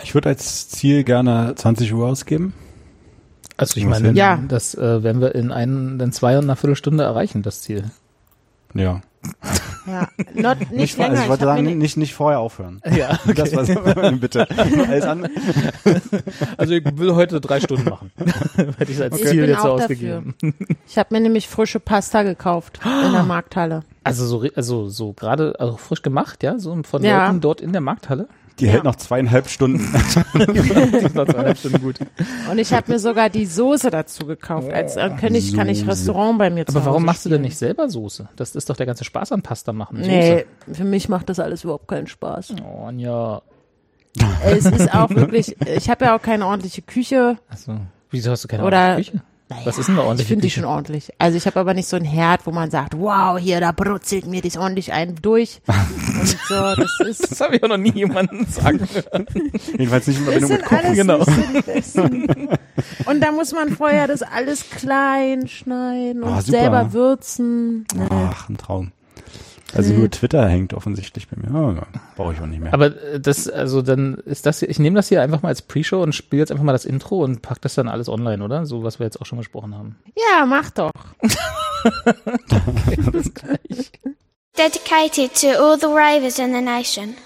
Ich würde als Ziel gerne 20 Uhr ausgeben. Also ich meine, das werden wir in 2 und einer Viertelstunde erreichen, das Ziel. Ja. Ja, nicht länger. Also ich wollte sagen, nicht vorher aufhören. Ja, okay. Das war's. Bitte. Alles andere. Also ich will heute 3 Stunden machen. Hätte ich als Ziel jetzt so ausgegeben. Ich habe mir nämlich frische Pasta gekauft in der Markthalle. Also so gerade frisch gemacht, ja, so von Leuten dort in der Markthalle. Die hält noch 2,5 Stunden. Die ist noch 2,5 Stunden gut. Und ich habe mir sogar die Soße dazu gekauft. Als kann ich Restaurant bei mir zu Hause Aber warum machst du denn spielen. nicht selber Soße? Das ist doch der ganze Spaß an Pasta machen. Nee, für mich macht das alles überhaupt keinen Spaß. Oh, ja. Es ist auch wirklich, ich habe ja auch keine ordentliche Küche. Achso. Wieso hast du keine Oder- ordentliche Küche? Was ist denn eine ordentliche Ich finde die Küche? schon ordentlich. Also ich habe aber nicht so einen Herd, wo man sagt, wow, hier, da brutzelt mir das ordentlich ein durch. Und so, Das habe ich auch noch nie jemandem sagen hören. Jedenfalls nicht in Das Verbindung sind mit Kochen. alles genau. nicht so die Besten. Und da muss man vorher das alles klein schneiden und super. selber würzen. Ach, ein Traum. Also nur Twitter hängt offensichtlich bei mir. Oh, brauche ich auch nicht mehr. Aber dann ist das hier, ich nehme das hier einfach mal als Pre-Show und spiele jetzt einfach mal das Intro und pack das dann alles online, oder? So, was wir jetzt auch schon besprochen haben. Ja, mach doch. Okay, bis gleich. Dedicated to all the ravers in the nation.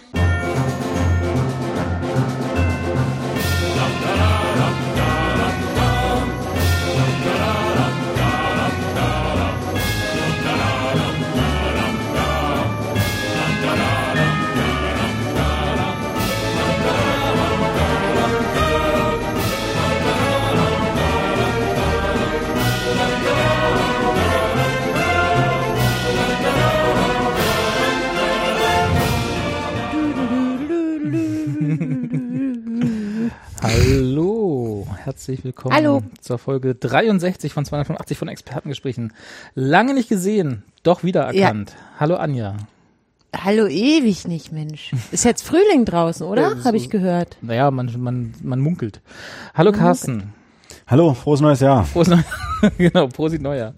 Hallo, herzlich willkommen Hallo. zur Folge 63 von 285 von Expertengesprächen. Lange nicht gesehen, doch wiedererkannt. Hallo Anja. Hallo ewig nicht, Mensch. Ist jetzt Frühling draußen, oder? Ja, Habe ich gehört. Naja, man munkelt. Hallo Carsten. Hallo, frohes neues Jahr. Frohes Neujahr. Genau, Prosit Neujahr.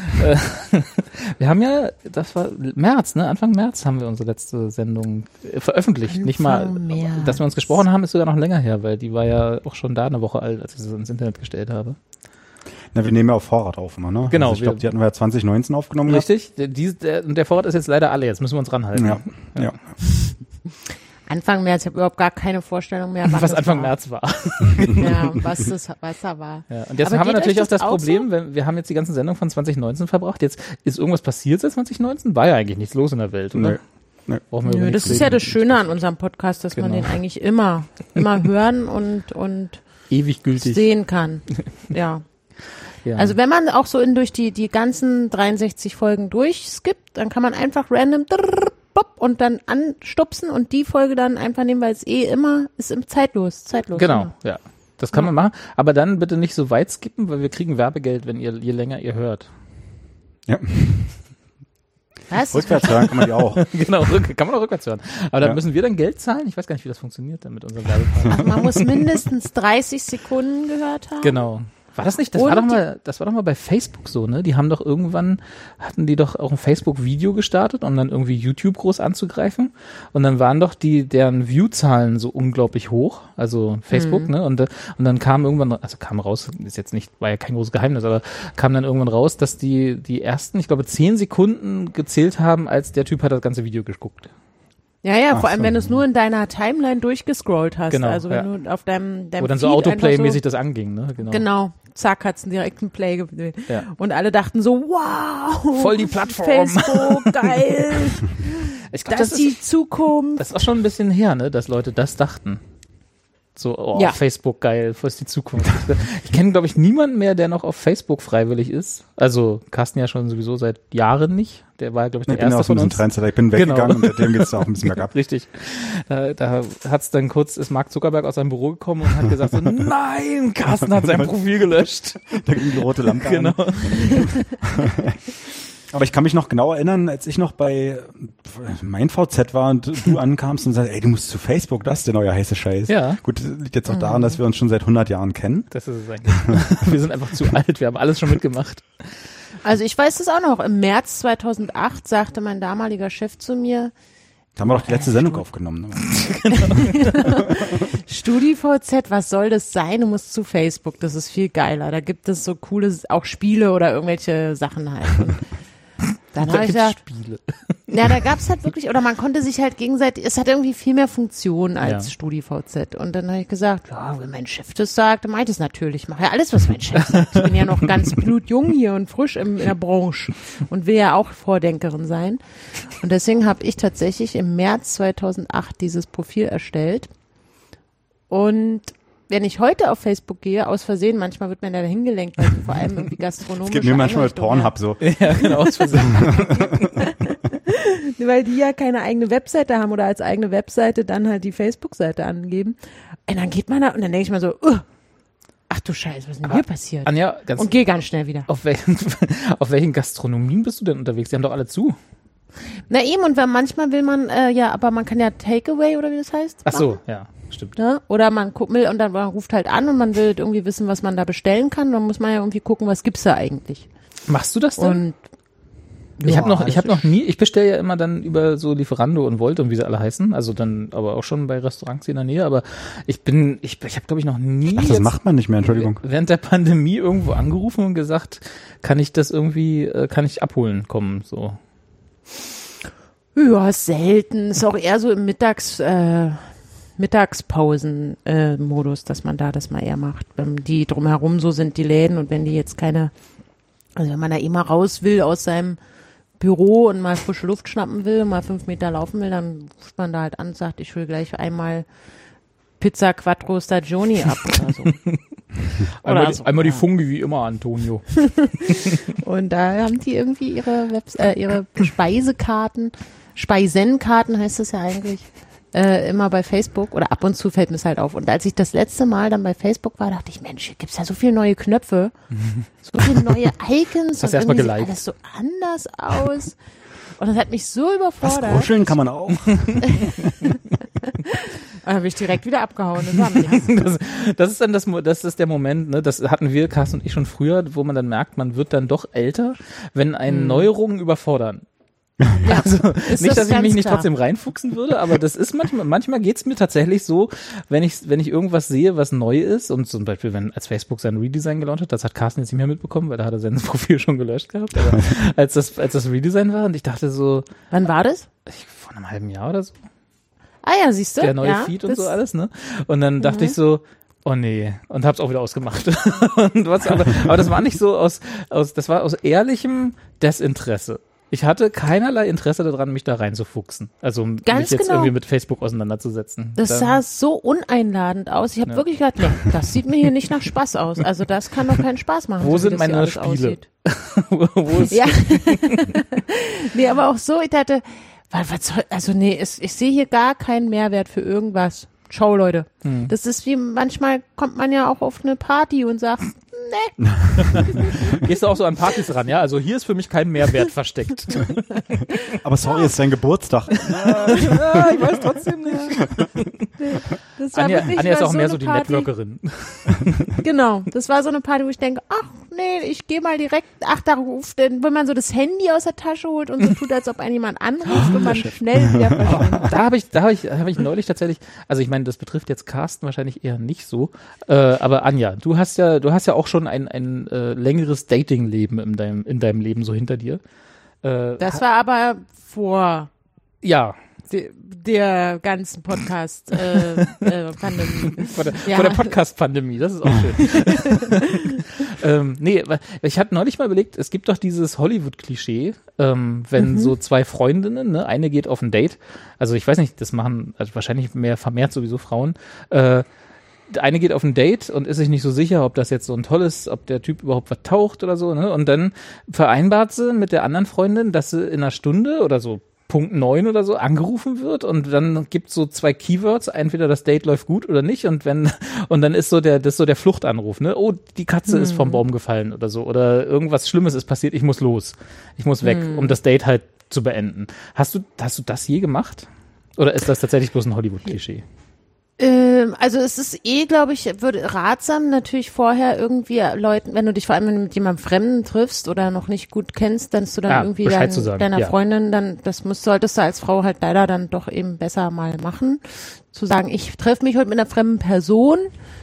Wir haben ja, das war März, ne? Anfang März haben wir unsere letzte Sendung veröffentlicht. Anfang Nicht mal, März. dass wir uns gesprochen haben, ist sogar noch länger her, weil die war ja auch schon da eine Woche alt, als ich sie ins Internet gestellt habe. Na, wir nehmen ja auf Vorrat auf immer, ne? Genau, Also ich glaube, die hatten wir ja 2019 aufgenommen. Richtig? Der Vorrat ist jetzt leider alle, jetzt müssen wir uns ranhalten. Ja, ja. Anfang März, ich habe überhaupt gar keine Vorstellung mehr, wann Was das Anfang war. März war. Ja, was da war. Ja. Und jetzt Aber haben wir geht natürlich euch auch das das auch Problem, wir haben jetzt die ganzen Sendungen von 2019 verbracht. Jetzt ist irgendwas passiert seit 2019? War ja eigentlich nichts los in der Welt, oder? Nee. Brauchen wir über Nö, nichts das ist ja reden. das Schöne an unserem Podcast, dass man Genau. den eigentlich immer hören und Ewig gültig. sehen kann. Ja. Ja. Also wenn man auch so durch die ganzen 63 Folgen durchskippt, dann kann man einfach random pop und dann anstupsen und die Folge dann einfach nehmen, weil es immer ist im zeitlos. Genau, immer. ja. Das kann man machen. Aber dann bitte nicht so weit skippen, weil wir kriegen Werbegeld, wenn je länger ihr hört. Ja. Was? Rückwärts hören kann man die auch. Genau, kann man auch rückwärts hören. Aber dann Ja. müssen wir dann Geld zahlen? Ich weiß gar nicht, wie das funktioniert dann mit unserem Werbepartner. Also man muss mindestens 30 Sekunden gehört haben. Genau. War das nicht? Das war doch mal bei Facebook so, ne? Die haben doch irgendwann, hatten die doch auch ein Facebook-Video gestartet, um dann irgendwie YouTube groß anzugreifen. Und dann waren doch deren View-Zahlen so unglaublich hoch, also Facebook, ne? Und dann kam irgendwann, also kam raus, ist jetzt nicht, war ja kein großes Geheimnis, aber kam dann irgendwann raus, dass die ersten, ich glaube, 10 Sekunden gezählt haben, als der Typ hat das ganze Video geguckt. Ja, Ach vor allem, so. wenn du es nur in deiner Timeline durchgescrollt hast. Genau, Also wenn ja. du auf deinem Wo dann so Feed Autoplay-mäßig einfach das anging, ne? Genau, zack, hat's einen direkten Play gewählt. Ja. Und alle dachten so, wow, Voll die Plattform. Facebook, geil, Ich glaub, das ist die Zukunft. das war schon ein bisschen her, ne, dass Leute das dachten. So, oh, Ja. Facebook, geil, wo ist die Zukunft? Ich kenne, glaube ich, niemanden mehr, der noch auf Facebook freiwillig ist. Also Carsten ja schon sowieso seit Jahren nicht. Der war, glaube ich, der Ich bin erste auch so ein von bisschen uns. Trendsetter. Ich bin weggegangen Genau. und seitdem geht's da auch ein bisschen bergab. Richtig. Da hat's dann kurz, ist Mark Zuckerberg aus seinem Büro gekommen und hat gesagt so, nein, Carsten hat sein Profil gelöscht. Da ging die rote Lampe Genau. an. Aber ich kann mich noch genau erinnern, als ich noch bei mein VZ war und du ankamst und sagst, ey, du musst zu Facebook, das ist der neue heiße Scheiß. Ja. Gut, das liegt jetzt auch daran, dass wir uns schon seit 100 Jahren kennen. Das ist es eigentlich. Wir sind einfach zu alt, wir haben alles schon mitgemacht. Also ich weiß es auch noch, im März 2008 sagte mein damaliger Chef zu mir, Da haben wir doch die letzte Sendung aufgenommen. Ne? StudiVZ, was soll das sein? Du musst zu Facebook, das ist viel geiler. Da gibt es so coole, auch Spiele oder irgendwelche Sachen halt. Und dann habe ich gesagt, Spiele. ja, da gab's halt wirklich, oder man konnte sich halt gegenseitig, es hat irgendwie viel mehr Funktion als StudiVZ. Und dann habe ich gesagt, ja, wenn mein Chef das sagt, dann meint es natürlich. Ich mache ja alles, was mein Chef sagt. Ich bin ja noch ganz blutjung hier und frisch in der Branche und will ja auch Vordenkerin sein. Und deswegen habe ich tatsächlich im März 2008 dieses Profil erstellt. Und wenn ich heute auf Facebook gehe, aus Versehen, manchmal wird man da hingelenkt, weil vor allem irgendwie gastronomische Es gibt mir manchmal mit Pornhub so. Ja, genau, aus Versehen. Weil die ja keine eigene Webseite haben oder als eigene Webseite dann halt die Facebook-Seite angeben. Und dann geht man da und dann denke ich mir so, ach du Scheiße, was ist denn hier passiert? Anja, Und gehe ganz schnell wieder. auf welchen Gastronomien bist du denn unterwegs? Die haben doch alle zu. Na eben, und manchmal will man, aber man kann ja Takeaway oder wie das heißt. Ach so, machen, ja, stimmt. ne? Oder man guckt und dann man ruft halt an und man will irgendwie wissen, was man da bestellen kann. Dann muss man ja irgendwie gucken, was gibt's da eigentlich. Machst du das denn? Und ich bestelle ja immer dann über so Lieferando und Volt und wie sie alle heißen, also dann aber auch schon bei Restaurants in der Nähe, aber ich habe glaube ich noch nie Ach, das macht man nicht mehr, Entschuldigung. während der Pandemie irgendwo angerufen und gesagt, kann ich abholen kommen, so. ja, selten. Ist auch eher so im Mittagspausen-Modus, dass man da das mal eher macht. Wenn die drumherum so sind, die Läden, und wenn die jetzt also wenn man da mal raus will aus seinem Büro und mal frische Luft schnappen will, mal 5 Meter laufen will, dann ruft man da halt an und sagt, ich will gleich einmal Pizza Quattro Stagioni ab oder so. Einmal die Fungi wie immer, Antonio. Und da haben die irgendwie ihre Speisenkarten heißt das ja eigentlich, immer bei Facebook, oder ab und zu fällt mir es halt auf. Und als ich das letzte Mal dann bei Facebook war, dachte ich, Mensch, hier gibt's ja so viele neue Knöpfe, so viele neue Icons, Hast und erst mal irgendwie sieht geliked. alles so anders aus. Und das hat mich so Was, überfordert. kuscheln kann man auch? Da habe ich direkt wieder abgehauen. Das war nichts. Das ist der Moment, ne, das hatten wir, Carsten und ich, schon früher, wo man dann merkt, man wird dann doch älter, wenn einen Neuerungen überfordern. Ja, Also ist nicht, das dass ich mich ganz nicht klar. trotzdem reinfuchsen würde, aber das ist manchmal geht's mir tatsächlich so, wenn ich irgendwas sehe, was neu ist, und zum Beispiel, wenn als Facebook sein Redesign gelauncht hat, das hat Carsten jetzt nicht mehr mitbekommen, weil da hat er sein Profil schon gelöscht gehabt, aber als das Redesign war, und ich dachte so, Wann war das? vor einem halben Jahr oder so, Ah ja, siehst du? der neue ja, Feed und so alles, ne? Und dann dachte ich so, oh nee, und hab's auch wieder ausgemacht. aber das war nicht so das war aus ehrlichem Desinteresse. Ich hatte keinerlei Interesse daran, mich da reinzufuchsen. Also mich jetzt genau. irgendwie mit Facebook auseinanderzusetzen. Das sah so uneinladend aus. Ich habe wirklich gedacht, nee, das sieht mir hier nicht nach Spaß aus. Also das kann doch keinen Spaß machen. Wo so wie sind das hier meine alles Spiele? aussieht. Wo ist Ja. Nee, aber auch so, ich dachte, ich sehe hier gar keinen Mehrwert für irgendwas. Ciao, Leute. Das ist wie, manchmal kommt man ja auch auf eine Party und sagt, nee. Gehst du auch so an Partys ran, ja? Also hier ist für mich kein Mehrwert versteckt. Aber sorry, es ist dein Geburtstag. Ja, ich weiß trotzdem nicht. Das war Anja wirklich ist auch mehr eine so die Party. Networkerin. Genau, das war so eine Party, wo ich denke, ach nee, ich gehe mal direkt, da ruft, wenn man so das Handy aus der Tasche holt und so tut, als ob einen jemand anruft und man schnell wieder verschwindet. Da hab ich neulich tatsächlich, also ich meine, das betrifft jetzt Carsten wahrscheinlich eher nicht so, aber Anja, du hast ja auch schon ein längeres Dating-Leben in deinem Leben so hinter dir. Das war aber vor Ja, der ganzen Podcast-Pandemie. vor der Podcast-Pandemie, das ist auch schön. Nee, ich hatte neulich mal überlegt, es gibt doch dieses Hollywood-Klischee, wenn so zwei Freundinnen, ne, eine geht auf ein Date, also ich weiß nicht, das machen also wahrscheinlich vermehrt sowieso Frauen, eine geht auf ein Date und ist sich nicht so sicher, ob das jetzt so ein tolles, ob der Typ überhaupt was taucht oder so, ne? Und dann vereinbart sie mit der anderen Freundin, dass sie in einer Stunde oder so Punkt 9 oder so angerufen wird, und dann gibt so 2 Keywords, entweder das Date läuft gut oder nicht, und dann ist so der Fluchtanruf, ne? Oh, die Katze ist vom Baum gefallen oder so, oder irgendwas Schlimmes ist passiert, ich muss los. Ich muss weg, um das Date halt zu beenden. Hast du das je gemacht? Oder ist das tatsächlich bloß ein Hollywood-Klischee? Also es ist glaube ich, würde ratsam natürlich vorher irgendwie Leuten, wenn du dich vor allem mit jemandem Fremden triffst oder noch nicht gut kennst, dass du dann irgendwie deiner Freundin dann, solltest du als Frau halt leider dann doch eben besser mal machen, zu sagen, ich treffe mich heute mit einer fremden Person,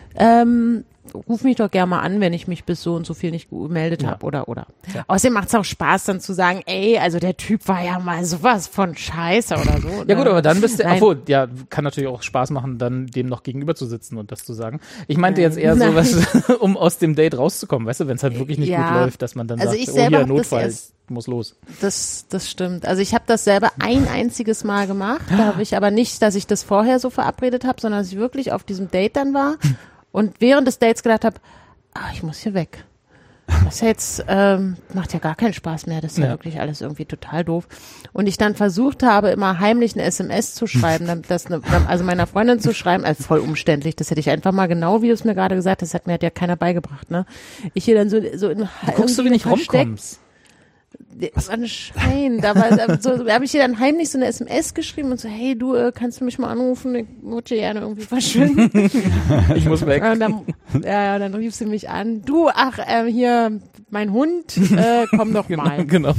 ruf mich doch gerne mal an, wenn ich mich bis so und so viel nicht gemeldet habe oder. Ja. Außerdem macht es auch Spaß dann zu sagen, ey, also der Typ war ja mal sowas von Scheiße oder so. Ja gut, aber dann bist du, obwohl, ja, kann natürlich auch Spaß machen, dann dem noch gegenüber zu sitzen und das zu sagen. Ich meinte jetzt eher so was, um aus dem Date rauszukommen, weißt du, wenn es halt wirklich nicht gut läuft, dass man dann sagt, hier, Notfall, muss los. Das stimmt. Also ich habe das selber ein einziges Mal gemacht, da habe ich aber nicht, dass ich das vorher so verabredet habe, sondern dass ich wirklich auf diesem Date dann war. Und während des Dates gedacht habe, ich muss hier weg. Das jetzt macht ja gar keinen Spaß mehr. Das ist ja wirklich alles irgendwie total doof. Und ich dann versucht habe, immer heimlich eine SMS zu schreiben, also meiner Freundin zu schreiben, voll umständlich. Das hätte ich einfach mal genau, wie du es mir gerade gesagt hast, hat ja keiner beigebracht. Ne? Ich hier dann so in guckst du, wie nicht rumkommst? Anscheinend, aber so habe ich ihr dann heimlich so eine SMS geschrieben und so, hey du, kannst du mich mal anrufen? Ich würde gerne irgendwie verschwinden. Ich muss weg. Und dann rief sie mich an. Du, hier, mein Hund, komm doch mal. Genau.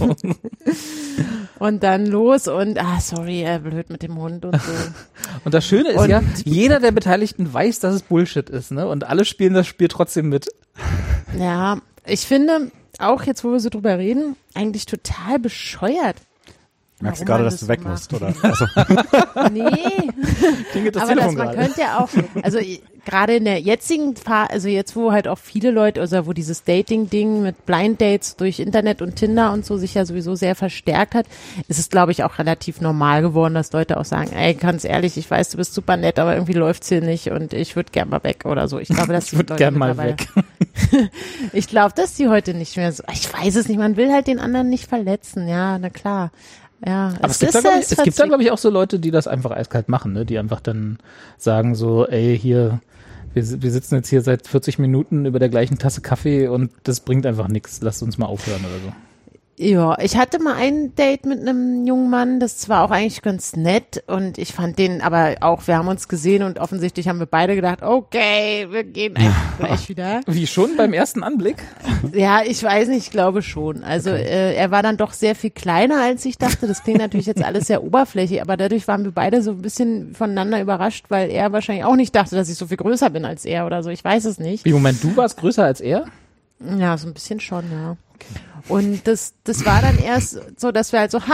Und dann los und, sorry, blöd mit dem Hund und so. Und das Schöne ist ja, jeder der Beteiligten weiß, dass es Bullshit ist, ne? Und alle spielen das Spiel trotzdem mit. Ja, ich finde, auch jetzt, wo wir so drüber reden, eigentlich total bescheuert. Merkst du gerade, dass du weg musst, oder? Also. Nee. Aber man könnte ja auch, also gerade in der jetzigen Phase, also jetzt, wo halt auch viele Leute, also wo dieses Dating-Ding mit Blind Dates durch Internet und Tinder und so sich ja sowieso sehr verstärkt hat, ist es, glaube ich, auch relativ normal geworden, dass Leute auch sagen, ey, ganz ehrlich, ich weiß, du bist super nett, aber irgendwie läuft's hier nicht und ich würde gern mal weg oder so. Ich glaube, dass ich würde gern mal weg. Ich glaube, dass die heute nicht mehr so, ich weiß es nicht, man will halt den anderen nicht verletzen, ja, na klar. Ja, aber es gibt da, glaube ich, auch so Leute, die das einfach eiskalt machen, ne? Die einfach dann sagen so, ey, hier, wir sitzen jetzt hier seit 40 Minuten über der gleichen Tasse Kaffee und das bringt einfach nichts. Lasst uns mal aufhören oder so. Ja, ich hatte mal ein Date mit einem jungen Mann, das war auch eigentlich ganz nett und ich fand den aber auch, wir haben uns gesehen und offensichtlich haben wir beide gedacht, okay, wir gehen einfach gleich wieder. Wie schon beim ersten Anblick? Ja, ich weiß nicht, ich glaube schon. Also er war dann doch sehr viel kleiner, als ich dachte. Das klingt natürlich jetzt alles sehr oberflächlich, aber dadurch waren wir beide so ein bisschen voneinander überrascht, weil er wahrscheinlich auch nicht dachte, dass ich so viel größer bin als er oder so. Ich weiß es nicht. Wie, Moment, du warst größer als er? Ja, so ein bisschen schon, ja. Okay. Und das war dann erst so, dass wir halt so,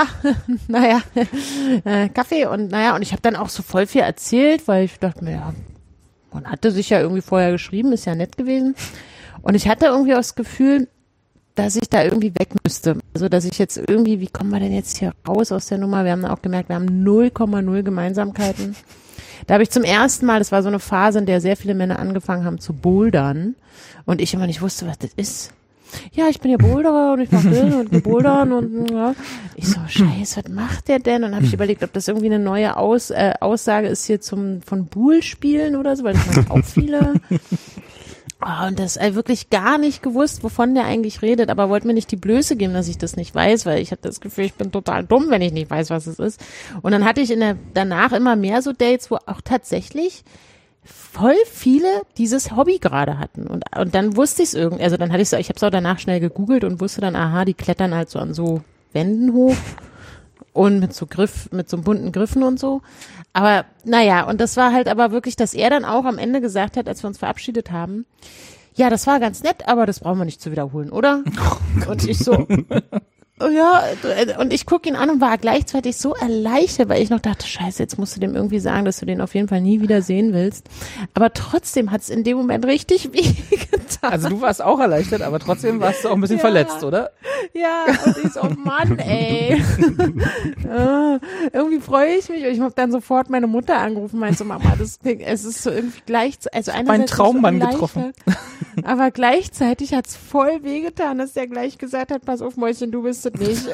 Kaffee und und ich habe dann auch so voll viel erzählt, weil ich dachte mir, ja, man hatte sich ja irgendwie vorher geschrieben, ist ja nett gewesen. Und ich hatte irgendwie auch das Gefühl, dass ich da irgendwie weg müsste. Also, dass ich jetzt irgendwie, wie kommen wir denn jetzt hier raus aus der Nummer? Wir haben dann auch gemerkt, wir haben 0,0 Gemeinsamkeiten. Da habe ich zum ersten Mal, das war so eine Phase, in der sehr viele Männer angefangen haben zu bouldern und ich immer nicht wusste, was das ist. Ja, ich bin ja Boulderer und ich mache das und bouldern und ja. Ich so, scheiße, was macht der denn? Und dann habe ich überlegt, ob das irgendwie eine neue Aussage ist hier von Buhl-Spielen oder so, weil das machen auch viele. Und das wirklich gar nicht gewusst, wovon der eigentlich redet, aber wollte mir nicht die Blöße geben, dass ich das nicht weiß, weil ich hatte das Gefühl, ich bin total dumm, wenn ich nicht weiß, was es ist. Und dann hatte ich danach immer mehr so Dates, wo auch tatsächlich voll viele dieses Hobby gerade hatten. Und dann wusste ich es irgendwie, also dann hatte ich habe es auch danach schnell gegoogelt und wusste dann, aha, die klettern halt so an so Wänden hoch und mit so bunten Griffen und so. Aber naja, und das war halt aber wirklich, dass er dann auch am Ende gesagt hat, als wir uns verabschiedet haben, ja, das war ganz nett, aber das brauchen wir nicht zu wiederholen, oder? Und ich so, ja, und ich gucke ihn an und war gleichzeitig so erleichtert, weil ich noch dachte, scheiße, jetzt musst du dem irgendwie sagen, dass du den auf jeden Fall nie wieder sehen willst. Aber trotzdem hat es in dem Moment richtig wehgetan. Also du warst auch erleichtert, aber trotzdem warst du auch ein bisschen verletzt, oder? Ja, und ich so, oh Mann, ey. Irgendwie freue ich mich. Und ich habe dann sofort meine Mutter angerufen, meinte so, Mama, es ist so irgendwie gleichzeitig, also einerseits mein Traummann so getroffen. Aber gleichzeitig hat es voll wehgetan, dass der gleich gesagt hat, pass auf, Mäuschen, du bist es nicht.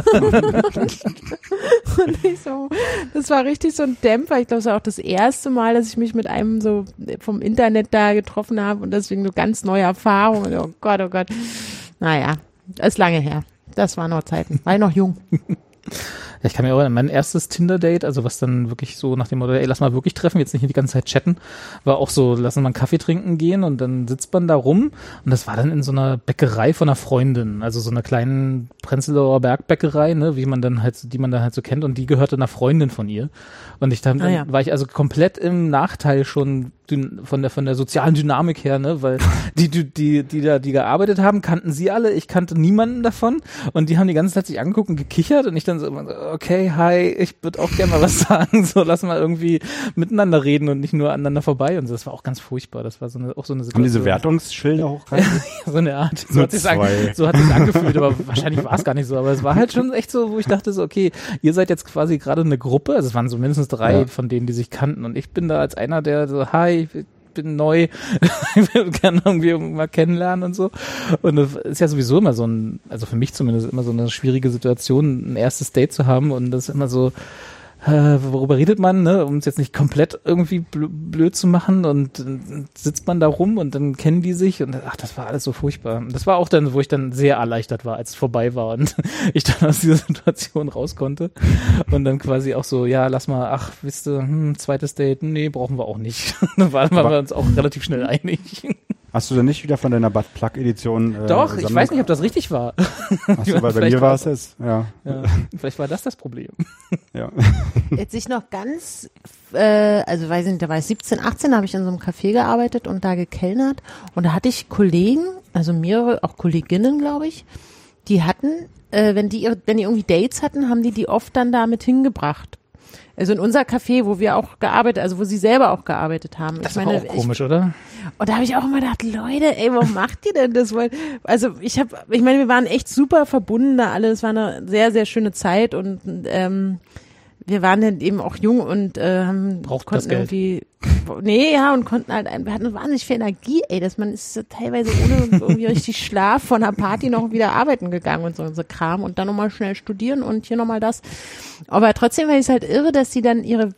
Und ich so, das war richtig so ein Dämpfer. Ich glaube, es war auch das erste Mal, dass ich mich mit einem so vom Internet da getroffen habe und deswegen so ganz neue Erfahrungen. Oh Gott, oh Gott. Naja, ist lange her. Das waren noch Zeiten. War ich noch jung. Ja, ich kann mir auch erinnern, mein erstes Tinder-Date, also was dann wirklich so nach dem Motto, ey, lass mal wirklich treffen, jetzt nicht die ganze Zeit chatten, war auch so, lass uns mal einen Kaffee trinken gehen und dann sitzt man da rum und das war dann in so einer Bäckerei von einer Freundin, also so einer kleinen Prenzlauer Bergbäckerei, ne, die man dann halt so kennt und die gehörte einer Freundin von ihr und dann war ich also komplett im Nachteil schon von der sozialen Dynamik her, ne, weil die gearbeitet haben, kannten sie alle, ich kannte niemanden davon und die haben die ganze Zeit sich angeguckt und gekichert und ich dann so, okay, hi, ich würde auch gerne mal was sagen, so lass mal irgendwie miteinander reden und nicht nur aneinander vorbei und so. Das war auch ganz furchtbar, das war auch so eine Situation. Haben diese Wertungsschilder hochgehalten? So eine Art, so hat sich's angefühlt, aber wahrscheinlich war es gar nicht so, aber es war halt schon echt so, wo ich dachte so, okay, ihr seid jetzt quasi gerade eine Gruppe, also es waren so mindestens 3 von denen, die sich kannten und ich bin da als einer, der so, hi, ich bin neu, ich will gerne irgendwie mal kennenlernen und so. Und das ist ja sowieso immer so also für mich zumindest immer so eine schwierige Situation, ein erstes Date zu haben und das ist immer so, worüber redet man, ne, um es jetzt nicht komplett irgendwie blöd zu machen und sitzt man da rum und dann kennen die sich und das war alles so furchtbar. Das war auch dann, wo ich dann sehr erleichtert war, als es vorbei war und ich dann aus dieser Situation raus konnte und dann quasi auch so, ja, lass mal, wisst ihr, zweites Date, nee, brauchen wir auch nicht. Dann waren wir uns auch relativ schnell einig. Hast du denn nicht wieder von deiner Butt-Plug-Edition Doch, ich weiß nicht, ob das richtig war. Achso, weil bei mir war es es, ja. Vielleicht war das Problem. Ja. Jetzt ich noch ganz, also weiß ich nicht, da war ich 17, 18, habe ich in so einem Café gearbeitet und da gekellnert und da hatte ich Kollegen, also mehrere, auch Kolleginnen, glaube ich, die hatten, wenn die irgendwie Dates hatten, haben die oft dann damit hingebracht. Also in unser Café, wo wir auch gearbeitet, also wo sie selber auch gearbeitet haben. Das ist auch komisch, oder? Und da habe ich auch immer gedacht, Leute, ey, warum macht ihr denn das? Also ich meine, wir waren echt super verbunden da alle. Es war eine sehr, sehr schöne Zeit und wir waren dann eben auch jung und konnten irgendwie, und konnten halt, wir hatten wahnsinnig viel Energie, ey, dass man ist teilweise ohne irgendwie richtig Schlaf von einer Party noch wieder arbeiten gegangen und so Kram und dann nochmal schnell studieren und hier nochmal das. Aber trotzdem war ich halt irre, dass sie dann ihre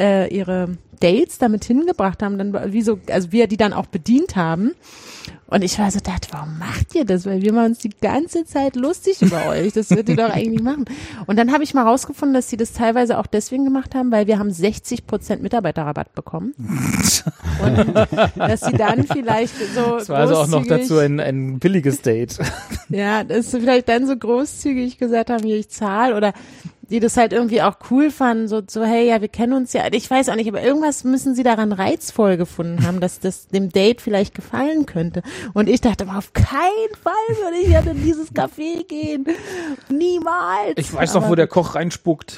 Dates damit hingebracht haben, dann wir die dann auch bedient haben. Und ich war so, warum macht ihr das? Weil wir machen uns die ganze Zeit lustig über euch. Das würdet ihr doch eigentlich machen. Und dann habe ich mal rausgefunden, dass sie das teilweise auch deswegen gemacht haben, weil wir haben 60% Mitarbeiterrabatt bekommen. Und dass sie dann vielleicht so das war also auch noch dazu ein billiges Date. Ja, dass sie vielleicht dann so großzügig gesagt haben, hier, ich zahle oder die das halt irgendwie auch cool fanden, so hey, ja, wir kennen uns ja, ich weiß auch nicht, aber irgendwas müssen sie daran reizvoll gefunden haben, dass das dem Date vielleicht gefallen könnte. Und ich dachte, aber auf keinen Fall würde ich ja in dieses Café gehen. Niemals. Ich weiß doch, wo der Koch reinspuckt.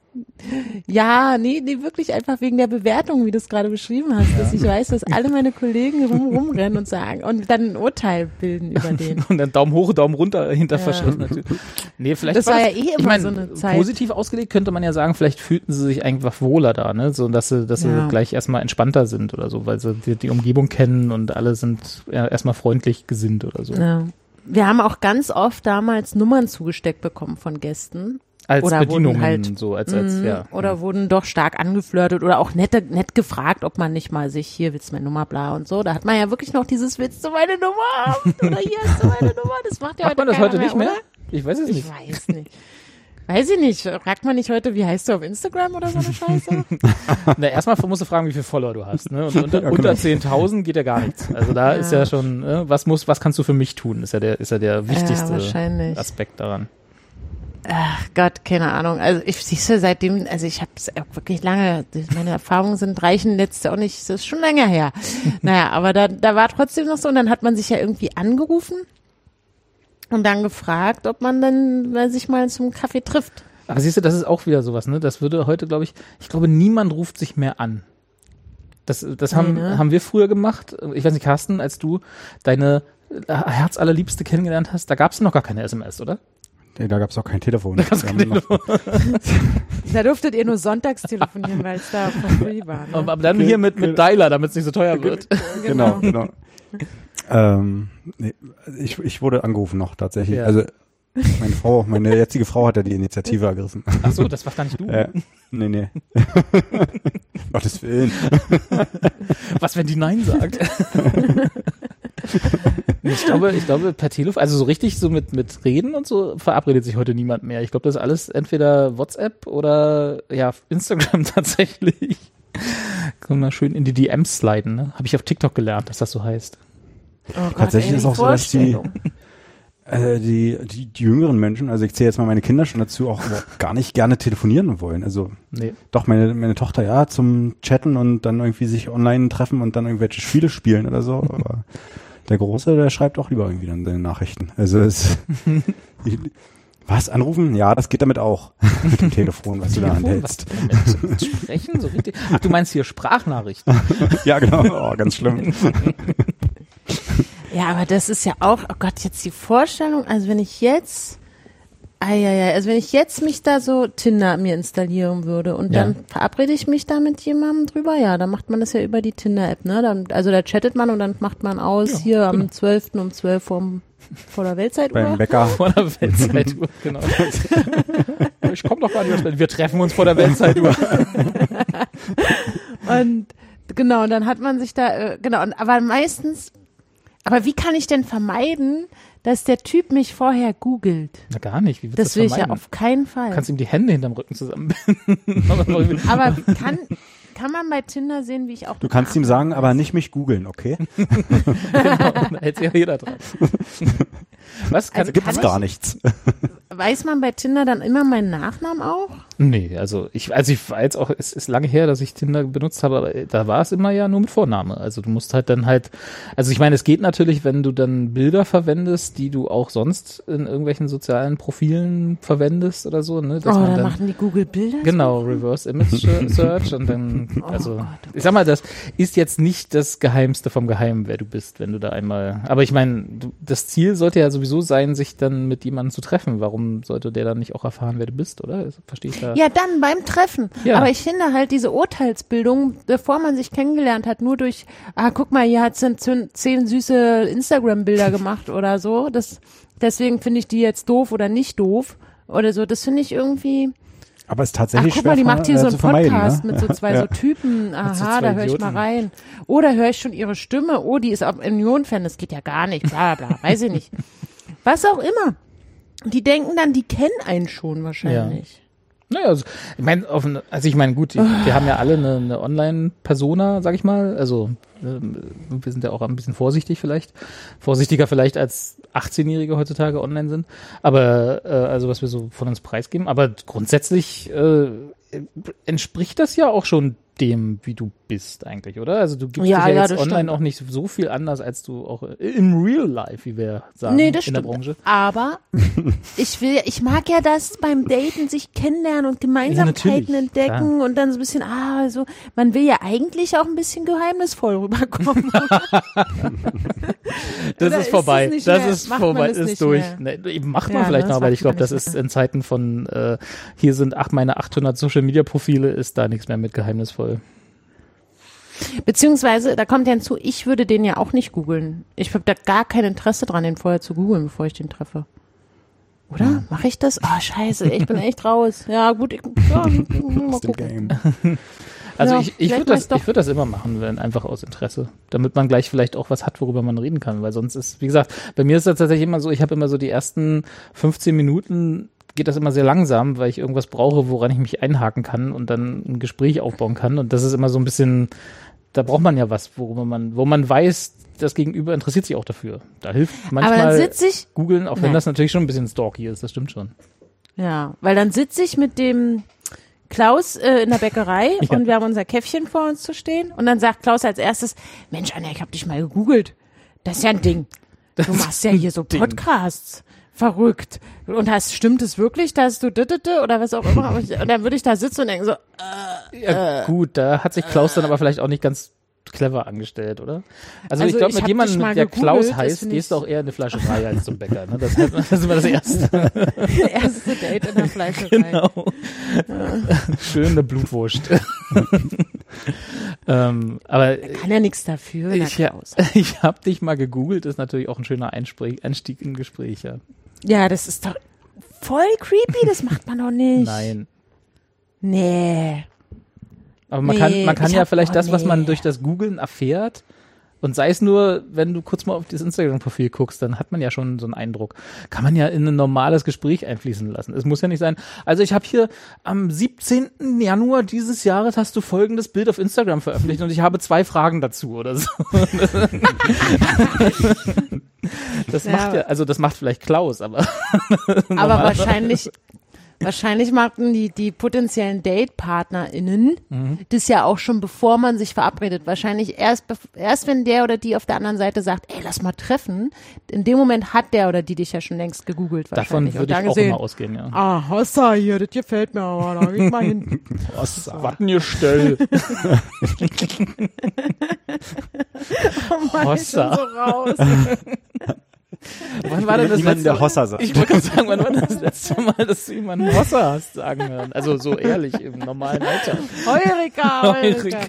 Ja, nee, wirklich einfach wegen der Bewertung, wie du es gerade beschrieben hast, dass ich weiß, dass alle meine Kollegen rumrennen und sagen und dann ein Urteil bilden über den. Und dann Daumen hoch, Daumen runter hinter verschrieben natürlich. Nee, vielleicht das war ja eh immer so eine Zeit. Positiv ausgelegt könnte man ja sagen, vielleicht fühlten sie sich einfach wohler da, ne, so dass sie gleich erstmal entspannter sind oder so, weil sie die Umgebung kennen und alle sind erstmal freundlich gesinnt oder so. Ja. Wir haben auch ganz oft damals Nummern zugesteckt bekommen von Gästen. Als oder Bedienungen halt, so, oder wurden doch stark angeflirtet oder auch nett gefragt, ob man nicht mal sich, hier willst du meine Nummer, bla und so. Da hat man ja wirklich noch dieses, willst du meine Nummer haben? Oder hier hast du meine Nummer? Das macht ja heute keiner mehr. Macht man das heute nicht mehr? Oder? Ich weiß es nicht. Ich weiß nicht. Weiß ich nicht. Fragt man nicht heute, wie heißt du auf Instagram oder so eine Scheiße? Na, erstmal musst du fragen, wie viele Follower du hast. Ne? Und unter 10.000 geht ja gar nichts. Also da ist ja schon, was kannst du für mich tun? Ist ja der wichtigste Aspekt daran. Ach Gott, keine Ahnung. Also siehst du, seitdem, also ich habe es wirklich lange, meine Erfahrungen reichen jetzt auch nicht, das ist schon länger her. Naja, aber da war trotzdem noch so und dann hat man sich ja irgendwie angerufen und dann gefragt, ob man dann sich mal zum Kaffee trifft. Aber siehst du, das ist auch wieder sowas, ne? Das würde heute, glaube ich glaube, niemand ruft sich mehr an. Das haben wir früher gemacht. Ich weiß nicht, Carsten, als du deine Herzallerliebste kennengelernt hast, da gab es noch gar keine SMS, oder? Nee, da gab es auch kein Telefon. Da durftet ihr nur sonntags telefonieren, weil es da for free war. Ne? Aber dann hier mit Dialer, damit es nicht so teuer wird. Genau. Nee, ich wurde angerufen noch tatsächlich. Ja. Also meine jetzige Frau hat ja die Initiative ergriffen. Ach so, das war gar nicht du? Nee. Gottes Willen. Was, wenn die Nein sagt? Ich glaube, per Telefon, also so richtig so mit Reden und so verabredet sich heute niemand mehr. Ich glaube, das ist alles entweder WhatsApp oder ja, Instagram tatsächlich. Kann man schön in die DMs sliden, ne? Habe ich auf TikTok gelernt, dass das so heißt. Oh Gott, Tatsächlich ist auch so, dass die jüngeren Menschen, also ich zähle jetzt mal meine Kinder schon dazu, auch überhaupt gar nicht gerne telefonieren wollen. Also doch, meine Tochter ja zum Chatten und dann irgendwie sich online treffen und dann irgendwelche Spiele spielen oder so. Aber der Große, der schreibt auch lieber irgendwie dann seine Nachrichten. Also was, anrufen? Ja, das geht damit auch. Mit dem Telefon, was du da anhältst. Sprechen? So richtig? Ach, du meinst hier Sprachnachrichten? Ja, genau. Oh, ganz schlimm. Ja, aber das ist ja auch, oh Gott, jetzt die Vorstellung, also wenn ich jetzt mich da so Tinder mir installieren würde und dann verabrede ich mich da mit jemandem drüber, ja, dann macht man das ja über die Tinder-App, ne? Also da chattet man und dann macht man aus, hier am 12. um 12 vor der Weltzeituhr. Beim Bäcker. Vor der Weltzeituhr, genau. Ich komme doch gar nicht, wir treffen uns vor der Weltzeituhr. Und genau, und dann hat man sich da, aber wie kann ich denn vermeiden, dass der Typ mich vorher googelt? Na gar nicht, wie willst du das will vermeiden? Ich ja auf keinen Fall. Du kannst ihm die Hände hinterm Rücken zusammenbinden. Aber kann man bei Tinder sehen, wie ich auch... Du kannst ihm sagen, aber nicht mich googeln, okay? Genau, da hält sich ja jeder dran. Was? Gibt's gar nichts. Weiß man bei Tinder dann immer meinen Nachnamen auch? Nee, also ich war jetzt auch, es ist lange her, dass ich Tinder benutzt habe, aber da war es immer ja nur mit Vorname. Also du musst halt dann also ich meine, es geht natürlich, wenn du dann Bilder verwendest, die du auch sonst in irgendwelchen sozialen Profilen verwendest oder so, ne? Dann machen die Google Bilder? Genau, Reverse Image Search und dann, ich sag mal, das ist jetzt nicht das Geheimste vom Geheimen, wer du bist, wenn du da einmal, aber ich meine, das Ziel sollte ja sowieso sein, sich dann mit jemandem zu treffen. Warum sollte der dann nicht auch erfahren, wer du bist, oder? Verstehe ich da? Ja, dann beim Treffen. Ja. Aber ich finde halt diese Urteilsbildung, bevor man sich kennengelernt hat, nur durch, guck mal, hier hat 10 süße Instagram-Bilder gemacht oder so. Deswegen finde ich die jetzt doof oder nicht doof oder so. Das finde ich irgendwie... Aber es ist tatsächlich guck mal, die macht hier so einen Podcast ne? mit so zwei so Typen. Aha, da höre ich mal rein. Oder höre ich schon ihre Stimme. Oh, die ist auch ein Union-Fan. Das geht ja gar nicht. Bla, bla, weiß ich nicht. Was auch immer. Die denken dann, die kennen einen schon wahrscheinlich. Ja. Naja, also ich meine, gut, wir haben ja alle eine Online-Persona, sag ich mal. Also wir sind ja auch ein bisschen vorsichtiger vielleicht als 18-Jährige heutzutage online sind. Aber also was wir so von uns preisgeben. Aber grundsätzlich entspricht das ja auch schon dem, wie du bist eigentlich, oder? Also du gibst dich ja jetzt online stimmt. Auch nicht so viel anders, als du auch im Real Life, wie wir sagen, nee, das in stimmt. der Branche. Aber ich mag ja das beim Daten sich kennenlernen und Gemeinsamkeiten entdecken klar. Und dann so ein bisschen, man will ja eigentlich auch ein bisschen geheimnisvoll rüberkommen. Das ist vorbei. Das ist vorbei, ist durch. Ne, macht man vielleicht noch, aber ich glaube, das ist in Zeiten von hier sind meine 800 Social Media Profile, ist da nichts mehr mit geheimnisvoll. Beziehungsweise, da kommt ja hinzu, ich würde den ja auch nicht googeln. Ich habe da gar kein Interesse dran, den vorher zu googeln, bevor ich den treffe. Oder? Mache ich das? Scheiße, ich bin echt raus. Ja, gut. Mal gucken. Also ich würde das immer machen, wenn einfach aus Interesse, damit man gleich vielleicht auch was hat, worüber man reden kann, weil sonst ist, wie gesagt, bei mir ist das tatsächlich immer so, ich habe immer so die ersten 15 Minuten geht das immer sehr langsam, weil ich irgendwas brauche, woran ich mich einhaken kann und dann ein Gespräch aufbauen kann und das ist immer so ein bisschen, da braucht man ja was, wo man weiß, das Gegenüber interessiert sich auch dafür. Da hilft manchmal googeln, auch wenn das natürlich schon ein bisschen stalky ist, das stimmt schon. Ja, weil dann sitze ich mit dem Klaus in der Bäckerei und wir haben unser Käffchen vor uns zu stehen und dann sagt Klaus als erstes, Mensch Anja, ich habe dich mal gegoogelt. Das ist ja ein Ding. Du machst ja hier so Podcasts. Verrückt. Und stimmt es wirklich, dass du oder was auch immer? Und dann würde ich da sitzen und denken so, gut, da hat sich Klaus dann aber vielleicht auch nicht ganz clever angestellt, oder? Also ich glaube, mit jemandem, der Klaus heißt, gehst du auch eher in eine Fleischerei als zum Bäcker. Ne? Das ist immer das Erste. Erste Date in der Fleischerei. Genau. Ja. Schön eine Blutwurst. Aber kann ja nichts dafür. Ich habe dich mal gegoogelt, ist natürlich auch ein schöner Einstieg in Gespräch, ja. Ja, das ist doch voll creepy, das macht man doch nicht. Nein. Nee. Aber man kann ja vielleicht was man durch das Googlen erfährt Und sei es nur, wenn du kurz mal auf das Instagram-Profil guckst, dann hat man ja schon so einen Eindruck. Kann man ja in ein normales Gespräch einfließen lassen. Es muss ja nicht sein, also ich habe hier am 17. Januar dieses Jahres hast du folgendes Bild auf Instagram veröffentlicht und ich habe 2 Fragen dazu oder so. Das macht ja, also das macht vielleicht Klaus, aber wahrscheinlich machten die potenziellen Date-PartnerInnen das ja auch schon, bevor man sich verabredet. Wahrscheinlich erst wenn der oder die auf der anderen Seite sagt, ey, lass mal treffen, in dem Moment hat der oder die dich ja schon längst gegoogelt wahrscheinlich. Davon würde ich auch immer ausgehen, ja. Ah, Hossa hier, das gefällt mir aber, da geh ich mal hin. Hossa, Wattengestell. Oh Mann, Hossa. so raus. Wann war denn das letzte der Hossa sagt. Ich wollte gerade sagen, wann war das letzte Mal, dass du jemanden Hossa hast sagen hören? Also so ehrlich, im normalen Alter. Heureka.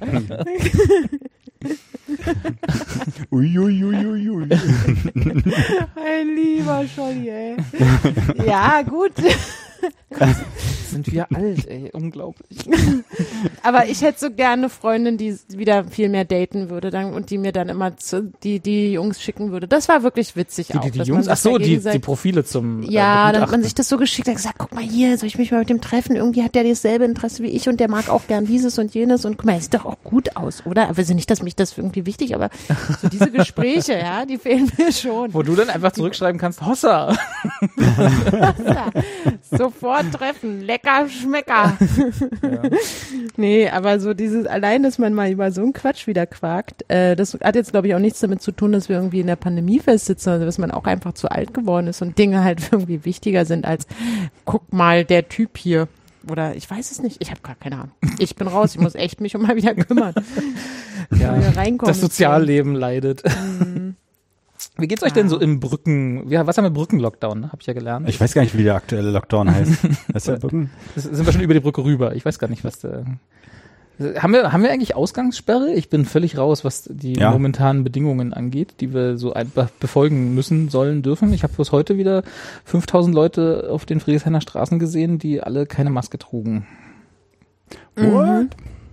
Uiuiuiui. Ein lieber Scholli, ey. Ja, gut. Sind wir alt, ey, unglaublich. Aber ich hätte so gerne eine Freundin, die wieder viel mehr daten würde und die mir dann immer die Jungs schicken würde. Das war wirklich witzig auch. Die Jungs? Ach so, die Profile zum ja, dann hat man sich das so geschickt, hat gesagt, guck mal hier, soll ich mich mal mit dem treffen? Irgendwie hat der dasselbe Interesse wie ich und der mag auch gern dieses und jenes und guck mal, er sieht doch auch gut aus, oder? Aber nicht, dass mich das irgendwie wichtig, aber so diese Gespräche, ja, die fehlen mir schon. Wo du dann einfach zurückschreiben kannst, Hossa. Hossa. Sofort treffen, lecker Schmecker. Ja. Nee, aber so allein, dass man mal über so einen Quatsch wieder quakt, das hat jetzt, glaube ich, auch nichts damit zu tun, dass wir irgendwie in der Pandemie festsitzen, also dass man auch einfach zu alt geworden ist und Dinge halt irgendwie wichtiger sind als, guck mal, der Typ hier. Oder ich weiß es nicht, ich habe gar keine Ahnung. Ich bin raus, ich muss echt mich mal wieder kümmern. Ja, das Sozialleben leidet. Wie geht's euch denn so im was haben wir Brückenlockdown, ne? Hab ich ja gelernt. Ich weiß gar nicht, wie der aktuelle Lockdown heißt. Heißt der Brücken? Sind wir schon über die Brücke rüber? Ich weiß gar nicht, was da. Haben wir eigentlich Ausgangssperre? Ich bin völlig raus, was die momentanen Bedingungen angeht, die wir so einfach befolgen müssen, sollen, dürfen. Ich habe bloß heute wieder 5000 Leute auf den Friedrichshainer Straßen gesehen, die alle keine Maske trugen. What?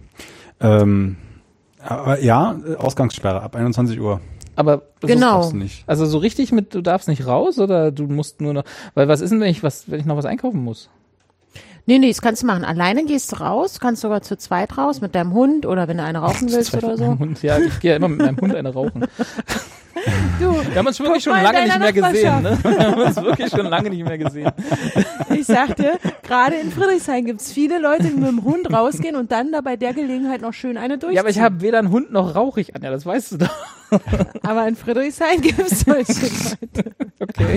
Aber ja, Ausgangssperre ab 21 Uhr. Aber genau. Nicht. Also so richtig du darfst nicht raus oder du musst nur noch, weil was ist denn, wenn ich noch was einkaufen muss? Nee, das kannst du machen. Alleine gehst du raus, kannst sogar zu zweit raus mit deinem Hund oder wenn du eine rauchen willst oder so. Hund. Ja, ich gehe ja immer mit meinem Hund eine rauchen. Du, wir haben uns wirklich schon lange nicht mehr gesehen, ne? Wir haben uns wirklich schon lange nicht mehr gesehen. Ich sagte, gerade in Friedrichshain gibt's viele Leute, die mit dem Hund rausgehen und dann da bei der Gelegenheit noch schön eine durchziehen. Ja, aber ich habe weder einen Hund noch rauche ich, Anja, das weißt du doch. Aber in Friedrichshain gibt's solche Leute. Okay.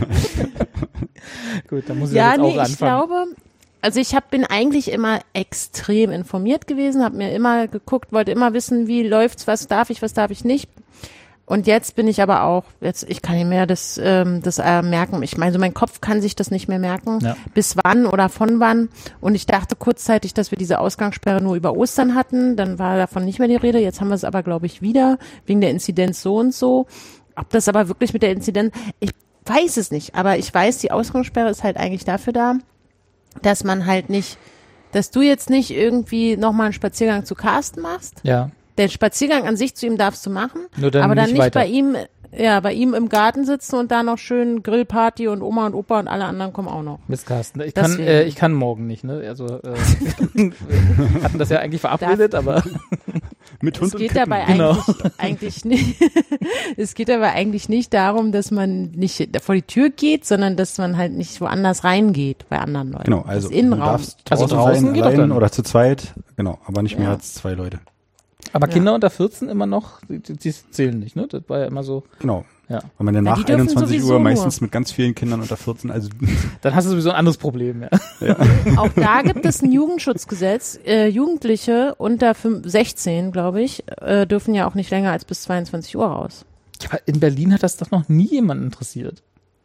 Gut, dann muss ich jetzt auch anfangen. Ich glaube, also bin eigentlich immer extrem informiert gewesen, habe mir immer geguckt, wollte immer wissen, wie läuft's, was darf ich nicht. Und jetzt bin ich aber auch, ich kann nicht mehr das merken. Ich meine, so mein Kopf kann sich das nicht mehr merken, bis wann oder von wann. Und ich dachte kurzzeitig, dass wir diese Ausgangssperre nur über Ostern hatten. Dann war davon nicht mehr die Rede. Jetzt haben wir es aber, glaube ich, wieder, wegen der Inzidenz so und so. Ob das aber wirklich mit der Inzidenz, ich weiß es nicht. Aber ich weiß, die Ausgangssperre ist halt eigentlich dafür da, dass man halt nicht, dass du jetzt nicht irgendwie nochmal einen Spaziergang zu Carsten machst. Ja. Den Spaziergang an sich zu ihm darfst du machen, nur dann aber dann nicht weiter. bei ihm im Garten sitzen und da noch schön Grillparty und Oma und Opa und alle anderen kommen auch noch. Mist, Carsten. Ich kann morgen nicht, ne? Also wir hatten das ja eigentlich verabredet, aber mit Hund es geht dabei eigentlich nicht. Es geht aber eigentlich nicht darum, dass man nicht vor die Tür geht, sondern dass man halt nicht woanders reingeht bei anderen Leuten. Genau, also du darfst draußen sein, geht allein oder zu zweit, genau, aber nicht mehr als 2 Leute. Aber Kinder unter 14 immer noch, die zählen nicht, ne? Das war ja immer so. Genau. Ja. Weil man ja nach 21 Uhr meistens mit ganz vielen Kindern unter 14, also. Dann hast du sowieso ein anderes Problem, ja. Auch da gibt es ein Jugendschutzgesetz. Jugendliche unter 16, glaube ich, dürfen ja auch nicht länger als bis 22 Uhr raus. Ja, aber in Berlin hat das doch noch nie jemanden interessiert.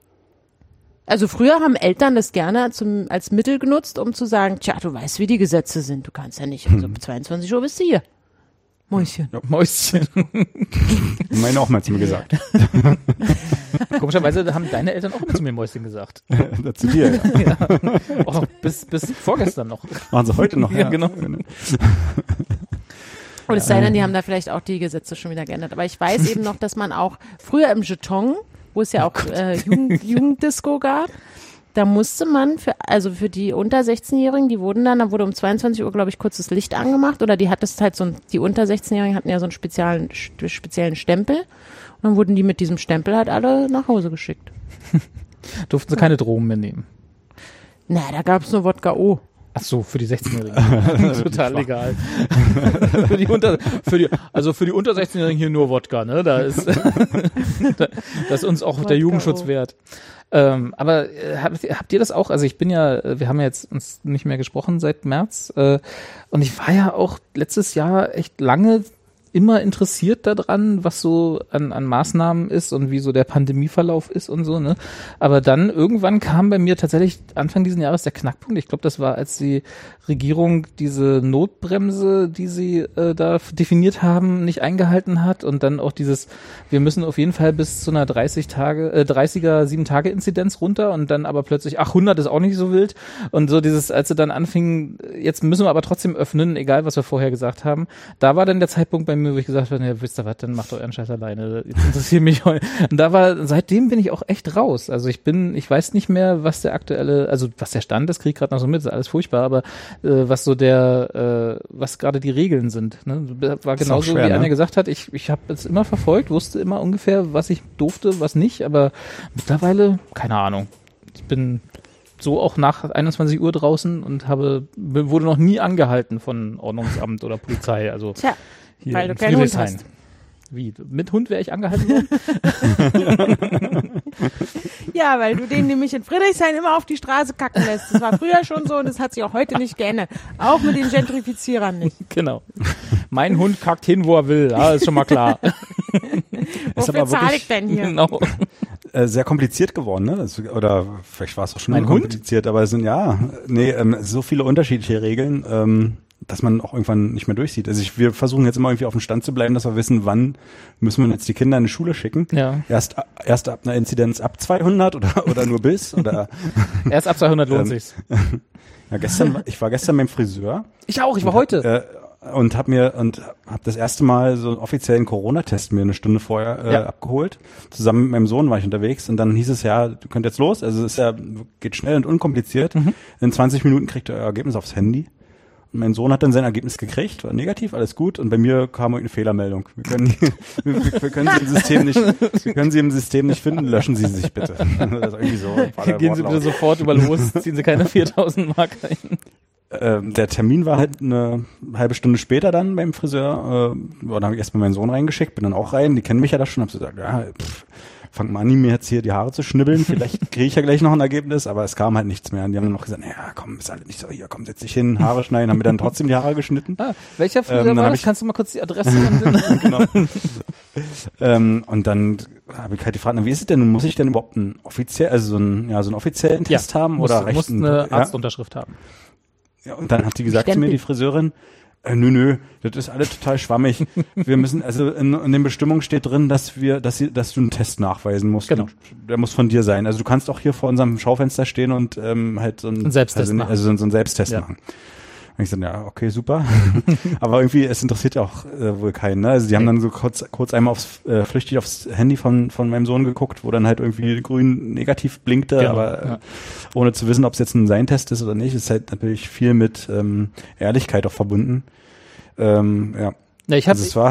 Also früher haben Eltern das gerne als Mittel genutzt, um zu sagen, tja, du weißt, wie die Gesetze sind. Du kannst ja nicht, also 22 Uhr bist du hier. Mäuschen. Ja, Mäuschen. Meine auch mal zu mir gesagt. Komischerweise haben deine Eltern auch immer zu mir Mäuschen gesagt. Zu dir, ja. Oh, bis vorgestern noch. Machen sie heute noch, ja. Genau. Und es sei denn, die haben da vielleicht auch die Gesetze schon wieder geändert. Aber ich weiß eben noch, dass man auch früher im Jeton, wo es ja auch Jugenddisco gab, da musste man für die unter 16-Jährigen, da wurde um 22 Uhr, glaube ich, kurz das Licht angemacht oder die unter 16-Jährigen hatten ja so einen speziellen Stempel und dann wurden die mit diesem Stempel halt alle nach Hause geschickt. Durften sie keine Drogen mehr nehmen? Na, da gab es nur Wodka O. Ach so, für die 16-Jährigen. Total legal. für die unter 16-Jährigen hier nur Wodka, ne? Da ist, das ist uns auch Wodka der Jugendschutz wert. Aber habt ihr das auch? Also wir haben ja jetzt uns nicht mehr gesprochen seit März, und ich war ja auch letztes Jahr echt lange immer interessiert daran, was so an Maßnahmen ist und wie so der Pandemieverlauf ist und so, ne? Aber dann irgendwann kam bei mir tatsächlich Anfang diesen Jahres der Knackpunkt. Ich glaube, das war, als die Regierung diese Notbremse, die sie da definiert haben, nicht eingehalten hat und dann auch wir müssen auf jeden Fall bis zu einer 30er 7-Tage-Inzidenz runter und dann aber plötzlich, 100 ist auch nicht so wild und so als sie dann anfingen, jetzt müssen wir aber trotzdem öffnen, egal was wir vorher gesagt haben. Da war dann der Zeitpunkt bei mir, wo ich gesagt habe, ja, wisst ihr was, dann macht euren Scheiß alleine. Jetzt interessiert mich. Und seitdem bin ich auch echt raus. Also ich weiß nicht mehr, was der Stand ist, krieg gerade noch so mit, ist alles furchtbar, aber was gerade die Regeln sind. Ne? War genauso, schwer, wie Anja gesagt hat, ich habe es immer verfolgt, wusste immer ungefähr, was ich durfte, was nicht, aber mittlerweile, keine Ahnung. Ich bin so auch nach 21 Uhr draußen und wurde noch nie angehalten von Ordnungsamt oder Polizei. Also hier weil du keinen Hund hast. Wie? Mit Hund wäre ich angehalten worden? Ja, weil du den nämlich in Friedrichshain immer auf die Straße kacken lässt. Das war früher schon so und das hat sich auch heute nicht geändert. Auch mit den Gentrifizierern nicht. Genau. Mein Hund kackt hin, wo er will. Ja, ist schon mal klar. Wofür zahle ich denn hier? Genau. Sehr kompliziert geworden, ne? Oder vielleicht war es auch schon mein kompliziert, Hund? Aber es sind so viele unterschiedliche Regeln, dass man auch irgendwann nicht mehr durchsieht. Also wir versuchen jetzt immer irgendwie auf dem Stand zu bleiben, dass wir wissen, wann müssen wir jetzt die Kinder in die Schule schicken. Ja. Erst ab einer Inzidenz ab 200 oder nur bis? Oder erst ab 200 lohnt sich's. Ja, ich war gestern beim Friseur. Ich auch, ich war heute. Und hab das erste Mal so einen offiziellen Corona-Test mir eine Stunde vorher abgeholt. Zusammen mit meinem Sohn war ich unterwegs und dann hieß es du könnt jetzt los. Also es geht schnell und unkompliziert. Mhm. In 20 Minuten kriegt ihr euer Ergebnis aufs Handy. Und mein Sohn hat dann sein Ergebnis gekriegt, war negativ, alles gut. Und bei mir kam irgendeine Fehlermeldung. Wir können Sie im System nicht finden, löschen Sie sich bitte. Das irgendwie so. Gehen Sie bitte sofort los, ziehen Sie keine 4.000 Mark ein. Der Termin war halt eine halbe Stunde später dann beim Friseur. Da habe ich erstmal meinen Sohn reingeschickt, bin dann auch rein. Die kennen mich ja da schon. Hab gesagt, fang mal an, mir jetzt hier die Haare zu schnibbeln. Vielleicht kriege ich ja gleich noch ein Ergebnis, aber es kam halt nichts mehr. Und die haben dann noch gesagt, komm, ist halt nicht so, hier, komm, setz dich hin, Haare schneiden. Haben mir dann trotzdem die Haare geschnitten. Welcher Friseur war das? Kannst du mal kurz die Adresse genau. Und dann habe ich halt gefragt, wie ist es denn? Muss ich denn überhaupt einen offiziellen Test haben? Oder musst eine Arztunterschrift haben. Ja, und dann hat die gesagt zu mir, die Friseurin, nö, das ist alles total schwammig. Wir müssen, also in den Bestimmungen steht drin, dass du einen Test nachweisen musst. Genau. Der muss von dir sein. Also du kannst auch hier vor unserem Schaufenster stehen und halt so einen Selbsttest machen. Also so einen Selbsttest machen. Und ich so, okay, super. Aber irgendwie, es interessiert ja auch wohl keinen. Ne? Also die haben dann so kurz einmal flüchtig aufs Handy von meinem Sohn geguckt, wo dann halt irgendwie grün negativ blinkte, genau, aber ohne zu wissen, ob es jetzt ein Sein-Test ist oder nicht. Ist halt natürlich viel mit Ehrlichkeit auch verbunden. Ja, wir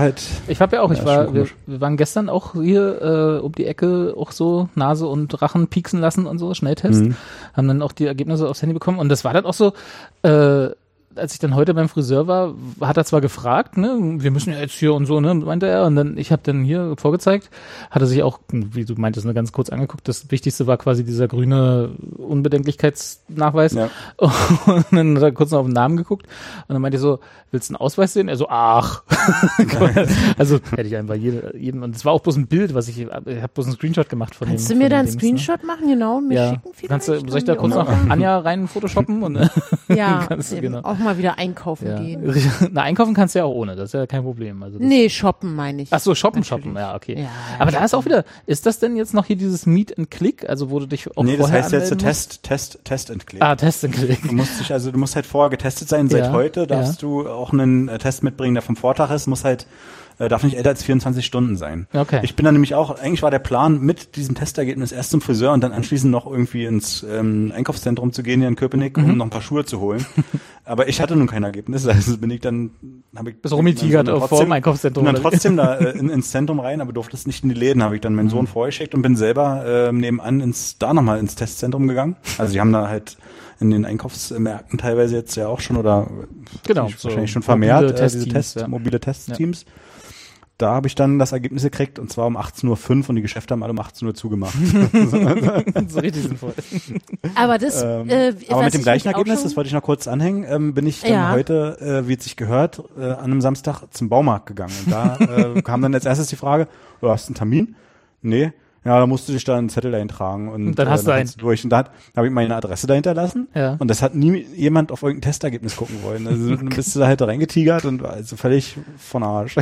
waren gestern auch hier um die Ecke auch so Nase und Rachen pieksen lassen und so, Schnelltest. Haben dann auch die Ergebnisse aufs Handy bekommen und das war dann auch so, als ich dann heute beim Friseur war, hat er zwar gefragt, ne, wir müssen ja jetzt hier und so, ne, meinte er, und dann, ich habe dann hier vorgezeigt, hat er sich auch, wie du meintest, ganz kurz angeguckt, das Wichtigste war quasi dieser grüne Unbedenklichkeitsnachweis, und dann hat er kurz noch auf den Namen geguckt, und dann meinte ich so, willst du einen Ausweis sehen? Er so, ach. Also, hätte ich einfach jedem, und es war auch bloß ein Bild, ich habe bloß einen Screenshot gemacht von dem. Kannst du mir da einen Screenshot machen, genau, und mir schicken vielleicht? Soll ich da kurz noch Anja rein photoshoppen? Und ja, kannst du, genau. Auch mal wieder einkaufen gehen. Na, einkaufen kannst du ja auch ohne, das ist ja kein Problem. Also nee, shoppen meine ich. Ach so, shoppen, ja, okay. Ja, aber da ist auch wieder, ist das denn jetzt noch hier dieses Meet and Click, also wo du dich auch vorher das heißt jetzt Test and Click. Ah, Test and Click. Du musst halt vorher getestet sein, seit heute darfst du auch einen Test mitbringen, der vom Vortag ist, darf nicht älter als 24 Stunden sein. Okay. Ich bin dann nämlich eigentlich war der Plan, mit diesem Testergebnis erst zum Friseur und dann anschließend noch irgendwie ins Einkaufszentrum zu gehen hier in Köpenick, um noch ein paar Schuhe zu holen. Aber ich hatte nun kein Ergebnis, also bist rumgetigert vor dem Einkaufszentrum. Und dann trotzdem da ins Zentrum rein, aber durfte es nicht in die Läden, habe ich dann meinen Sohn vorgeschickt und bin selber nebenan nochmal ins Testzentrum gegangen. Also die haben da halt in den Einkaufsmärkten teilweise jetzt ja auch schon wahrscheinlich schon vermehrt mobile Testteams. Ja. Da habe ich dann das Ergebnis gekriegt und zwar um 18.05 Uhr und die Geschäfte haben alle um 18 Uhr zugemacht. So richtig sinnvoll. Aber das, aber mit dem gleichen Ergebnis, das wollte ich noch kurz anhängen, bin ich dann heute, wie es sich gehört, an einem Samstag zum Baumarkt gegangen. Und da kam dann als erstes die Frage, hast du einen Termin? Nee. Ja, da musst du dich da einen Zettel eintragen und dann hast du einen durch. Und da habe ich meine Adresse dahinter lassen. Ja. Und das hat nie jemand auf irgendein Testergebnis gucken wollen. Also dann bist du da halt reingetigert und war also völlig von Arsch.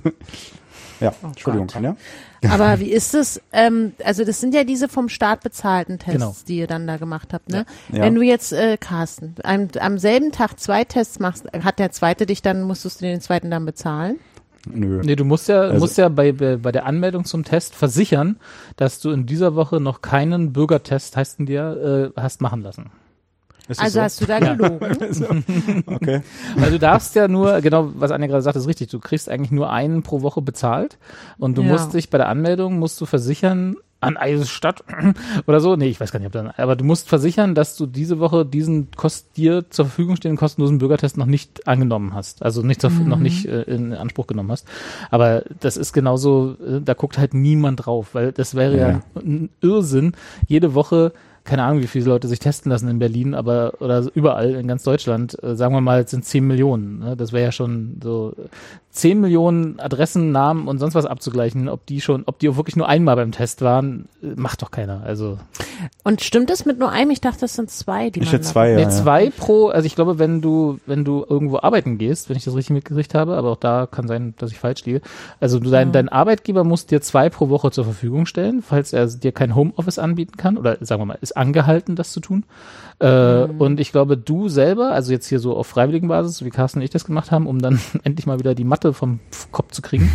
Ja, Entschuldigung, ja. Aber wie ist es? Also das sind ja diese vom Staat bezahlten Tests, die ihr dann da gemacht habt, ne? Ja. Wenn du jetzt, Carsten, am selben Tag 2 Tests machst, hat der zweite musstest du den zweiten dann bezahlen? Nö. Nee, du musst ja bei der Anmeldung zum Test versichern, dass du in dieser Woche noch keinen Bürgertest, heißt denn der, hast machen lassen. Also hast du da gelogen? Okay. Weil du darfst ja nur, genau, was Anja gerade sagt, ist richtig, du kriegst eigentlich nur einen pro Woche bezahlt und du musst dich bei der Anmeldung, versichern, an Eisenstadt oder so, nee, ich weiß gar nicht, aber du musst versichern, dass du diese Woche diesen dir zur Verfügung stehenden kostenlosen Bürgertest noch nicht angenommen hast, also noch nicht in Anspruch genommen hast. Aber das ist genauso, da guckt halt niemand drauf, weil das wäre ja ein Irrsinn, jede Woche, keine Ahnung, wie viele Leute sich testen lassen in Berlin, oder überall in ganz Deutschland, sagen wir mal, es sind 10 Millionen. Ne? Das wäre ja schon so 10 Millionen Adressen, Namen und sonst was abzugleichen, ob die auch wirklich nur einmal beim Test waren, macht doch keiner. Also. Und stimmt das mit nur einem? Ich dachte, das sind 2, die man hätte 2, ja. 2 pro, also ich glaube, wenn du irgendwo arbeiten gehst, wenn ich das richtig mitgekriegt habe, aber auch da kann sein, dass ich falsch liege, also dein Arbeitgeber muss dir 2 pro Woche zur Verfügung stellen, falls er dir kein Homeoffice anbieten kann, oder sagen wir mal, ist angehalten, das zu tun. Und ich glaube, du selber, also jetzt hier so auf freiwilligen Basis, so wie Carsten und ich das gemacht haben, um dann endlich mal wieder die Matte vom Kopf zu kriegen,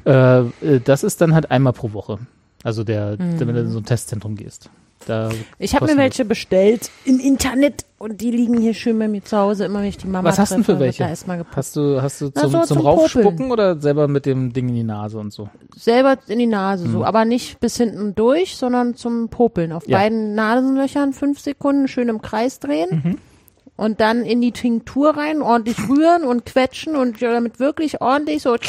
das ist dann halt einmal pro Woche. Also wenn du in so ein Testzentrum gehst. Ich habe mir welche bestellt im Internet und die liegen hier schön bei mir zu Hause, immer wenn ich die Mama Was hast du denn für welche? Hast du zum Raufspucken Popeln. Oder selber mit dem Ding in die Nase und so? Selber in die Nase, so, aber nicht bis hinten durch, sondern zum Popeln. Auf beiden Nasenlöchern 5 Sekunden schön im Kreis drehen. Und dann in die Tinktur rein, ordentlich rühren und quetschen und damit wirklich ordentlich so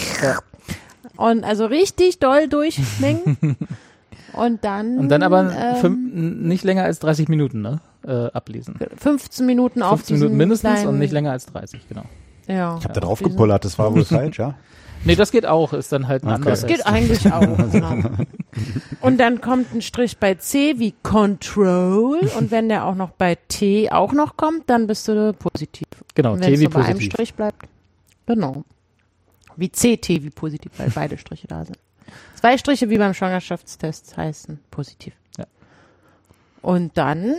und also richtig doll durchmengen. Und dann aber nicht länger als 30 Minuten, ne? Ablesen. 15 Minuten auf 15 Minuten mindestens und nicht länger als 30, genau. Ja. Ich habe da drauf gepullert, das war wohl falsch, ja? Nee, das geht auch, ist dann halt ein anderes. Das geht eigentlich auch. Genau. Und dann kommt ein Strich bei C wie Control und wenn der auch noch bei T auch noch kommt, dann bist du positiv. Genau, und T wie positiv. Wenn es bei einem positiv. Strich bleibt, genau. Wie C, T wie positiv, weil beide Striche da sind. 2 Striche wie beim Schwangerschaftstest heißen positiv. Ja. Und dann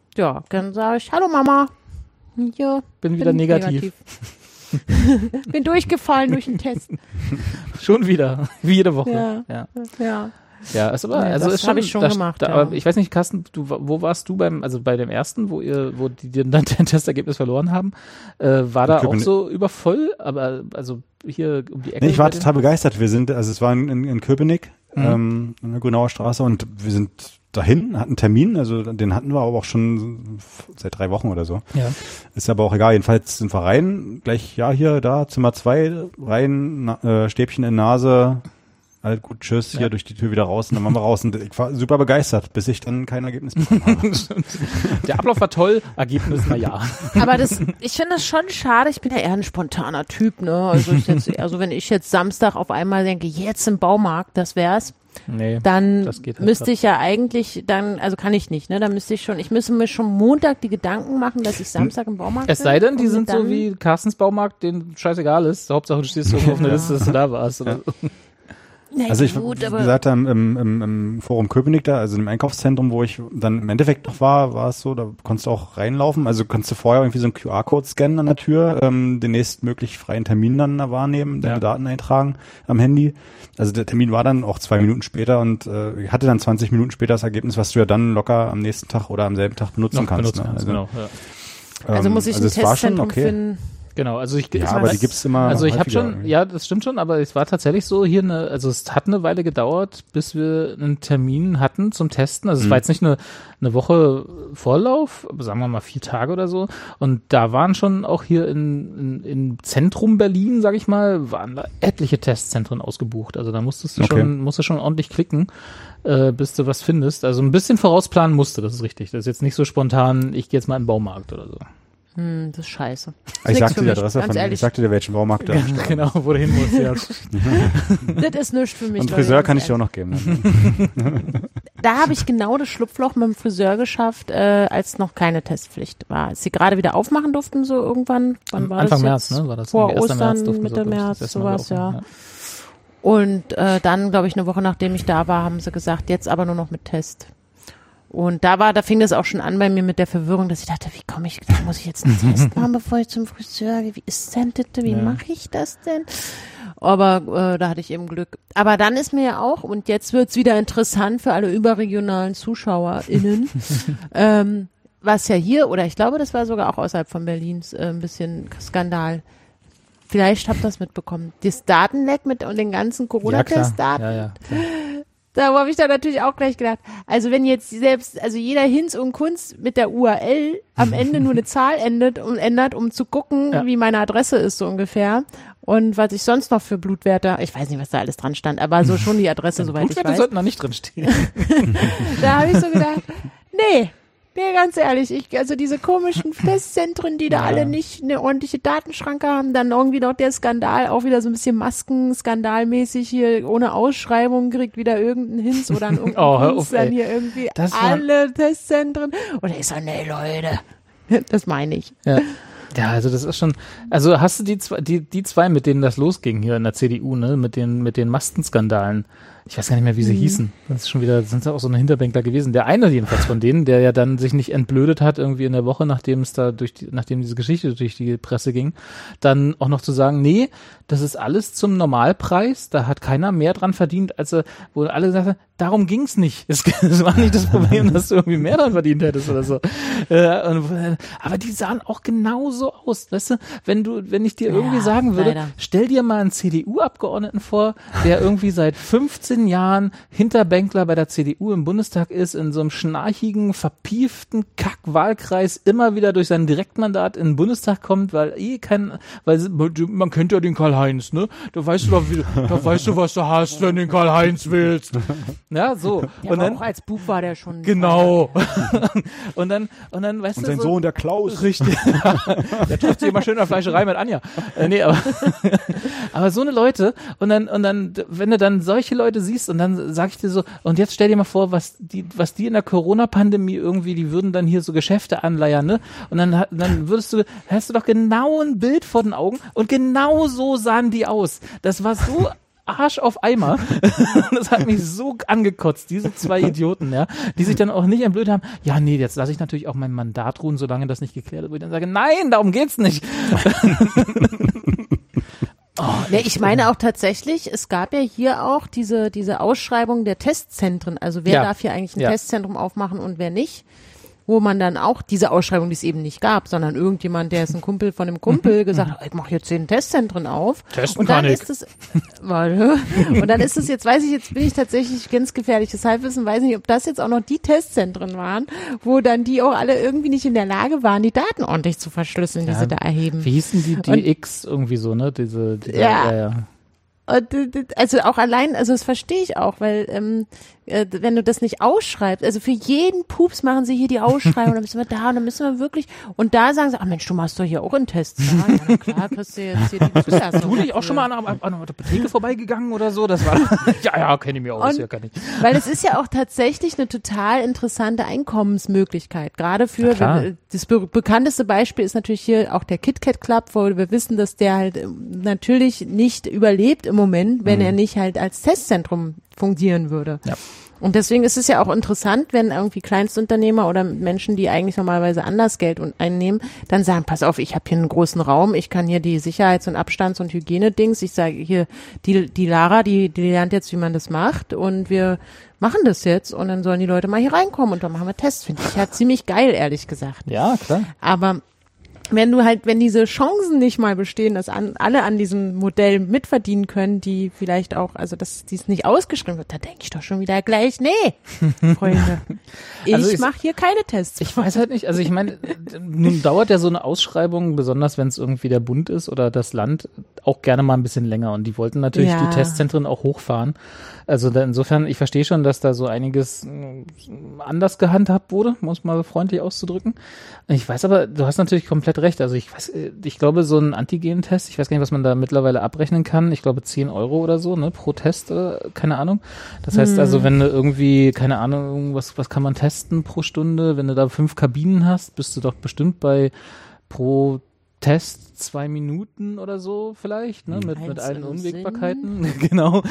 sage ich, hallo Mama. Ja, bin wieder negativ. Bin durchgefallen durch den Test. Schon wieder, wie jede Woche. Ja, ist aber, also das ist schon, habe ich schon gemacht. Aber ich weiß nicht, Carsten, wo warst du bei dem ersten, wo die dann dein Testergebnis verloren haben? War da auch so übervoll, aber also hier um die Ecke? Nee, ich war total begeistert. Es war in Köpenick, in der Grünauer Straße und wir sind dahin, hatten einen Termin, also den hatten wir aber auch schon seit 3 Wochen oder so. Ja. Ist aber auch egal, jedenfalls sind wir rein, gleich, da, Zimmer 2, rein, Stäbchen in Nase, alles gut, tschüss, hier durch die Tür wieder raus und dann waren wir raus und ich war super begeistert, bis ich dann kein Ergebnis bekommen habe. Der Ablauf war toll, Ergebnis, na. Aber ich finde das schon schade, ich bin ja eher ein spontaner Typ, ne, also wenn ich jetzt Samstag auf einmal denke, jetzt im Baumarkt, das wär's, Nee, dann das geht halt müsste ich ja eigentlich also kann ich nicht, ne? Dann ich müsste mir schon Montag die Gedanken machen, dass ich Samstag im Baumarkt bin. Es sei denn, die sind so wie Carstens Baumarkt, denen scheißegal ist. Hauptsache, du stehst irgendwo auf einer Liste, dass du da warst. Oder so. Ja, also ich, wie gesagt, im Forum Köpenick da, also im Einkaufszentrum, wo ich dann im Endeffekt noch war es so, da konntest du auch reinlaufen, also kannst du vorher irgendwie so einen QR-Code scannen an der Tür, den nächstmöglich freien Termin dann da wahrnehmen, deine Daten eintragen am Handy. Also der Termin war dann auch 2 Minuten später und ich hatte dann 20 Minuten später das Ergebnis, was du ja dann locker am nächsten Tag oder am selben Tag benutzen kannst. Ne? Also, genau, ja. Also muss ich ein Testzentrum finden. Genau, also aber die gibt's immer. Also ich habe schon, ja, das stimmt schon, aber es war tatsächlich so hier also es hat eine Weile gedauert, bis wir einen Termin hatten zum Testen. Also es war jetzt nicht eine Woche Vorlauf, sagen wir mal 4 Tage oder so. Und da waren schon auch hier im Zentrum Berlin, sag ich mal, waren da etliche Testzentren ausgebucht. Also da musstest du schon ordentlich klicken, bis du was findest. Also ein bisschen vorausplanen musste, das ist richtig. Das ist jetzt nicht so spontan, ich gehe jetzt mal in den Baumarkt oder so. Das ist scheiße. Ich sagte die Adresse ich sagte dir, welchen Baumarkt da ist. Genau, wo du hin musst, ja. Das ist nichts für mich. Und Friseur kann ich dir auch noch geben. Da habe ich genau das Schlupfloch mit dem Friseur geschafft, als noch keine Testpflicht war. Als sie gerade wieder aufmachen durften, so irgendwann. Wann war Anfang das März, ne? War das vor Ostern, Mitte März, sowas, ja. Und dann, glaube ich, eine Woche nachdem ich da war, haben sie gesagt, jetzt aber nur noch mit Test. Und da fing das auch schon an bei mir mit der Verwirrung, dass ich dachte, muss ich jetzt einen Test machen, bevor ich zum Friseur gehe? Wie ist denn das? Wie mache ich das denn? Aber da hatte ich eben Glück. Aber dann ist mir ja auch, und jetzt wird's wieder interessant für alle überregionalen ZuschauerInnen, was ja hier, oder ich glaube, das war sogar auch außerhalb von Berlins, ein bisschen Skandal. Vielleicht habt ihr das mitbekommen. Das Datenleck mit und den ganzen Corona-Testdaten. Ja, klar. Da habe ich dann natürlich auch gleich gedacht, also wenn jetzt jeder Hinz und Kunz mit der URL am Ende nur eine Zahl ändert, um zu gucken, wie meine Adresse ist so ungefähr und was ich sonst noch für Blutwerte, ich weiß nicht, was da alles dran stand, aber so schon die Adresse, soweit ich weiß. Blutwerte sollten da nicht drin stehen. Da habe ich so gedacht, nee, ganz ehrlich, also diese komischen Testzentren, die da alle nicht eine ordentliche Datenschranke haben, dann irgendwie noch der Skandal, auch wieder so ein bisschen Maskenskandalmäßig hier ohne Ausschreibung kriegt wieder irgendein Hinz oder ein Hinz dann hier irgendwie alle Testzentren. Und ich so, nee, Leute, das meine ich. Ja, also das ist schon, also hast du die zwei, mit denen das losging hier in der CDU, ne, mit den Maskenskandalen. Ich weiß gar nicht mehr, wie sie hießen. Das ist schon wieder, sind auch so eine Hinterbänkler gewesen. Der eine jedenfalls von denen, der ja dann sich nicht entblödet hat, irgendwie in der Woche, nachdem diese Geschichte durch die Presse ging, dann auch noch zu sagen, nee, das ist alles zum Normalpreis, da hat keiner mehr dran verdient, wo alle gesagt haben, darum ging's nicht. Es war nicht das Problem, dass du irgendwie mehr dran verdient hättest oder so. Aber die sahen auch genauso aus, weißt du, wenn ich dir irgendwie sagen würde, stell dir mal einen CDU-Abgeordneten vor, der irgendwie seit 15 Jahren Hinterbänkler bei der CDU im Bundestag ist, in so einem schnarchigen, verpieften Kack-Wahlkreis immer wieder durch sein Direktmandat in den Bundestag kommt, weil man kennt ja den Karl-Heinz, ne? Da weißt du, was du hast, wenn du den Karl-Heinz willst. Ja, so. Ja, und dann, auch als Bub war der schon. Genau. und dann, weißt du. Und sein Sohn, der Klaus. Richtig. Der trifft sich immer schön in der Fleischerei mit Anja. Nee, aber so eine Leute, und dann, wenn du dann solche Leute siehst, und dann sag ich dir so, und jetzt stell dir mal vor, was die in der Corona-Pandemie irgendwie, die würden dann hier so Geschäfte anleiern, ne? Und dann hast du doch genau ein Bild vor den Augen, und genau so sahen die aus. Das war so Arsch auf Eimer. Das hat mich so angekotzt, diese zwei Idioten, ja, die sich dann auch nicht entblödet haben, ja, nee, jetzt lasse ich natürlich auch mein Mandat ruhen, solange das nicht geklärt ist, wo ich dann sage, nein, darum geht's nicht. Ja, ich meine auch tatsächlich, es gab ja hier auch diese Ausschreibung der Testzentren, also wer darf hier eigentlich ein Testzentrum aufmachen und wer nicht, wo man dann auch diese Ausschreibung, die es eben nicht gab, sondern irgendjemand, der ist ein Kumpel von einem Kumpel, gesagt hat, ich mache jetzt 10 Testzentren auf. Testen und dann ist es, und dann ist es jetzt bin ich tatsächlich ganz gefährliches Halbwissen, weiß nicht, ob das jetzt auch noch die Testzentren waren, wo dann die auch alle irgendwie nicht in der Lage waren, die Daten ordentlich zu verschlüsseln, die sie da erheben. Wie hießen die X irgendwie so, ne? Diese ja. Also auch allein, also das verstehe ich auch, weil wenn du das nicht ausschreibst, also für jeden Pups machen sie hier die Ausschreibung, dann müssen wir da und dann müssen wir wirklich, und da sagen sie, Mensch, du machst doch hier auch einen Test. Ja, na klar, kriegst du jetzt hier die Zulassung. Du nicht auch schon mal an einer Apotheke vorbeigegangen oder so? Das war ja, kenne ich mir aus, ja, kann ich. Weil es ist ja auch tatsächlich eine total interessante Einkommensmöglichkeit, gerade für, das bekannteste Beispiel ist natürlich hier auch der KitKat Club, wo wir wissen, dass der halt natürlich nicht überlebt im Moment, wenn er nicht halt als Testzentrum fungieren würde. Ja. Und deswegen ist es ja auch interessant, wenn irgendwie Kleinstunternehmer oder Menschen, die eigentlich normalerweise anders Geld einnehmen, dann sagen, pass auf, ich habe hier einen großen Raum, ich kann hier die Sicherheits- und Abstands- und Hygienedings, ich sage hier, die Lara, die lernt jetzt, wie man das macht und wir machen das jetzt und dann sollen die Leute mal hier reinkommen und dann machen wir Tests, finde ich ja ziemlich geil, ehrlich gesagt. Ja, klar. Aber wenn diese Chancen nicht mal bestehen, dass alle an diesem Modell mitverdienen können, die vielleicht auch, also dass dies nicht ausgeschrieben wird, da denke ich doch schon wieder gleich, nee, Freunde, ich mache hier keine Tests. Ich weiß halt nicht, also ich meine, nun dauert ja so eine Ausschreibung, besonders wenn es irgendwie der Bund ist oder das Land, auch gerne mal ein bisschen länger und die wollten natürlich die Testzentren auch hochfahren. Also insofern, ich verstehe schon, dass da so einiges anders gehandhabt wurde, um es mal so freundlich auszudrücken. Ich weiß aber, du hast natürlich komplett recht. Also ich glaube, so ein Antigen-Test, ich weiß gar nicht, was man da mittlerweile abrechnen kann. Ich glaube 10 € oder so, ne, pro Test oder keine Ahnung. Das heißt also, wenn du irgendwie, keine Ahnung, was kann man testen pro Stunde? Wenn du da 5 Kabinen hast, bist du doch bestimmt bei pro Test 2 Minuten oder so vielleicht, ne, mit allen Unwägbarkeiten. Genau.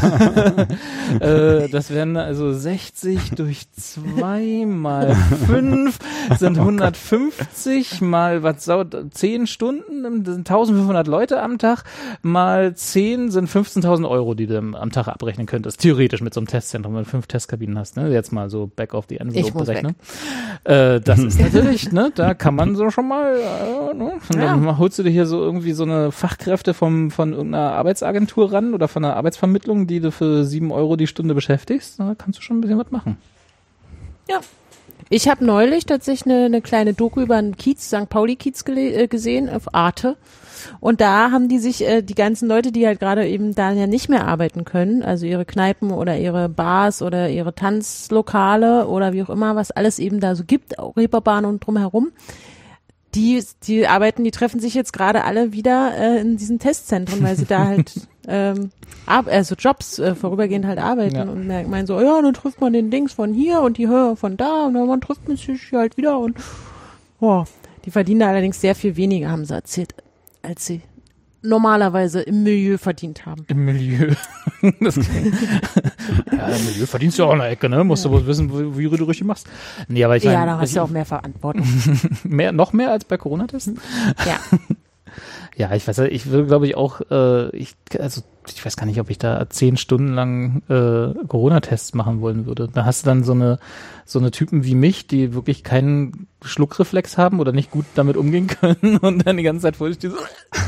Das wären also 60 durch 2 mal 5 sind 150 mal 10 Stunden, das sind 1500 Leute am Tag, mal 10 sind 15.000 €, die du am Tag abrechnen könntest. Theoretisch mit so einem Testzentrum, wenn du 5 Testkabinen hast, ne, jetzt mal so back of the envelope berechnen. Das ist natürlich, ne, da kann man so schon mal, ne, und dann holst du dir hier so irgendwie so eine Fachkräfte von irgendeiner Arbeitsagentur ran oder von einer Arbeitsvermittlung, die du für 7 € die Stunde beschäftigst, da kannst du schon ein bisschen was machen. Ja. Ich habe neulich tatsächlich eine kleine Doku über einen Kiez, St. Pauli-Kiez gesehen auf Arte. Und da haben die sich, die ganzen Leute, die halt gerade eben da ja nicht mehr arbeiten können, also ihre Kneipen oder ihre Bars oder ihre Tanzlokale oder wie auch immer, was alles eben da so gibt, auch Reeperbahn und drumherum, die treffen sich jetzt gerade alle wieder in diesen Testzentren, weil sie da halt also Jobs vorübergehend halt arbeiten und meinen so, ja, dann trifft man den Dings von hier und die Hörer von da und dann man trifft man sich halt wieder und die verdienen da allerdings sehr viel weniger, haben sie erzählt, als sie normalerweise im Milieu verdient haben. Im Milieu. Im Milieu verdienst du auch eine Ecke, ne? Musst du wohl wissen, wie du richtig machst. Nee, aber da hast du auch mehr Verantwortung. Noch mehr als bei Corona-Testen? Ja. Ja, ich will, glaube ich, auch, ich weiß gar nicht, ob ich da 10 Stunden lang Corona-Tests machen wollen würde. Da hast du dann so eine Typen wie mich, die wirklich keinen Schluckreflex haben oder nicht gut damit umgehen können und dann die ganze Zeit vor dir so.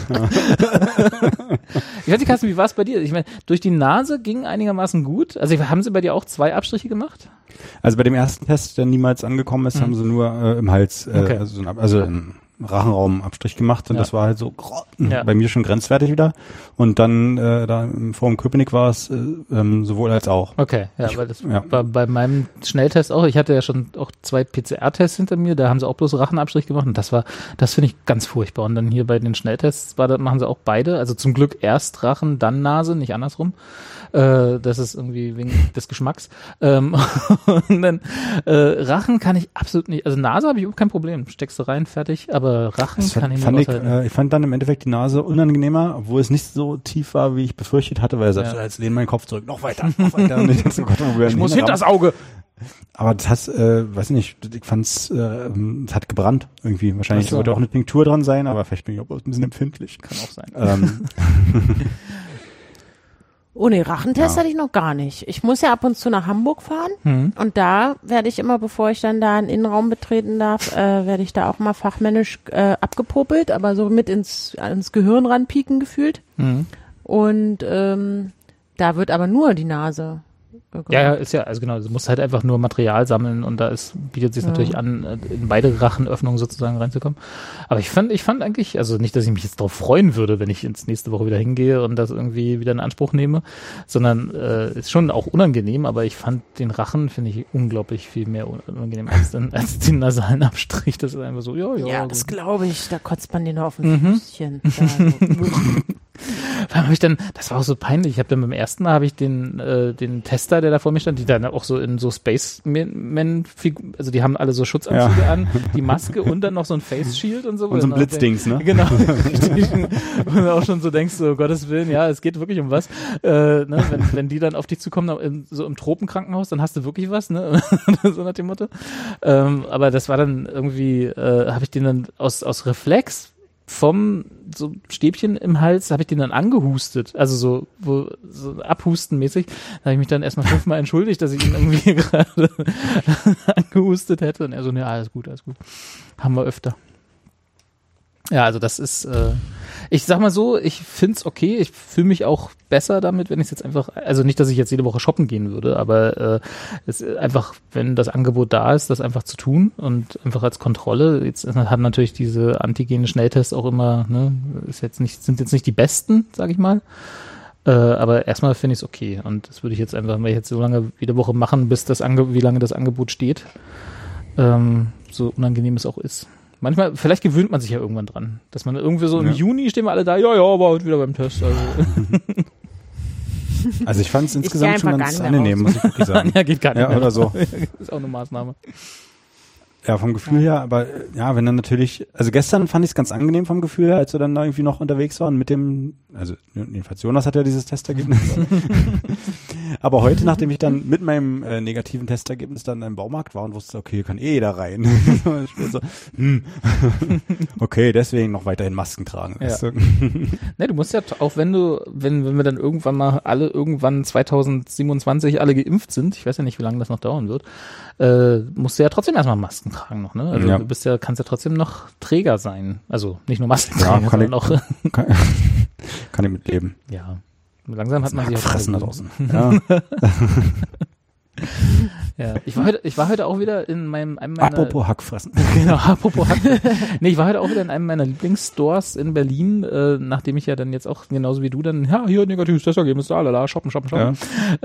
Ich weiß nicht, Carsten, wie war es bei dir? Ich meine, durch die Nase ging einigermaßen gut. Also haben sie bei dir auch 2 Abstriche gemacht? Also bei dem ersten Test, der niemals angekommen ist, haben sie nur im Hals, also im Rachenraumabstrich gemacht und das war halt so bei mir schon grenzwertig wieder und dann da vor dem Köpenick war es sowohl als auch. Okay, weil das war bei meinem Schnelltest auch, ich hatte ja schon auch 2 PCR-Tests hinter mir, da haben sie auch bloß Rachenabstrich gemacht und das finde ich ganz furchtbar und dann hier bei den Schnelltests machen sie auch beide, also zum Glück erst Rachen, dann Nase, nicht andersrum. Das ist irgendwie wegen des Geschmacks. Und dann Rachen kann ich absolut nicht, also Nase habe ich überhaupt kein Problem, steckst du rein, fertig, aber Rachen kann ich nicht aushalten. Ich fand dann im Endeffekt die Nase unangenehmer, obwohl es nicht so tief war, wie ich befürchtet hatte, weil er sagte, jetzt lehn meinen Kopf zurück, noch weiter. Und ich muss hinter das Auge. Aber das weiß nicht, ich fand's, es hat gebrannt irgendwie. Wahrscheinlich wollte auch eine Tinktur dran sein, aber vielleicht bin ich auch ein bisschen empfindlich. Kann auch sein. Oh nee, Rachentest hatte ich noch gar nicht. Ich muss ja ab und zu nach Hamburg fahren und da werde ich immer, bevor ich dann da einen Innenraum betreten darf, werde ich da auch mal fachmännisch abgepopelt, aber so mit ins Gehirn ranpieken gefühlt. Und da wird aber nur die Nase Ja, ist ja, also genau, du musst halt einfach nur Material sammeln und da bietet sich natürlich an, in beide Rachenöffnungen sozusagen reinzukommen. Aber ich fand eigentlich, also nicht, dass ich mich jetzt darauf freuen würde, wenn ich ins nächste Woche wieder hingehe und das irgendwie wieder in Anspruch nehme, sondern ist schon auch unangenehm, aber ich fand den Rachen, finde ich, unglaublich viel mehr unangenehm als den nasalen Abstrich. Das ist einfach so, ja, das glaube ich, da kotzt man den auf ein Füßchen. Das war auch so peinlich. Ich habe dann beim ersten Mal den Tester, der da vor mir stand, die dann auch so in so Spaceman, also die haben alle so Schutzanzüge an, die Maske und dann noch so ein Face Shield und so. Und so ein Blitzdings, ne? Genau. Und du auch schon so denkst, so Gottes Willen, ja, es geht wirklich um was. Ne? Wenn die dann auf dich zukommen, so im Tropenkrankenhaus, dann hast du wirklich was, ne? So nach dem Motto. Aber das war dann irgendwie, habe ich den dann aus Reflex vom so Stäbchen im Hals habe ich den dann angehustet, also so abhustenmäßig. Da habe ich mich dann erstmal 5-mal entschuldigt, dass ich ihn irgendwie gerade angehustet hätte. Und er so, ne, alles gut. Haben wir öfter. Ja, also das ist, ich sag mal so, ich find's okay, ich fühle mich auch besser damit, wenn ich jetzt einfach, also nicht, dass ich jetzt jede Woche shoppen gehen würde, aber es ist einfach, wenn das Angebot da ist, das einfach zu tun und einfach als Kontrolle. Jetzt haben natürlich diese Antigen-Schnelltests auch immer, ne, sind jetzt nicht die besten, sag ich mal. Aber erstmal finde ich es okay und das würde ich jetzt einfach, weil ich jetzt so lange jede Woche machen, bis wie lange das Angebot steht, so unangenehm es auch ist. Manchmal, vielleicht gewöhnt man sich ja irgendwann dran, dass man irgendwie so im Juni stehen wir alle da, aber heute wieder beim Test. Also ich fand es insgesamt schon ganz angenehm, muss ich wirklich sagen. Ja, geht gar nicht mehr. Oder so. Das ist auch eine Maßnahme. Ja, vom Gefühl her, aber ja, wenn dann natürlich, also gestern fand ich es ganz angenehm vom Gefühl her, als wir dann da irgendwie noch unterwegs waren mit dem, also jedenfalls Jonas hat ja dieses Testergebnis. Aber heute, nachdem ich dann mit meinem negativen Testergebnis dann im Baumarkt war und wusste, okay, hier kann da rein. So, okay, deswegen noch weiterhin Masken tragen. Ja. Ne, du musst ja auch, wenn wir dann irgendwann 2027 alle geimpft sind, ich weiß ja nicht, wie lange das noch dauern wird, musst du ja trotzdem erstmal Masken tragen noch, ne? Also du kannst ja trotzdem noch Träger sein. Also nicht nur Maskenträger, sondern auch kann ich mitleben. Ja. Langsam hat man sich auch fressen da draußen. Ja. Ja. Ich war heute auch wieder in einem meiner... Apropos Hackfressen. Genau, apropos Hackfressen. Nee, ich war heute auch wieder in einem meiner Lieblingsstores in Berlin, nachdem ich ja dann jetzt auch genauso wie du dann, hier negatives Testergebnis, da, shoppen. Ja.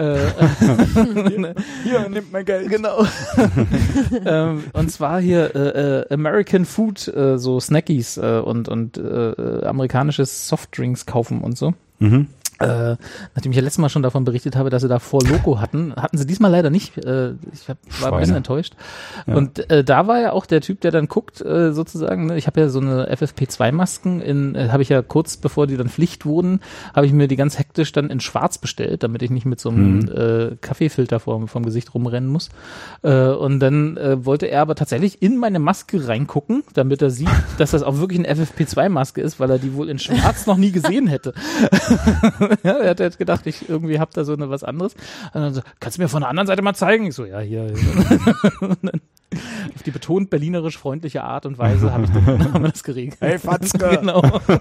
Hier, nimmt mein Geld. Genau. Und zwar hier American Food, so Snackies und amerikanisches Softdrinks kaufen und so. Mhm. Nachdem ich ja letztes Mal schon davon berichtet habe, dass sie da Four Loko hatten sie diesmal leider nicht. Ich war ein bisschen enttäuscht. Ja. Und da war ja auch der Typ, der dann guckt, sozusagen, ne? Ich habe ja so eine FFP2-Masken habe ich ja kurz bevor die dann Pflicht wurden, habe ich mir die ganz hektisch dann in schwarz bestellt, damit ich nicht mit so einem Kaffeefilter vom Gesicht rumrennen muss. Und dann wollte er aber tatsächlich in meine Maske reingucken, damit er sieht, dass das auch wirklich eine FFP2-Maske ist, weil er die wohl in schwarz noch nie gesehen hätte. Ja, er hat jetzt gedacht, ich irgendwie hab da so was anderes. Und dann so, kannst du mir von der anderen Seite mal zeigen? Ich so, ja, hier. Und dann auf die betont berlinerisch freundliche Art und Weise haben wir das geregelt. Hey, Fatzke! Genau.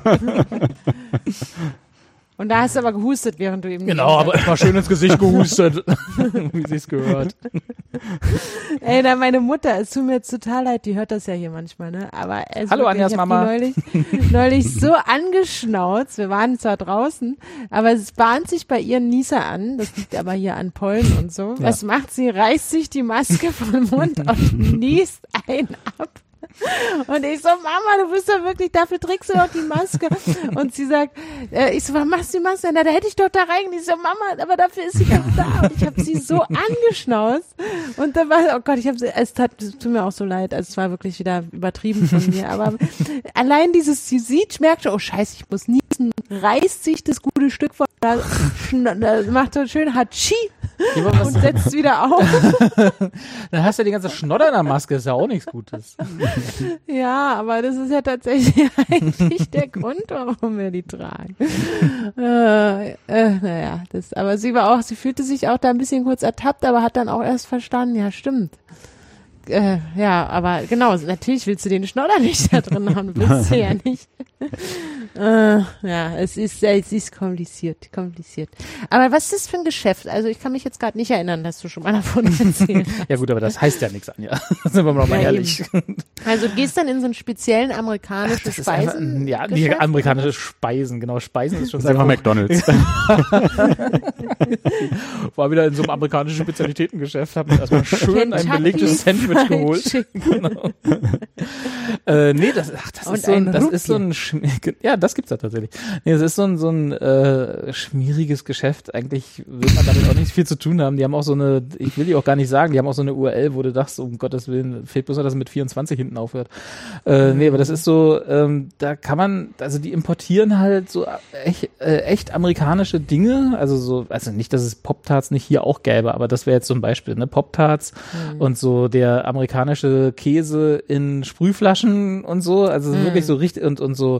Und da hast du aber gehustet, während du eben... Genau, aber erstmal schön ins Gesicht gehustet, wie sich's gehört. Ey, na, meine Mutter, es tut mir jetzt total leid, die hört das ja hier manchmal, ne? Aber hallo Anjas Mama. Neulich so angeschnauzt, wir waren zwar draußen, aber es bahnt sich bei ihr ein Nieser an, das liegt aber hier an Pollen und so. Ja. Was macht sie? Reißt sich die Maske vom Mund und niest einen ab. Und ich so, Mama, du bist doch wirklich, dafür trägst du doch die Maske. Und sie sagt, ich so, was machst du die Maske? Na, da hätte ich doch da rein. Ich so, Mama, aber dafür ist sie doch da. Und ich habe sie so angeschnauzt. Und dann war, oh Gott, es tut mir auch so leid. Also es war wirklich wieder übertrieben von mir. Aber allein sie sieht, merkt schon, oh Scheiße, ich muss niesen, reißt sich das gute Stück von da macht so schön Hatschi und setzt wieder auf. Dann hast du ja die ganze Schnodder in der Maske, ist ja auch nichts Gutes. Ja, aber das ist ja tatsächlich eigentlich der Grund, warum wir die tragen. Naja, aber sie fühlte sich auch da ein bisschen kurz ertappt, aber hat dann auch erst verstanden, ja stimmt. ja, aber genau, natürlich willst du den Schnodder nicht da drin haben, willst du ja nicht. Ja, es ist kompliziert. Aber was ist das für ein Geschäft? Also ich kann mich jetzt gerade nicht erinnern, dass du schon mal davon erzählt hast. Ja gut, aber das heißt ja nichts, Anja. Sind wir mal ehrlich. Also du gehst dann in so einen speziellen amerikanischen Speisen? Ja, die amerikanische Speisen, genau. Speisen ist schon einfach McDonald's. War wieder in so einem amerikanischen Spezialitätengeschäft, hab mir erstmal schön ein belegtes Sandwich geholt. Genau. Nee, das ist so ein ja, das gibt's da tatsächlich. Nee, das ist so ein schmieriges Geschäft. Eigentlich will man damit auch nicht viel zu tun haben. Die haben auch so eine, ich will die auch gar nicht sagen, die haben auch so eine URL, wo du dachtest, um Gottes Willen, fehlt bloß noch, dass es mit 24 hinten aufhört. Nee, aber das ist so, da kann man, also die importieren halt so echt amerikanische Dinge, also nicht, dass es Pop-Tarts nicht hier auch gäbe, aber das wäre jetzt so ein Beispiel, ne? Pop-Tarts und so der amerikanische Käse in Sprühflaschen und so, also wirklich so richtig und so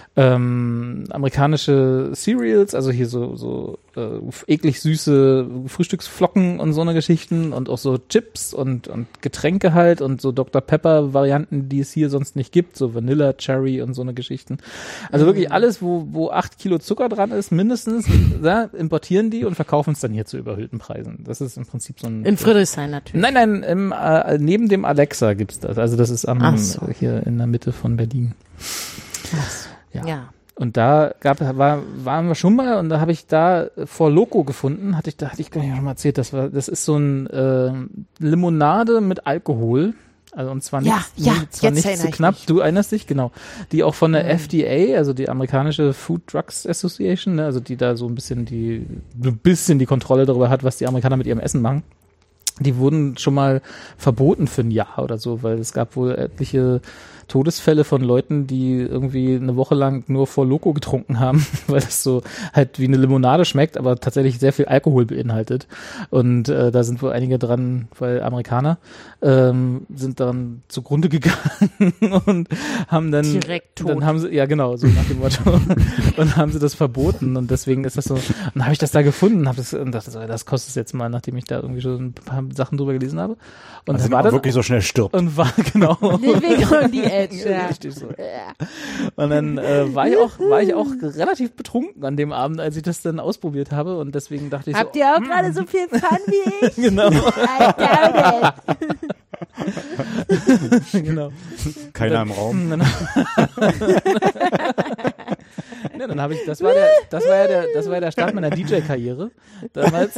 amerikanische Cereals, also hier so eklig süße Frühstücksflocken und so eine Geschichten und auch so Chips und Getränke halt und so Dr. Pepper Varianten, die es hier sonst nicht gibt, so Vanilla, Cherry und so eine Geschichten. Also wirklich alles, wo 8 Kilo Zucker dran ist, mindestens, da importieren die und verkaufen es dann hier zu überhöhten Preisen. Das ist im Prinzip so ein... In Friedrichshain natürlich. Nein, neben dem Alexa gibt's das. Also das ist hier in der Mitte von Berlin. Ach so. Ja. Und da waren wir schon mal und da habe ich da Four Loko gefunden, hatte ich gar nicht schon mal erzählt, das ist so ein Limonade mit Alkohol, also und zwar nicht zu knapp, du erinnerst dich, genau, die auch von der FDA, also die amerikanische Food Drugs Association, ne, also die da so ein bisschen die Kontrolle darüber hat, was die Amerikaner mit ihrem Essen machen. Die wurden schon mal verboten für ein Jahr oder so, weil es gab wohl etliche Todesfälle von Leuten, die irgendwie eine Woche lang nur Four Loko getrunken haben, weil das so halt wie eine Limonade schmeckt, aber tatsächlich sehr viel Alkohol beinhaltet. Und da sind wohl einige dran, weil Amerikaner sind dann zugrunde gegangen und haben dann direkt tot. Dann haben sie, ja genau, so nach dem Motto, und haben sie das verboten und deswegen ist das so, und habe ich das da gefunden und dachte so, das kostet es jetzt mal, nachdem ich da irgendwie schon ein paar Sachen drüber gelesen habe. Und also war dann wirklich so schnell stirbt. Und war, genau. Living on the edge, ja. Richtig so. Und dann war ich auch relativ betrunken an dem Abend, als ich das dann ausprobiert habe und deswegen dachte ich Habt ihr auch gerade so viel Fun wie ich? Genau. I doubt it. Genau. Keiner im Raum. Ja, dann habe ich, das war ja der Start meiner DJ-Karriere damals.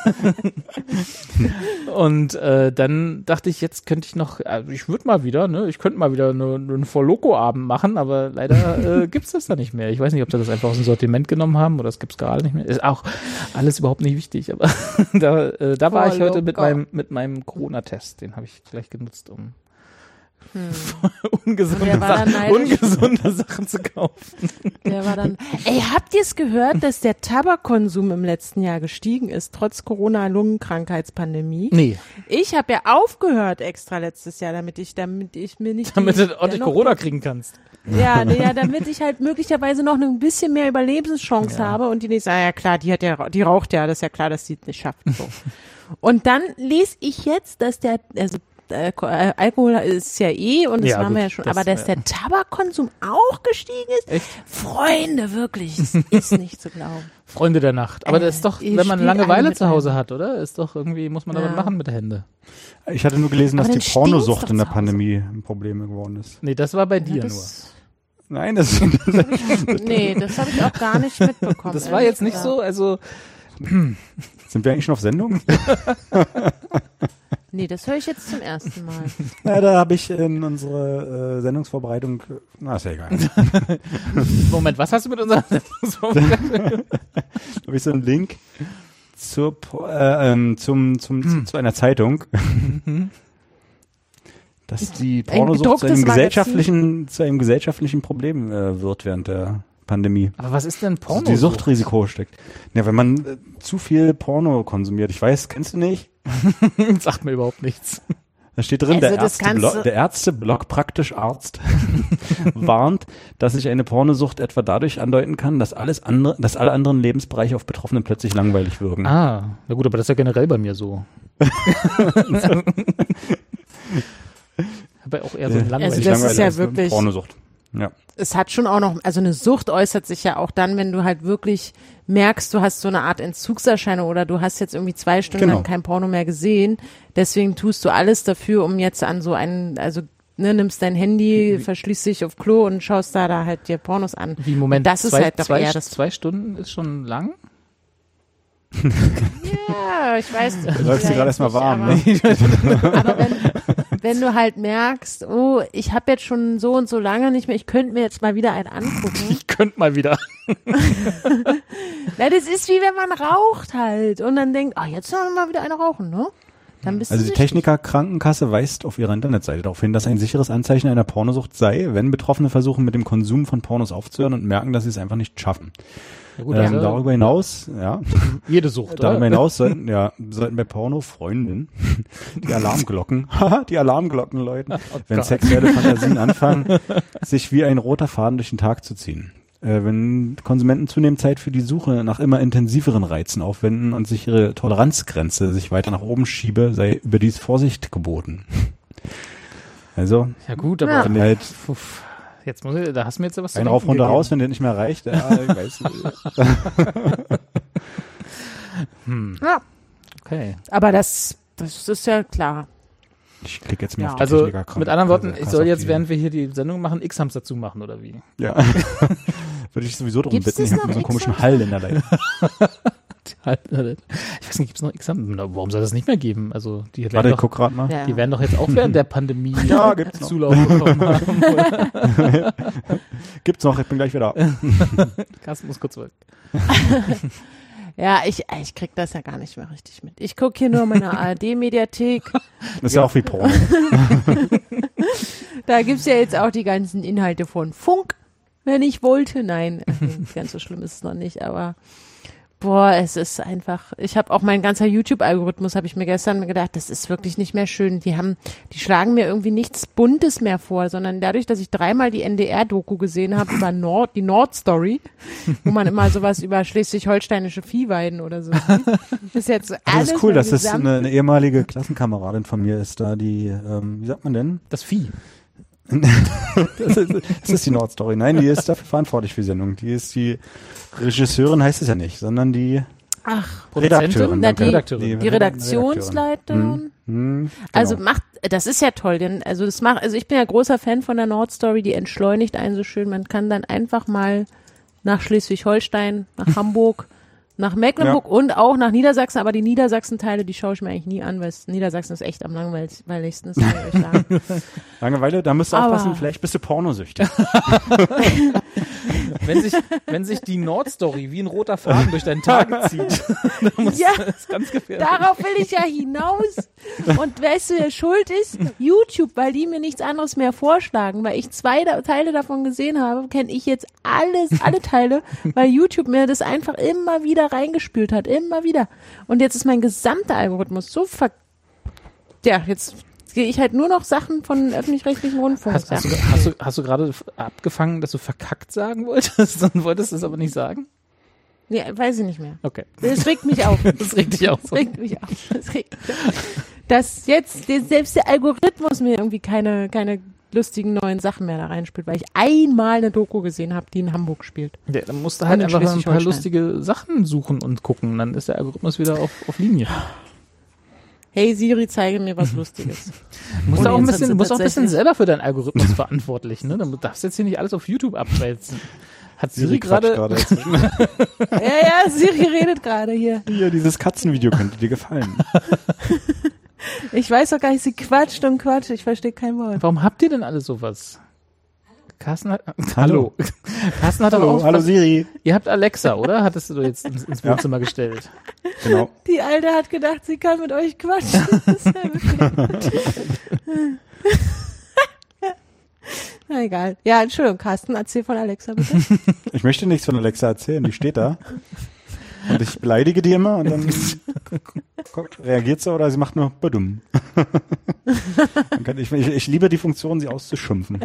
Und dann dachte ich, jetzt könnte ich noch, ich könnte mal wieder einen Four Loko-Abend machen, aber leider gibt's das da nicht mehr. Ich weiß nicht, ob sie das einfach aus dem Sortiment genommen haben oder es gibt's gerade nicht mehr. Ist auch alles überhaupt nicht wichtig, aber da war ich heute mit meinem Corona-Test, den habe ich gleich genutzt, um ungesunde Sachen zu kaufen. Der war dann, habt ihr es gehört, dass der Tabakkonsum im letzten Jahr gestiegen ist, trotz Corona-Lungenkrankheitspandemie? Nee. Ich habe ja aufgehört extra letztes Jahr, damit du ordentlich Corona kriegen kannst. Ja, damit ich halt möglicherweise noch ein bisschen mehr Überlebenschance habe und die nicht sagen, ja klar, die raucht ja, das ist ja klar, dass sie es nicht schafft. So. Und dann lese ich jetzt, dass Alkohol ist ja und das haben wir ja schon, aber dass der Tabakkonsum auch gestiegen ist, echt? Freunde, wirklich, das ist nicht zu glauben. Freunde der Nacht. Aber das ist doch, wenn man Langeweile zu Hause hat, oder? Ist doch irgendwie, muss man damit machen mit der Hände. Ich hatte nur gelesen, dass die Pornosucht in der Pandemie ein Problem geworden ist. Nee, das war bei dir nur. Nein, das nee, das habe ich auch gar nicht mitbekommen. Das war jetzt nicht so, also sind wir eigentlich schon auf Sendung? Nee, das höre ich jetzt zum ersten Mal. Na, da habe ich in unsere Sendungsvorbereitung, ist ja egal. Moment, was hast du mit unserer Sendungsvorbereitung? Da habe ich so einen Link zu einer Zeitung, dass die Pornosucht zu einem gesellschaftlichen Problem wird während der Pandemie. Aber was ist denn Porno? Also die Suchtrisiko steckt. Ja, wenn man zu viel Porno konsumiert. Ich weiß, kennst du nicht? Sagt mir überhaupt nichts. Da steht drin, der Ärzteblog praktisch Arzt warnt, dass sich eine Pornosucht etwa dadurch andeuten kann, dass alle anderen Lebensbereiche auf Betroffenen plötzlich langweilig wirken. Ah, na gut, aber das ist ja generell bei mir so. habe auch eher so ein langweiliges. Also das ist ja wirklich Pornosucht. Ja. Es hat schon auch noch, also eine Sucht äußert sich ja auch dann, wenn du halt wirklich merkst, du hast so eine Art Entzugserscheinung oder du hast jetzt irgendwie 2 Stunden lang kein Porno mehr gesehen. Deswegen tust du alles dafür, um jetzt an so einen, also nimmst dein Handy, verschließt dich auf Klo und schaust da halt dir Pornos an. Wie, Moment, das ist halt doch eher das 2 Stunden ist schon lang? Ja, ich weiß. Da läufst du gerade erstmal warm. Aber wenn du halt merkst, oh, ich habe jetzt schon so und so lange nicht mehr, ich könnte mir jetzt mal wieder einen angucken. Ich könnte mal wieder. Na, das ist wie wenn man raucht halt und dann denkt, jetzt sollen wir mal wieder eine rauchen, ne? Dann bist also du die Techniker Krankenkasse weist auf ihrer Internetseite darauf hin, dass ein sicheres Anzeichen einer Pornosucht sei, wenn Betroffene versuchen, mit dem Konsum von Pornos aufzuhören und merken, dass sie es einfach nicht schaffen. Ja gut, darüber hinaus, jede Sucht, oder? Darüber hinaus sollten bei Porno-Freundinnen die Alarmglocken läuten, wenn sexuelle Fantasien anfangen, sich wie ein roter Faden durch den Tag zu ziehen. Wenn Konsumenten zunehmend Zeit für die Suche nach immer intensiveren Reizen aufwenden und sich ihre Toleranzgrenze sich weiter nach oben schiebe, sei überdies Vorsicht geboten. Also, ja gut, aber wenn halt jetzt da hast du mir jetzt was ein rauf, runter, raus, wenn der nicht mehr reicht. Ja, ich weiß nicht. Ja. Okay. Aber das ist ja klar. Ich klicke jetzt mal auf die Also Techniker-Krankenkasse. mit anderen Worten, ich soll jetzt, während wir hier die Sendung machen, X-Hams dazu machen, oder wie? Ja. Würde ich sowieso drum bitten. Ich noch habe so einen komischen Hall in der Leitung. Ich weiß nicht, gibt es noch X-Hams? Warum soll das nicht mehr geben? Also die Warte, ich guck gerade mal. Ja. Die werden doch jetzt auch während der Pandemie gibt's noch. Zulauf bekommen haben. Gibt's noch, ich bin gleich wieder. Carsten muss kurz zurück. Ja, ich krieg das ja gar nicht mehr richtig mit. Ich gucke hier nur meine ARD-Mediathek. Das ist ja auch wie Porno. Da gibt's ja jetzt auch die ganzen Inhalte von Funk, wenn ich wollte. Nein, ganz so schlimm ist es noch nicht, aber es ist einfach, ich habe auch mein ganzer YouTube-Algorithmus, habe ich mir gestern gedacht, das ist wirklich nicht mehr schön. Die schlagen mir irgendwie nichts Buntes mehr vor, sondern dadurch, dass ich 3-mal die NDR-Doku gesehen habe über die Nord-Story, wo man immer sowas über schleswig-holsteinische Viehweiden oder so sieht, ist jetzt alles. Das ist cool, dass das eine ehemalige Klassenkameradin von mir ist da, die, wie sagt man denn? Das Vieh. Das ist die Nordstory. Nein, die ist dafür verantwortlich für die Sendung. Die ist die Regisseurin, heißt es ja nicht, sondern die Redakteurin. Die Redaktionsleiterin. Genau. Also das ist ja toll, denn also ich bin ja großer Fan von der Nordstory, die entschleunigt einen so schön. Man kann dann einfach mal nach Schleswig-Holstein, nach Hamburg, nach Mecklenburg und auch nach Niedersachsen, aber die Niedersachsen-Teile, die schaue ich mir eigentlich nie an, weil Niedersachsen ist echt am langweiligsten, das kann ich euch sagen. Langeweile, da musst du aufpassen, vielleicht bist du pornosüchtig. Wenn sich die Nordstory wie ein roter Faden durch deinen Tag zieht, dann das ist ganz gefährlich. Darauf will ich ja hinaus. Und weißt du, wer schuld ist? YouTube, weil die mir nichts anderes mehr vorschlagen, weil ich 2 Teile davon gesehen habe, kenne ich jetzt alle Teile, weil YouTube mir das einfach immer wieder reingespült hat, immer wieder. Und jetzt ist mein gesamter Algorithmus so jetzt gehe ich halt nur noch Sachen von öffentlich-rechtlichen Rundfunk. Hast du gerade abgefangen, dass du verkackt sagen wolltest? Dann wolltest du es aber nicht sagen? Nee, weiß ich nicht mehr. Okay. Das regt mich auf. Das regt dich auf. Das regt mich auf. Dass jetzt selbst der Algorithmus mir irgendwie keine lustigen neuen Sachen mehr da reinspielt, weil ich einmal eine Doku gesehen habe, die in Hamburg spielt. Ja, dann musst du halt einfach ein paar lustige Sachen suchen und gucken. Dann ist der Algorithmus wieder auf Linie. Hey Siri, zeige mir was Lustiges. Du musst auch ein bisschen selber für deinen Algorithmus verantwortlich, ne? Du darfst jetzt hier nicht alles auf YouTube abwälzen. Hat Siri gerade Ja, Siri redet gerade hier. Ja, dieses Katzenvideo könnte dir gefallen. Ich weiß doch gar nicht, sie quatscht und quatscht. Ich verstehe kein Wort. Warum habt ihr denn alle sowas? Carsten hat... Hallo. Carsten hat aber auch... Hallo Siri. Ihr habt Alexa, oder? Hattest du jetzt ins Wohnzimmer gestellt? Genau. Die Alte hat gedacht, sie kann mit euch quatschen. Das ist ja wirklich... Na egal. Ja, Entschuldigung, Carsten, erzähl von Alexa bitte. Ich möchte nichts von Alexa erzählen, die steht da. Und ich beleidige die immer und dann reagiert sie oder sie macht nur badum. Ich liebe die Funktion, sie auszuschimpfen.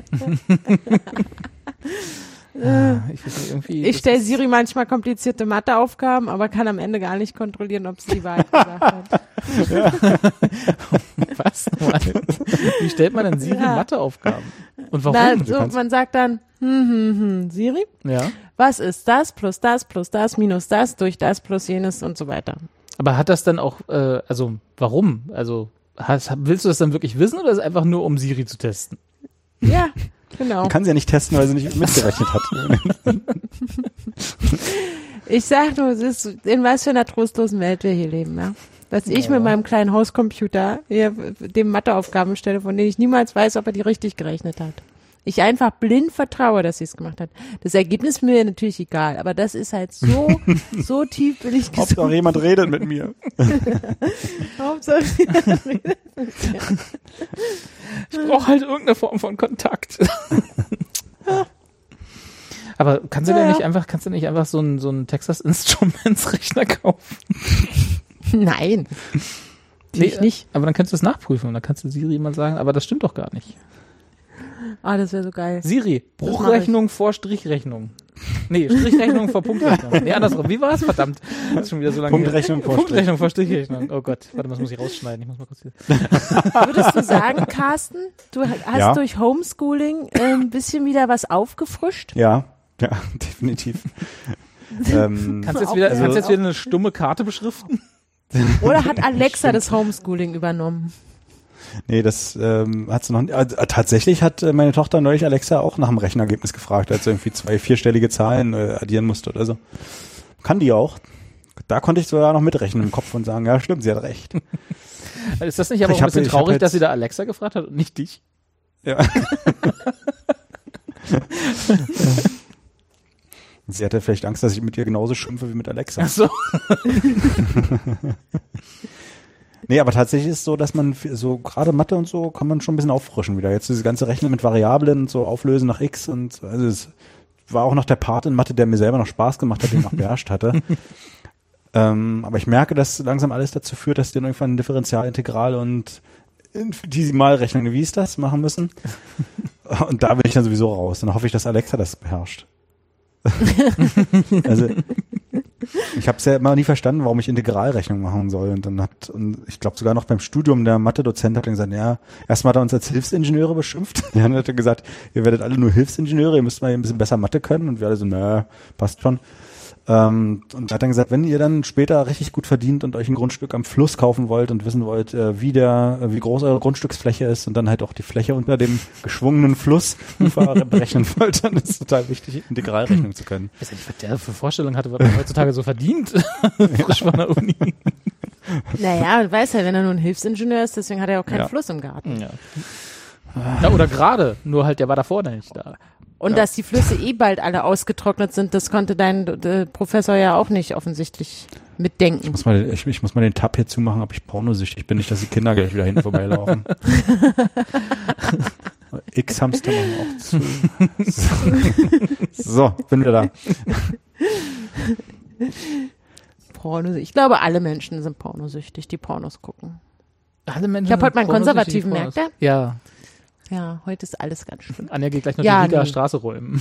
Ich stelle Siri manchmal komplizierte Matheaufgaben, aber kann am Ende gar nicht kontrollieren, ob sie die Wahrheit gesagt hat. Was? was? Wie stellt man denn Siri Matheaufgaben? Und warum? Na, so, man sagt dann, Siri, was ist das plus das plus das minus das durch das plus jenes und so weiter. Aber hat das dann auch, also warum? Also willst du das dann wirklich wissen oder ist es einfach nur, um Siri zu testen? Ja, genau. Man kann sie ja nicht testen, weil sie nicht mitgerechnet hat. Ich sag nur, es ist, in was für einer trostlosen Welt wir hier leben, ja. Dass ich mit meinem kleinen Hauscomputer hier dem Matheaufgaben stelle, von denen ich niemals weiß, ob er die richtig gerechnet hat. Ich einfach blind vertraue, dass sie es gemacht hat. Das Ergebnis ist mir natürlich egal, aber das ist halt so tief bin ich gesunken. Hauptsache jemand redet mit mir. Hauptsache jemand redet mit mir. Ich brauche halt irgendeine Form von Kontakt. Aber kannst du nicht einfach so einen Texas Instruments Rechner kaufen? Nein. Nee, nicht. Aber dann kannst du es nachprüfen und dann kannst du Siri immer sagen, aber das stimmt doch gar nicht. Ah, das wäre so geil. Siri, Bruchrechnung vor Strichrechnung. Nee, Strichrechnung vor Punktrechnung. Nee, andersrum. Wie war es? Verdammt. Das ist schon wieder so lange. Punktrechnung vor Strichrechnung. Oh Gott. Warte mal, das muss ich rausschneiden. Ich muss mal kurz hier. Würdest du sagen, Carsten, du hast durch Homeschooling ein bisschen wieder was aufgefrischt? Ja, definitiv. Kannst jetzt wieder eine stumme Karte beschriften? Oder hat Alexa das Homeschooling übernommen? Nee, das hat sie noch nicht. Tatsächlich hat meine Tochter neulich Alexa auch nach dem Rechenergebnis gefragt, als sie irgendwie 2 vierstellige Zahlen addieren musste oder so. Kann die auch. Da konnte ich sogar noch mitrechnen im Kopf und sagen, ja stimmt, sie hat recht. Ist das nicht aber auch ein bisschen traurig, dass sie da Alexa gefragt hat und nicht dich? Ja. Sie hatte vielleicht Angst, dass ich mit ihr genauso schimpfe wie mit Alexa. Ach so. Nee, aber tatsächlich ist es so, dass man so gerade Mathe und so kann man schon ein bisschen auffrischen wieder. Jetzt diese ganze Rechnen mit Variablen und so auflösen nach X und also es war auch noch der Part in Mathe, der mir selber noch Spaß gemacht hat, den ich noch beherrscht hatte. Aber ich merke, dass langsam alles dazu führt, dass die dann irgendwann Differentialintegral und Infinitesimalrechnung, wie ist das, machen müssen. Und da bin ich dann sowieso raus. Dann hoffe ich, dass Alexa das beherrscht. Also ich habe es ja immer nie verstanden, warum ich Integralrechnung machen soll. Und ich glaube sogar noch beim Studium, der Mathe-Dozent hat dann gesagt, ja, erstmal hat er uns als Hilfsingenieure beschimpft. Dann hat er gesagt, ihr werdet alle nur Hilfsingenieure, ihr müsst mal ein bisschen besser Mathe können. Und wir alle so, passt schon. Und er hat dann gesagt, wenn ihr dann später richtig gut verdient und euch ein Grundstück am Fluss kaufen wollt und wissen wollt, wie groß eure Grundstücksfläche ist und dann halt auch die Fläche unter dem geschwungenen Flussufer berechnen wollt, dann ist es total wichtig, Integralrechnung zu können. Ich weiß nicht, was der für Vorstellung hatte, was man heutzutage so verdient, frisch von der Uni. Naja, du weißt ja, wenn er nur ein Hilfsingenieur ist, deswegen hat er auch keinen Fluss im Garten. Ja, oder gerade, nur halt, der war davor nicht da. Und dass die Flüsse bald alle ausgetrocknet sind, das konnte dein Professor ja auch nicht offensichtlich mitdenken. Ich muss mal den Tab hier zumachen, ob ich pornosüchtig bin, nicht, dass die Kinder gleich wieder hinten vorbeilaufen. X-Hamster machen auch zu. So, bin wieder da. Pornosüchtig. Ich glaube, alle Menschen sind pornosüchtig, die Pornos gucken. Alle Menschen. Ich habe heute meinen Konservativen, merkt ihr? Ja. Ja, heute ist alles ganz schlimm. Anja geht gleich noch die Riga Straße räumen.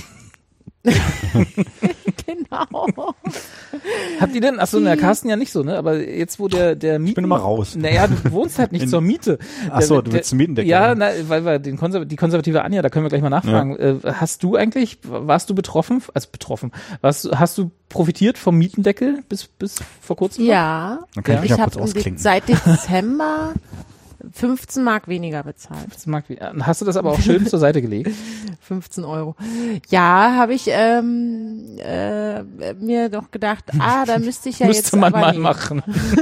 Genau. Habt ihr denn, achso, Carsten ja nicht so, ne? Aber jetzt, wo der Mieten... Ich bin immer raus. Naja, du wohnst halt nicht zur Miete. Achso, du willst zum Mietendeckel. Ja, weil wir die konservative Anja, da können wir gleich mal nachfragen. Ja. Warst du betroffen? Hast du profitiert vom Mietendeckel bis vor kurzem? Ja. Dann kann ich habe seit Dezember 15 Mark weniger bezahlt. 15 Mark. Hast du das aber auch schön zur Seite gelegt? 15 €. Ja, habe ich mir doch gedacht, da müsste ich ja müsste jetzt man aber mal machen.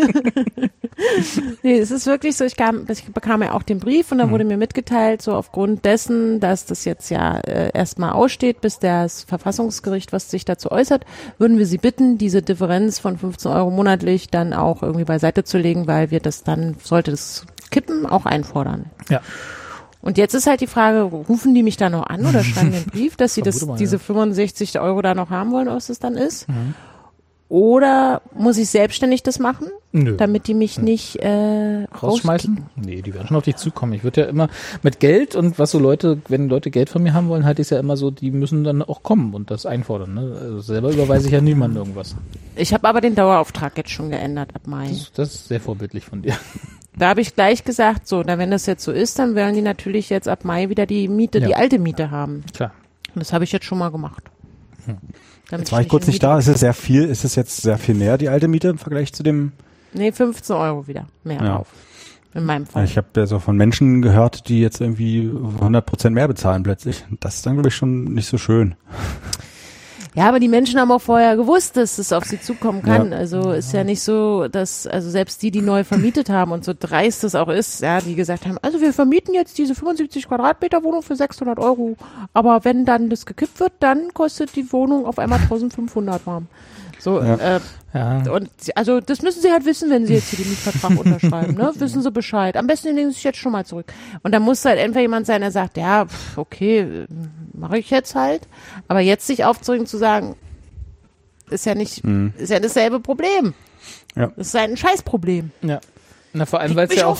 Nee, es ist wirklich so, ich bekam ja auch den Brief und dann wurde mir mitgeteilt, so aufgrund dessen, dass das jetzt ja erstmal aussteht, bis das Verfassungsgericht was sich dazu äußert, würden wir Sie bitten, diese Differenz von 15 € monatlich dann auch irgendwie beiseite zu legen, weil wir das dann, sollte das kippen, auch einfordern. Ja. Und jetzt ist halt die Frage, rufen die mich da noch an oder schreiben den Brief, dass sie diese 65 € da noch haben wollen, was das dann ist? Mhm. Oder muss ich selbstständig das machen, damit die mich nicht rausschmeißen? Nee, die werden schon auf dich zukommen. Ich würde ja immer mit Geld und was so wenn Leute Geld von mir haben wollen, halte ich es ja immer so, die müssen dann auch kommen und das einfordern. Ne? Also selber überweise ich ja niemandem irgendwas. Ich habe aber den Dauerauftrag jetzt schon geändert ab Mai. Das ist sehr vorbildlich von dir. Da habe ich gleich gesagt, so, wenn das jetzt so ist, dann werden die natürlich jetzt ab Mai wieder die Miete, die alte Miete haben. Klar. Und das habe ich jetzt schon mal gemacht. Jetzt war ich kurz nicht da. Ist es jetzt sehr viel mehr, die alte Miete im Vergleich zu dem? Nee, 15 € wieder mehr drauf. In meinem Fall. Ich habe ja so von Menschen gehört, die jetzt irgendwie 100% mehr bezahlen plötzlich. Das ist dann, glaube ich, schon nicht so schön. Ja, aber die Menschen haben auch vorher gewusst, dass es auf sie zukommen kann. Ja. Also ist ja nicht so, dass, also selbst die neu vermietet haben und so dreist es auch ist, ja, die gesagt haben, also wir vermieten jetzt diese 75 Quadratmeter Wohnung für 600 €. Aber wenn dann das gekippt wird, dann kostet die Wohnung auf einmal 1500 warm. So, und also das müssen sie halt wissen, wenn sie jetzt hier den Mietvertrag unterschreiben, ne? Wissen sie Bescheid. Am besten legen sie sich jetzt schon mal zurück. Und da muss halt entweder jemand sein, der sagt, ja, okay, mache ich jetzt halt. Aber jetzt sich aufzuregen zu sagen, ist ja dasselbe Problem. Ja. Das ist halt ein Scheißproblem. Ja. Na, vor allem, weil es ja auch.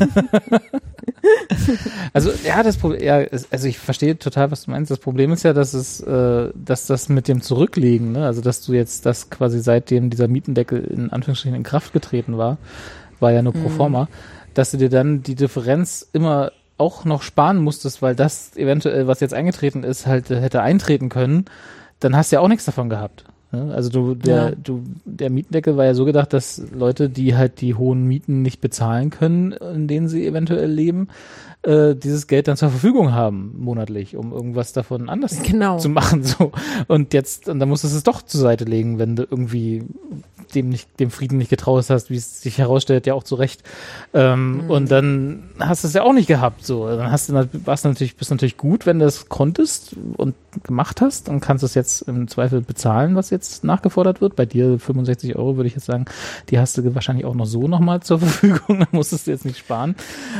Also, ja, also ich verstehe total, was du meinst. Das Problem ist ja, dass das mit dem Zurücklegen, ne, also dass du jetzt das quasi seitdem dieser Mietendeckel in Anführungsstrichen in Kraft getreten war ja nur pro forma, dass du dir dann die Differenz immer auch noch sparen musstest, weil das eventuell, was jetzt eingetreten ist, halt hätte eintreten können, dann hast du ja auch nichts davon gehabt. Also der Mietendeckel war ja so gedacht, dass Leute, die halt die hohen Mieten nicht bezahlen können, in denen sie eventuell leben, dieses Geld dann zur Verfügung haben monatlich, um irgendwas davon anders zu machen. So. Und dann musstest du es doch zur Seite legen, wenn du irgendwie dem Frieden nicht getraut hast, wie es sich herausstellt, ja auch zu Recht. Und dann hast du es ja auch nicht gehabt. So. Dann bist natürlich gut, wenn du das konntest und gemacht hast und kannst es jetzt im Zweifel bezahlen, was jetzt nachgefordert wird. Bei dir 65 € würde ich jetzt sagen, die hast du wahrscheinlich auch noch so nochmal zur Verfügung, da musstest du jetzt nicht sparen.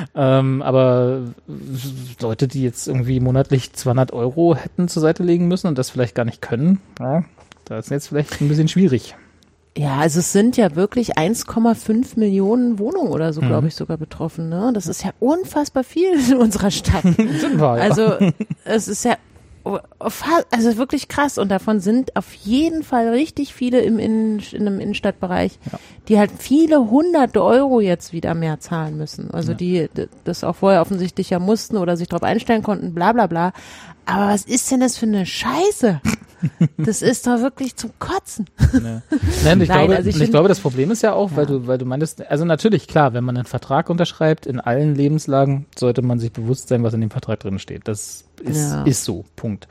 Aber Leute, die jetzt irgendwie monatlich 200 € hätten zur Seite legen müssen und das vielleicht gar nicht können, ja, da ist jetzt vielleicht ein bisschen schwierig. Ja, also es sind ja wirklich 1,5 Millionen Wohnungen oder so, glaube ich, sogar betroffen. Ne? Das ist ja unfassbar viel in unserer Stadt. Sind wir, ja. Also es ist ja wirklich krass. Und davon sind auf jeden Fall richtig viele in einem Innenstadtbereich, die halt viele hunderte € jetzt wieder mehr zahlen müssen. Also die das auch vorher offensichtlich ja mussten oder sich darauf einstellen konnten, bla bla bla. Aber was ist denn das für eine Scheiße? Das ist doch wirklich zum Kotzen. Ja. Nein, ich glaube, das Problem ist ja auch, weil du meintest, also natürlich, klar, wenn man einen Vertrag unterschreibt, in allen Lebenslagen sollte man sich bewusst sein, was in dem Vertrag drin steht. Das ist so, Punkt.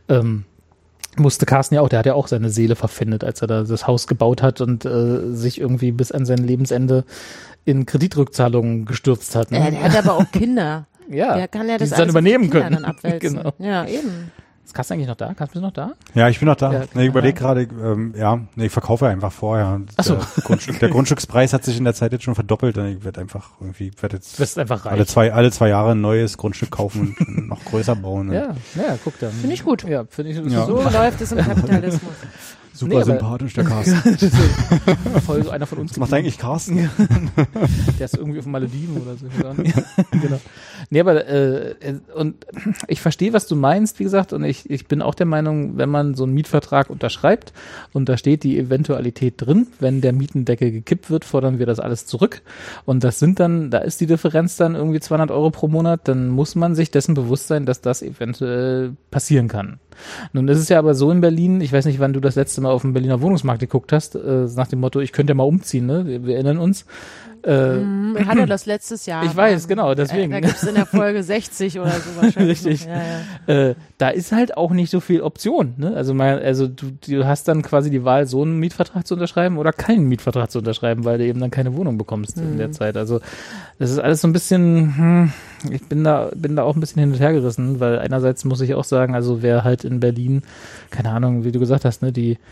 Musste Carsten ja auch, der hat ja auch seine Seele verpfändet, als er da das Haus gebaut hat und sich irgendwie bis an sein Lebensende in Kreditrückzahlungen gestürzt hat. Ne? Der hat aber auch Kinder. Ja, der kann ja das die dann übernehmen können. Dann abwälzen. Genau. Ja, eben. Ist Carsten eigentlich noch da? Bist du noch da? Ja, ich bin noch da. Ja, ich überlege gerade, ich verkaufe einfach vorher. Ach so. Der Grundstückspreis hat sich in der Zeit jetzt schon verdoppelt. Ich werde jetzt wirst einfach reich. alle zwei Jahre ein neues Grundstück kaufen und noch größer bauen. Ja, guck da. Finde ich gut. Ja, finde ich. So läuft es im Kapitalismus. Super sympathisch, der Carsten. Voll einer von uns. Was macht eigentlich Carsten? Der ist irgendwie auf den Malediven oder so. Genau. Nee, aber und ich verstehe, was du meinst, wie gesagt, und ich bin auch der Meinung, wenn man so einen Mietvertrag unterschreibt und da steht die Eventualität drin, wenn der Mietendeckel gekippt wird, fordern wir das alles zurück und da ist die Differenz dann irgendwie 200 € pro Monat, dann muss man sich dessen bewusst sein, dass das eventuell passieren kann. Nun ist es ja aber so in Berlin, ich weiß nicht, wann du das letzte Mal auf dem Berliner Wohnungsmarkt geguckt hast, nach dem Motto, ich könnte ja mal umziehen, ne? Wir erinnern uns. Wir hatten das letztes Jahr. Ich weiß, genau, deswegen. Da gibt's in der Folge 60 oder so wahrscheinlich. Richtig. Da ist halt auch nicht so viel Option, ne? Also du hast dann quasi die Wahl, so einen Mietvertrag zu unterschreiben oder keinen Mietvertrag zu unterschreiben, weil du eben dann keine Wohnung bekommst in der Zeit. Also das ist alles so ein bisschen, ich bin da auch ein bisschen hin und her gerissen, weil einerseits muss ich auch sagen, also wer halt in Berlin, keine Ahnung, wie du gesagt hast, ne, die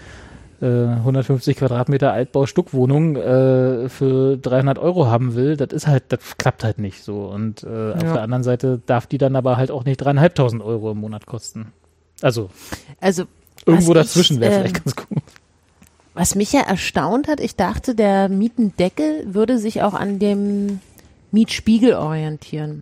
150 Quadratmeter Altbau-Stuckwohnung für 300 € haben will, das klappt halt nicht so. Und auf der anderen Seite darf die dann aber halt auch nicht 3.500 € im Monat kosten. Also irgendwo dazwischen wäre vielleicht ganz gut. Was mich ja erstaunt hat, ich dachte, der Mietendeckel würde sich auch an dem Mietspiegel orientieren.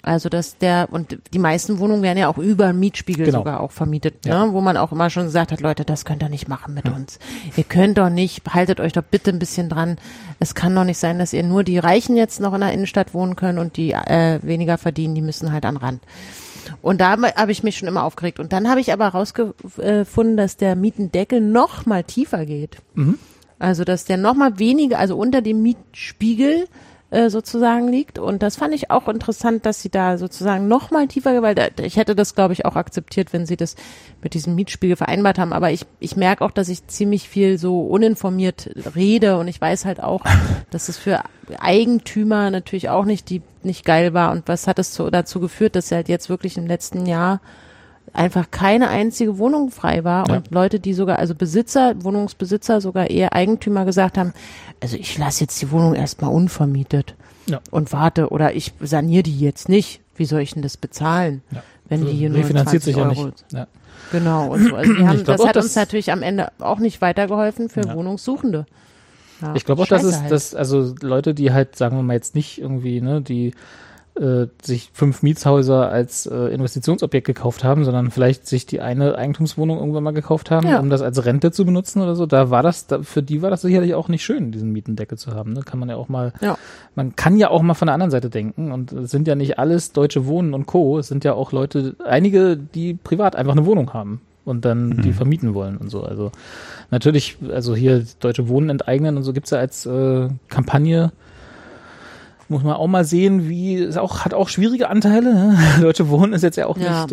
Also und die meisten Wohnungen werden ja auch über einen Mietspiegel sogar auch vermietet, ne? Wo man auch immer schon gesagt hat, Leute, das könnt ihr nicht machen mit uns. Ihr könnt doch nicht, haltet euch doch bitte ein bisschen dran. Es kann doch nicht sein, dass ihr nur die Reichen jetzt noch in der Innenstadt wohnen können und die weniger verdienen, die müssen halt an Rand. Und da habe ich mich schon immer aufgeregt. Und dann habe ich aber herausgefunden, dass der Mietendeckel noch mal tiefer geht. Mhm. Also dass der noch mal weniger, also unter dem Mietspiegel sozusagen liegt. Und das fand ich auch interessant, dass sie da sozusagen noch mal tiefer, weil ich hätte das, glaube ich, auch akzeptiert, wenn sie das mit diesem Mietspiegel vereinbart haben. Aber ich merke auch, dass ich ziemlich viel so uninformiert rede und ich weiß halt auch, dass es für Eigentümer natürlich auch nicht geil war. Und was hat es dazu geführt, dass halt jetzt wirklich im letzten Jahr einfach keine einzige Wohnung frei war und Leute, die sogar, also Wohnungsbesitzer sogar eher Eigentümer gesagt haben, also ich lasse jetzt die Wohnung erstmal unvermietet und warte oder ich saniere die jetzt nicht. Wie soll ich denn das bezahlen, wenn die hier nur 20 Euro... Nicht. Ja. Genau, und so. Also das hat uns natürlich am Ende auch nicht weitergeholfen für Wohnungssuchende. Ja, ich glaube auch, dass also Leute, die halt, sagen wir mal jetzt nicht irgendwie, ne, die sich 5 Mietshäuser als Investitionsobjekt gekauft haben, sondern vielleicht sich die eine Eigentumswohnung irgendwann mal gekauft haben, um das als Rente zu benutzen oder so. Für die war das sicherlich auch nicht schön, diesen Mietendeckel zu haben. Ne? Kann man ja auch mal, man kann ja auch mal von der anderen Seite denken und es sind ja nicht alles Deutsche Wohnen und Co. Es sind ja auch Leute, einige, die privat einfach eine Wohnung haben und dann die vermieten wollen und so. Also natürlich, also hier Deutsche Wohnen enteignen und so gibt's ja als Kampagne. Muss man auch mal sehen, hat auch schwierige Anteile. Ne? Deutsche Wohnen ist jetzt ja auch nicht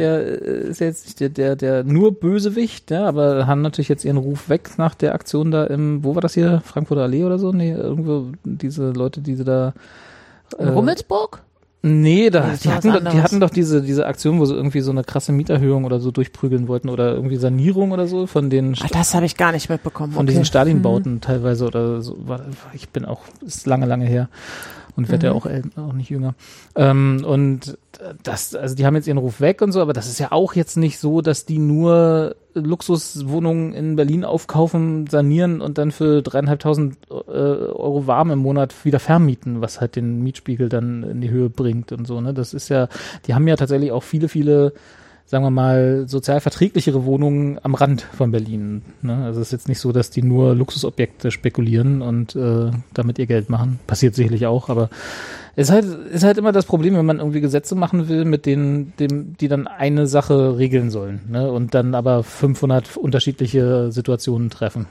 der nur Bösewicht, aber haben natürlich jetzt ihren Ruf weg nach der Aktion da wo war das hier? Frankfurter Allee oder so? Nee, irgendwo diese Leute, die sie da in Rummelsburg? Nee, die hatten doch diese Aktion, wo sie irgendwie so eine krasse Mieterhöhung oder so durchprügeln wollten oder irgendwie Sanierung oder so von den das habe ich gar nicht mitbekommen. Von diesen Stalinbauten teilweise oder so. Ist lange her. Und wird ja auch nicht jünger. Und also die haben jetzt ihren Ruf weg und so, aber das ist ja auch jetzt nicht so, dass die nur Luxuswohnungen in Berlin aufkaufen, sanieren und dann für 3.500 Euro warm im Monat wieder vermieten, was halt den Mietspiegel dann in die Höhe bringt und so, ne? Das ist ja, die haben ja tatsächlich auch viele sagen wir mal, sozial verträglichere Wohnungen am Rand von Berlin. Ne? Also es ist jetzt nicht so, dass die nur Luxusobjekte spekulieren und damit ihr Geld machen. Passiert sicherlich auch, aber es ist halt immer das Problem, wenn man irgendwie Gesetze machen will, mit die dann eine Sache regeln sollen, ne? Und dann aber 500 unterschiedliche Situationen treffen.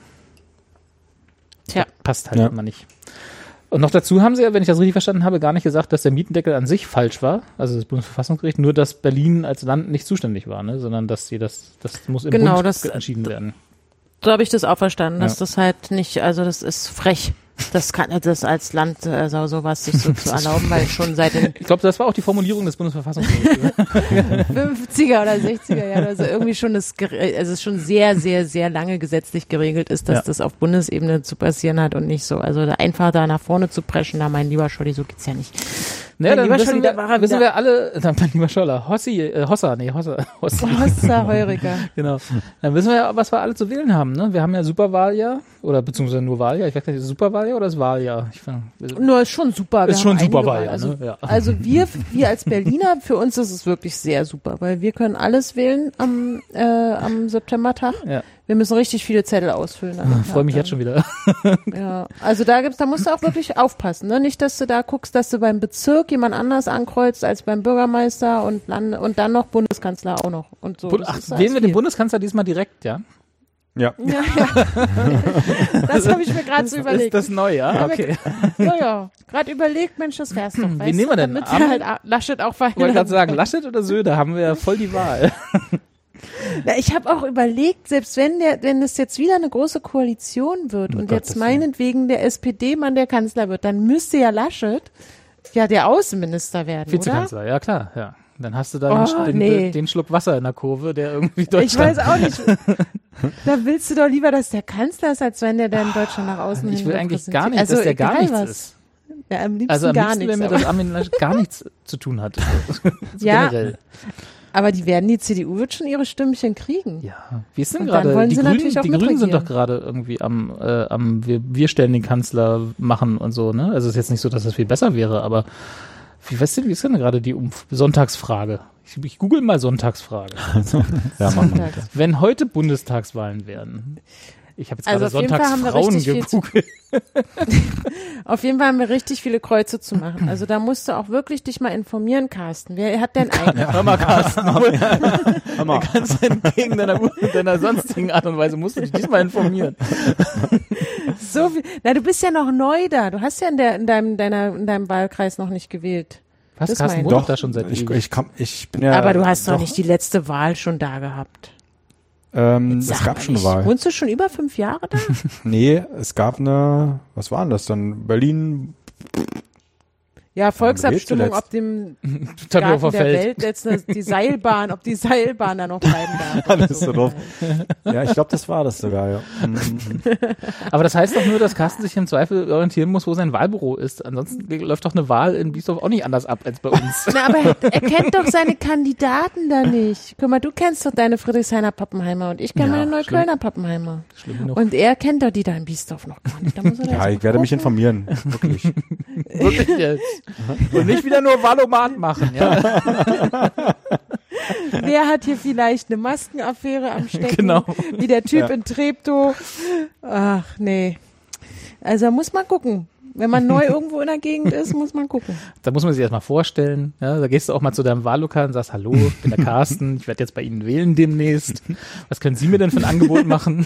Tja. Passt halt immer nicht. Und noch dazu haben sie ja, wenn ich das richtig verstanden habe, gar nicht gesagt, dass der Mietendeckel an sich falsch war, also das Bundesverfassungsgericht, nur dass Berlin als Land nicht zuständig war, ne? Sondern dass das muss im Bund entschieden werden. So habe ich das auch verstanden, dass das halt nicht, also das ist frech. Das kann das als Land sowas sich so zu erlauben, weil schon seit den ich glaube, das war auch die Formulierung des Bundesverfassungsgerichts. 50er oder 60er Jahre, also irgendwie schon es schon sehr, sehr, sehr lange gesetzlich geregelt ist, dass das auf Bundesebene zu passieren hat und nicht so. Also einfach da nach vorne zu preschen, da mein lieber Scholli, so geht's ja nicht. Ja, dann wissen wir alle, mein lieber Scholler, Hossa Heuriger. Genau. Dann wissen wir ja, was wir alle zu wählen haben, ne? Wir haben ja Superwahljahr, oder beziehungsweise nur Wahljahr, ich weiß nicht, ist es Superwahljahr oder ist Wahljahr? Nur ist schon super. Ist schon Superwahljahr, also, ne? Ja. Also wir als Berliner, für uns ist es wirklich sehr super, weil wir können alles wählen am Septembertag. Ja. Wir müssen richtig viele Zettel ausfüllen. Ich freue mich jetzt schon wieder. Ja, also da musst du auch wirklich aufpassen, ne? Nicht, dass du da guckst, dass du beim Bezirk jemand anders ankreuzt als beim Bürgermeister und dann noch Bundeskanzler auch noch und so. Wählen wir den Bundeskanzler diesmal direkt, ja? Ja. Das habe ich mir gerade so überlegt. Ist das neu, ja? Okay. Ja. Gerade überlegt, Mensch, das wär's doch. Wen nehmen wir denn? Damit halt Laschet auch verhindert. Ich wollte gerade sagen, Laschet oder Söder, haben wir ja voll die Wahl. Na, ich habe auch überlegt, selbst wenn es jetzt wieder eine große Koalition wird und jetzt meinetwegen der SPD-Mann der Kanzler wird, dann müsste ja Laschet ja der Außenminister werden, Vizekanzler, oder? Ja klar, ja. Dann hast du da den Schluck Wasser in der Kurve, der irgendwie Deutschland... Ich weiß auch nicht. Da willst du doch lieber, dass der Kanzler ist, als wenn der dann Deutschland nach außen hin Ich will eigentlich gar nicht, dass der gar nichts ist. Ja, am liebsten also am gar liebsten, nichts. wenn mir das Armin Laschet gar nichts zu tun hat. Ja, generell. Aber die CDU wird schon ihre Stimmchen kriegen. Ja. Wie ist denn gerade? Die Grünen sind doch gerade irgendwie wir stellen den Kanzler machen und so, ne? Also es ist jetzt nicht so, dass das viel besser wäre, aber Wie ist denn gerade die Sonntagsfrage? Ich google mal Sonntagsfrage. Ja, machen wir. Wenn heute Bundestagswahlen wären. Ich habe jetzt gerade Sonntagsfrauen gegoogelt. Auf jeden Fall haben wir richtig viele Kreuze zu machen. Also da musst du auch wirklich dich mal informieren, Carsten. Wer hat denn eigentlich? Hör mal, Carsten. Hör mal. Ganz entgegen deiner sonstigen Art und Weise musst du dich diesmal informieren. So viel. Na, du bist ja noch neu da. Du hast ja in deinem Wahlkreis noch nicht gewählt. Was, Carsten wohnt doch da schon seit ich bin ja. Aber du hast doch nicht die letzte Wahl schon da gehabt. Es gab schon eine Wahl. Wohnst du schon über 5 Jahre da? Nee, es gab was war denn das dann? Berlin. Ja, Volksabstimmung, ob dem Garten der Welt jetzt die Seilbahn da noch bleiben darf. Alles so doof. Ja, ich glaube, das war das sogar, ja. Aber das heißt doch nur, dass Carsten sich im Zweifel orientieren muss, wo sein Wahlbüro ist. Ansonsten läuft doch eine Wahl in Biesdorf auch nicht anders ab als bei uns. Na, aber er kennt doch seine Kandidaten da nicht. Guck mal, du kennst doch deine Friedrichshainer Pappenheimer und ich kenne meine Neuköllner Pappenheimer. Schlimm genug. Und er kennt doch die da in Biesdorf noch gar nicht. Da muss er ja, ich werde mich informieren. Wirklich. Wirklich jetzt. Und nicht wieder nur Valomat machen, ja. Wer hat hier vielleicht eine Maskenaffäre am Stecken? Genau. Wie der Typ in Treptow. Ach, nee. Also muss man gucken. Wenn man neu irgendwo in der Gegend ist, muss man gucken. Da muss man sich erstmal vorstellen. Ja, da gehst du auch mal zu deinem Wahllokal und sagst, hallo, ich bin der Carsten, ich werde jetzt bei Ihnen wählen demnächst. Was können Sie mir denn für ein Angebot machen?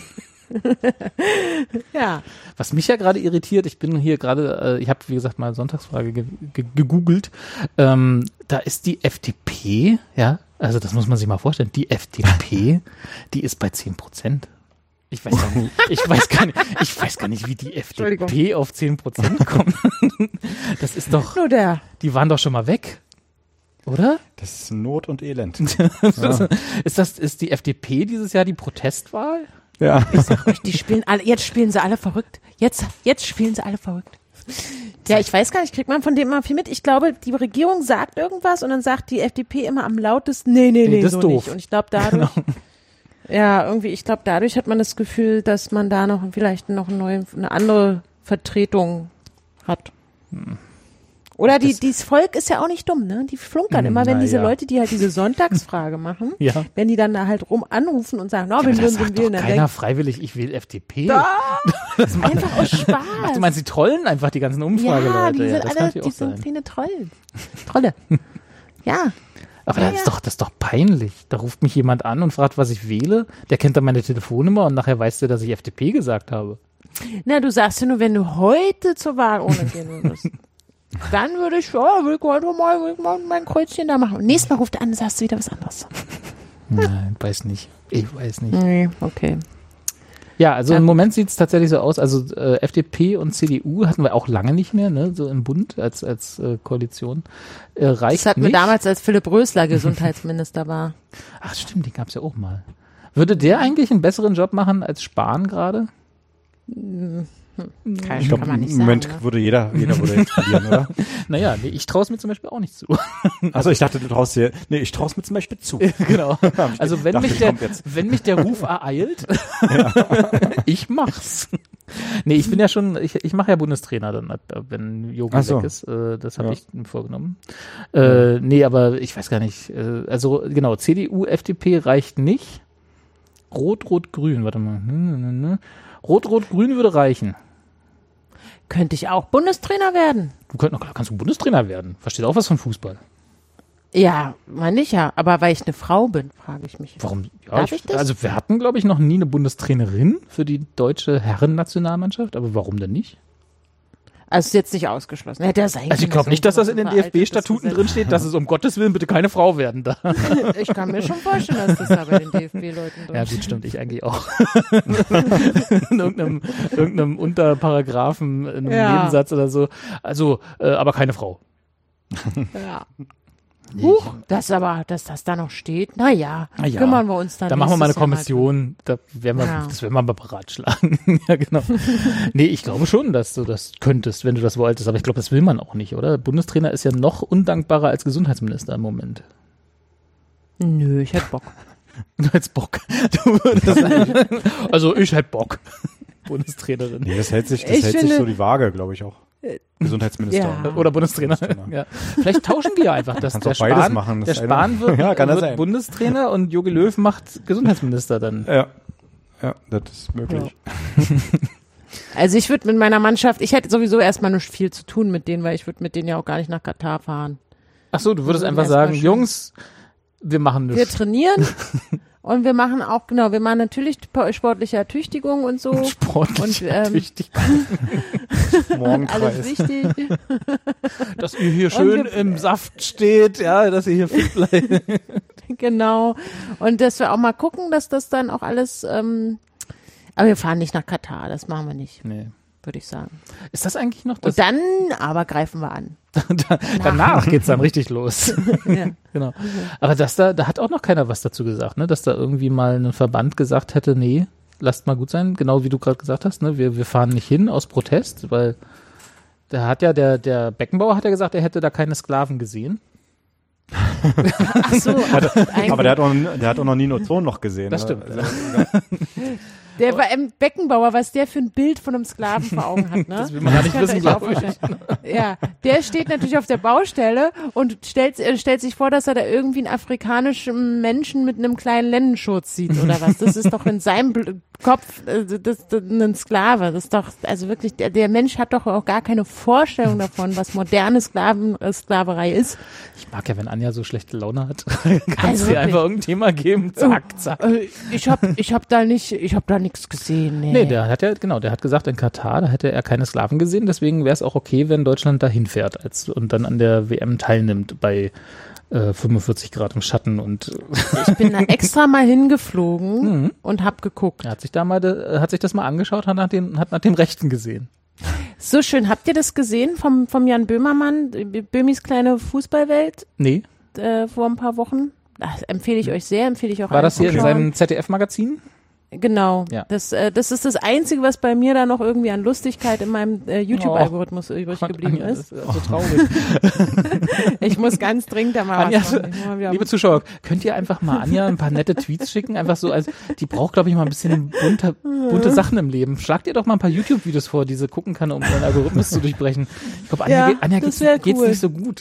Ja. Was mich ja gerade irritiert, ich bin hier gerade, ich habe wie gesagt mal Sonntagsfrage gegoogelt, da ist die FDP, ja, also das muss man sich mal vorstellen, die FDP, die ist bei 10%. Ich weiß gar nicht, wie die FDP auf 10% kommt. Das ist doch, nur der. Die waren doch schon mal weg. Oder? Das ist Not und Elend. Ja. Ist die FDP dieses Jahr die Protestwahl? Ja. Ich sag euch, jetzt spielen sie alle verrückt. Jetzt spielen sie alle verrückt. Ja, ich weiß gar nicht, kriegt man von dem immer viel mit? Ich glaube, die Regierung sagt irgendwas und dann sagt die FDP immer am lautesten, nee, das so ist doof. nicht. Und ich glaube dadurch, dadurch hat man das Gefühl, dass man da noch vielleicht noch eine andere Vertretung hat. Oder dieses Volk ist ja auch nicht dumm, ne? Die flunkern immer, wenn diese Leute, die halt diese Sonntagsfrage machen, wenn die dann da halt rum anrufen und sagen, wir wählen, dann keiner freiwillig, ich will FDP. Das einfach aus Spaß. Ach, du meinst, die trollen einfach die ganzen Umfrageleute? Ja, die sind kleine Trolle. Ja. Aber das ist doch peinlich. Da ruft mich jemand an und fragt, was ich wähle. Der kennt dann meine Telefonnummer und nachher weißt du, dass ich FDP gesagt habe. Na, du sagst ja nur, wenn du heute zur Wahl ohne gehen würdest. Dann würde ich mal mein Kreuzchen da machen. Und nächstes Mal ruft er an und sagst du wieder was anderes. Nein, weiß nicht. Ich weiß nicht. Nee, okay. Ja, also im Moment sieht es tatsächlich so aus, also FDP und CDU hatten wir auch lange nicht mehr, ne, so im Bund als Koalition. Reicht das hatten wir damals, als Philipp Rösler Gesundheitsminister war. Ach stimmt, den gab's ja auch mal. Würde der eigentlich einen besseren Job machen als Spahn gerade? Ich glaube, im Moment würde jeder würde jetzt verlieren, oder? Naja, nee, ich traue es mir zum Beispiel auch nicht zu. Also ich dachte, du traust dir, nee, ich traue es mir zum Beispiel zu. Genau. Also wenn mich der Ruf ereilt, ich mach's. Nee, ich bin ja schon, ich mache ja Bundestrainer dann, wenn Jogi weg ist. Das habe ich mir vorgenommen. Nee, aber ich weiß gar nicht. Also genau, CDU, FDP reicht nicht. Rot-Rot-Grün, warte mal. Rot-Rot-Grün würde reichen. Könnte ich auch Bundestrainer werden? Kannst du Bundestrainer werden? Versteht auch was von Fußball? Ja, meine ich ja. Aber weil ich eine Frau bin, frage ich mich. Warum? Ja, Darf ich das? Also wir hatten, glaube ich, noch nie eine Bundestrainerin für die deutsche Herrennationalmannschaft. Aber warum denn nicht? Also ist jetzt nicht ausgeschlossen. Hätte er sein können. Also ich glaube nicht, dass das in den DFB-Statuten drinsteht, dass es um Gottes Willen bitte keine Frau werden darf. Ich kann mir schon vorstellen, dass das da bei den DFB-Leuten drin Ja gut, stimmt, ich eigentlich auch. In irgendeinem Unterparagraphen, in einem Nebensatz oder so. Also, aber keine Frau. Ja. Dass das da noch steht, naja, kümmern wir uns dann. Da machen wir mal eine Kommission, das werden wir mal beratschlagen. Ja, genau. Nee, ich glaube schon, dass du das könntest, wenn du das wolltest, aber ich glaube, das will man auch nicht, oder? Bundestrainer ist ja noch undankbarer als Gesundheitsminister im Moment. Nö, ich hätte Bock. Du hättest Bock. Also ich hätte Bock. Bundestrainerin. Nee, das hält sich so die Waage, glaube ich auch. Gesundheitsminister. Ja. Oder Bundestrainer. Ja. Vielleicht tauschen die ja einfach. Dass der Spahn, machen, der Spahn wird Bundestrainer und Jogi Löw macht Gesundheitsminister dann. Ja, das ist möglich. Ja. Also ich würde mit meiner Mannschaft, ich hätte sowieso erstmal nicht viel zu tun mit denen, weil ich würde mit denen ja auch gar nicht nach Katar fahren. Ach so, du würdest einfach sagen, Jungs, wir machen nichts. Wir trainieren und wir machen auch, wir machen natürlich sportliche Ertüchtigung und so. Sportliche Ertüchtigung. Alles wichtig. Dass ihr hier schön im Saft steht, ja, dass ihr hier fit bleibt. Genau. Und dass wir auch mal gucken, dass das dann auch alles, aber wir fahren nicht nach Katar, das machen wir nicht. Nee. Würde ich sagen. Ist das eigentlich noch das? Und dann aber greifen wir an. Danach geht's dann richtig los. Ja. Genau. Aber da hat auch noch keiner was dazu gesagt, ne? Dass da irgendwie mal ein Verband gesagt hätte, nee, lasst mal gut sein, genau wie du gerade gesagt hast, ne? Wir fahren nicht hin aus Protest, weil der Beckenbauer hat ja gesagt, er hätte da keine Sklaven gesehen. Ach so. Aber der hat auch noch nie ein Ozonloch gesehen. Das stimmt. Also, der war im Beckenbauer, was der für ein Bild von einem Sklaven vor Augen hat, ne? Das will man gar nicht wissen, glaube ich. Ja, der steht natürlich auf der Baustelle und stellt sich vor, dass er da irgendwie einen afrikanischen Menschen mit einem kleinen Lendenschurz sieht oder was. Das ist doch in seinem Kopf ein Sklave. Das ist doch, also wirklich, der Mensch hat doch auch gar keine Vorstellung davon, was moderne Sklaverei ist. Ich mag ja, wenn Anja so schlechte Laune hat, kannst du ihr einfach irgendein Thema geben, zack, zack. Ich hab da nichts gesehen. Nee, der hat gesagt, in Katar, da hätte er keine Sklaven gesehen, deswegen wäre es auch okay, wenn Deutschland da hinfährt und dann an der WM teilnimmt bei 45 Grad im Schatten und ich bin da extra mal hingeflogen und hab geguckt. Er hat sich das mal angeschaut, hat nach dem Rechten gesehen. So schön. Habt ihr das gesehen vom Jan Böhmermann, Böhmis kleine Fußballwelt? Nee. Vor ein paar Wochen? Das empfehle ich euch sehr, empfehle ich auch. War das hier in seinem ZDF-Magazin? Genau. Ja. Das ist das Einzige, was bei mir da noch irgendwie an Lustigkeit in meinem YouTube-Algorithmus übrig geblieben ist. Das ist so traurig. Ich muss ganz dringend da mal Anja, liebe Zuschauer, könnt ihr einfach mal Anja ein paar nette Tweets schicken? Einfach so, die braucht, glaube ich, mal ein bisschen bunte Sachen im Leben. Schlagt ihr doch mal ein paar YouTube-Videos vor, die sie gucken kann, um ihren Algorithmus zu durchbrechen. Ich glaube, Anja geht's nicht so gut.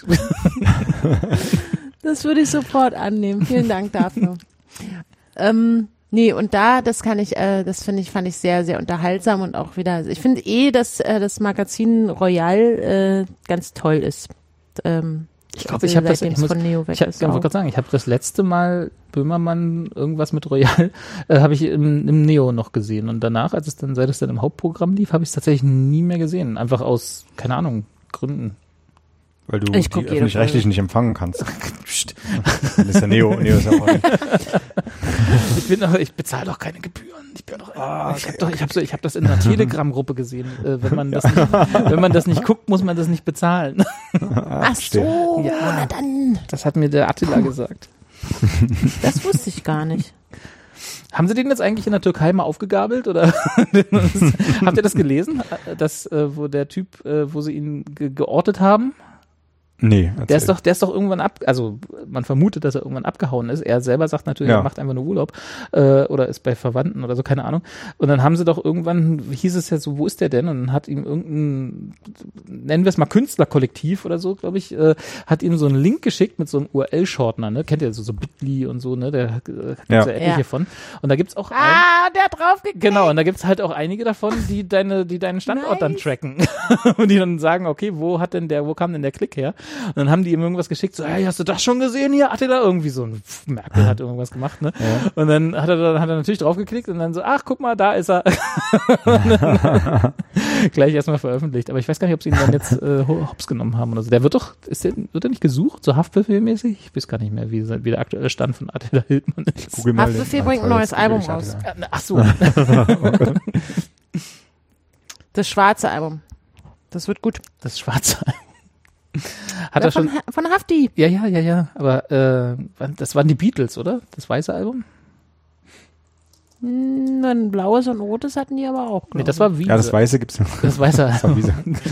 Das würde ich sofort annehmen. Vielen Dank dafür. Nee, und fand ich sehr, sehr unterhaltsam und auch wieder, ich finde dass das Magazin Royal ganz toll ist. Ich glaube, ich habe das, ich wollte gerade sagen, ich habe das letzte Mal Böhmermann irgendwas mit Royal, habe ich im Neo noch gesehen und danach, seit es dann im Hauptprogramm lief, habe ich es tatsächlich nie mehr gesehen. Einfach aus, keine Ahnung, Gründen. Weil du die öffentlich-rechtlich nicht empfangen kannst. Das ist ja Neo ist ja auch nicht. Ich bezahle doch keine Gebühren. Ich habe das in einer Telegram-Gruppe gesehen. Wenn man das nicht guckt, muss man das nicht bezahlen. Ach so, ja, na dann. Das hat mir der Attila gesagt. Das wusste ich gar nicht. Haben Sie den jetzt eigentlich in der Türkei mal aufgegabelt oder habt ihr das gelesen, wo der Typ, wo sie ihn geortet haben? Nee. Der ist doch irgendwann also man vermutet, dass er irgendwann abgehauen ist. Er selber sagt natürlich, er macht einfach nur Urlaub oder ist bei Verwandten oder so, keine Ahnung. Und dann haben sie doch irgendwann, hieß es ja so, wo ist der denn? Und dann hat ihm irgendein, nennen wir es mal Künstlerkollektiv oder so, glaube ich, hat ihm so einen Link geschickt mit so einem URL-Shortener, ne? Kennt ihr so Bitly und so, ne? Da gibt's ja etliche von. Und da gibt's auch der hat draufgeklickt. Genau, und da gibt's halt auch einige davon, die deinen Standort dann tracken. Und die dann sagen, okay, wo kam denn der Klick her? Und dann haben die ihm irgendwas geschickt, so, hey, hast du das schon gesehen hier? Hat er da irgendwie so ein Merkel hat irgendwas gemacht, ne? Ja. Und dann hat er natürlich draufgeklickt und dann so, ach, guck mal, da ist er. Gleich erstmal veröffentlicht. Aber ich weiß gar nicht, ob sie ihn dann jetzt hops genommen haben oder so. Der wird er nicht gesucht, so Haftbefehl-mäßig? Ich weiß gar nicht mehr, wie der aktuelle Stand von Attila Hildmann ist. Haftbefehl bringt ein neues Album raus. Ach so. Das schwarze Album. Das wird gut. Das schwarze Album. Hat er schon von Hafti. Ja. Aber das waren die Beatles, oder? Das weiße Album? Ein blaues und rotes hatten die aber auch. Nee, das war Wiese. Ja, das weiße gibt's noch. Das weiße Album.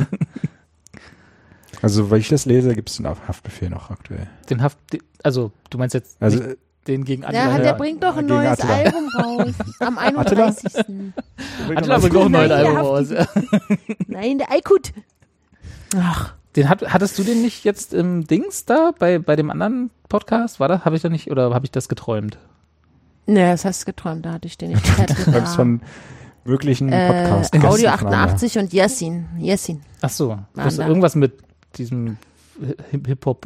Also, weil ich das lese, gibt's den Haftbefehl noch aktuell. Also, du meinst jetzt den gegen Attila? Ja, der bringt doch ein neues Album raus. Am 31. Attila bringt auch ein neues Album raus. Nein, der Aykut. Ach. Hattest du den nicht jetzt im Dings da, bei dem anderen Podcast? War das? Habe ich da nicht, oder habe ich das geträumt? Nee, das hast du geträumt, da hatte ich den nicht. Träumst von wirklichen Podcast. Audio 88 und Yassin. Ach so. Das ist irgendwas mit diesem Hip-Hop.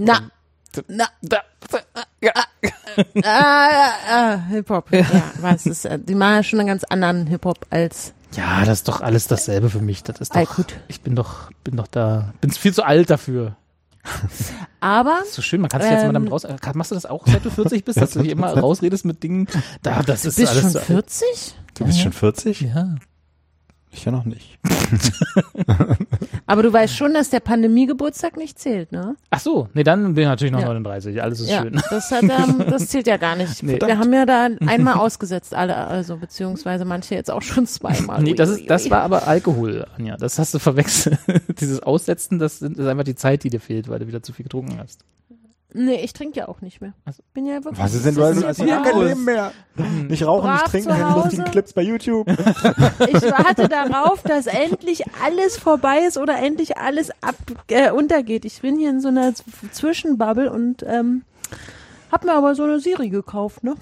Hip-Hop. Ja, was ist, die machen ja schon einen ganz anderen Hip-Hop als. Ja, das ist doch alles dasselbe für mich. Das ist doch, ich bin doch viel zu alt dafür. Aber. Das ist so schön, man kann sich jetzt mal damit raus. Machst du das auch, seit du 40 bist, dass du dich immer rausredest mit Dingen? Das ist bist alles schon 40? Du bist schon 40? Ja. Ich ja noch nicht. Aber du weißt schon, dass der Pandemie-Geburtstag nicht zählt, ne? Ach so, nee, dann bin ich natürlich noch 39. Alles ist schön. Das zählt ja gar nicht. Nee. Wir haben ja da einmal ausgesetzt, alle, also beziehungsweise manche jetzt auch schon zweimal. Nee, das war aber Alkohol, Anja. Das hast du verwechselt. Dieses Aussetzen, das ist einfach die Zeit, die dir fehlt, weil du wieder zu viel getrunken hast. Nee, ich trinke ja auch nicht mehr. Also, bin ja wirklich. Was ist denn, du hast ja kein Leben mehr? Nicht rauchen, nicht trinken, keine lustigen Clips bei YouTube. Ich warte darauf, dass endlich alles vorbei ist oder endlich alles untergeht. Ich bin hier in so einer Zwischenbubble und hab mir aber so eine Siri gekauft, ne?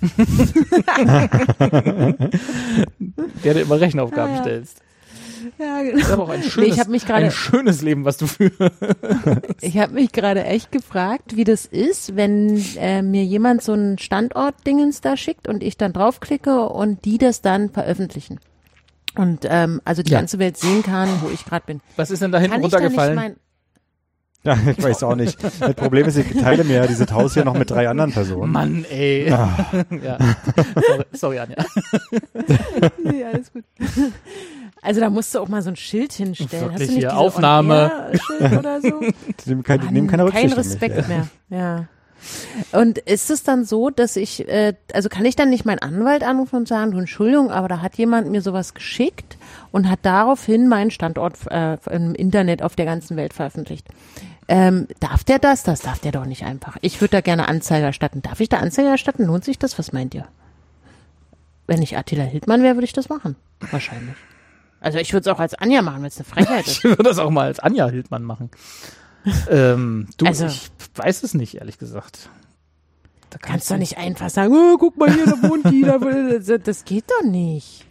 Der dir immer Rechenaufgaben stellst. Ja, genau. Das ist aber auch ein schönes Leben, was du führst. Ich habe mich gerade echt gefragt, wie das ist, wenn mir jemand so einen Standort-Dingens da schickt und ich dann draufklicke und die das dann veröffentlichen. Und also die ganze Welt sehen kann, wo ich gerade bin. Was ist denn da hinten runtergefallen? Ja, ich weiß auch nicht. Das Problem ist, ich teile mir ja dieses Haus hier noch mit 3 anderen Personen. Mann, ey. Ah. Ja. Sorry, Anja. Nee, alles gut. Also da musst du auch mal so ein Schild hinstellen. Wirklich, hast du nicht hier Aufnahme oder so? Die nehmen keine Rücksicht. Kein Respekt mehr. Ja. Und ist es dann so, dass ich, also kann ich dann nicht meinen Anwalt anrufen und sagen, du Entschuldigung, aber da hat jemand mir sowas geschickt und hat daraufhin meinen Standort im Internet auf der ganzen Welt veröffentlicht. Darf der das? Das darf der doch nicht einfach. Ich würde da gerne Anzeige erstatten. Darf ich da Anzeige erstatten? Lohnt sich das? Was meint ihr? Wenn ich Attila Hildmann wäre, würde ich das machen. Wahrscheinlich. Also ich würde es auch als Anja machen, wenn es eine Frechheit ist. Ich würde das auch mal als Anja Hildmann machen. Ich weiß es nicht, ehrlich gesagt. Da kannst du nicht einfach sagen, oh, guck mal hier, da wohnt die, das geht doch nicht.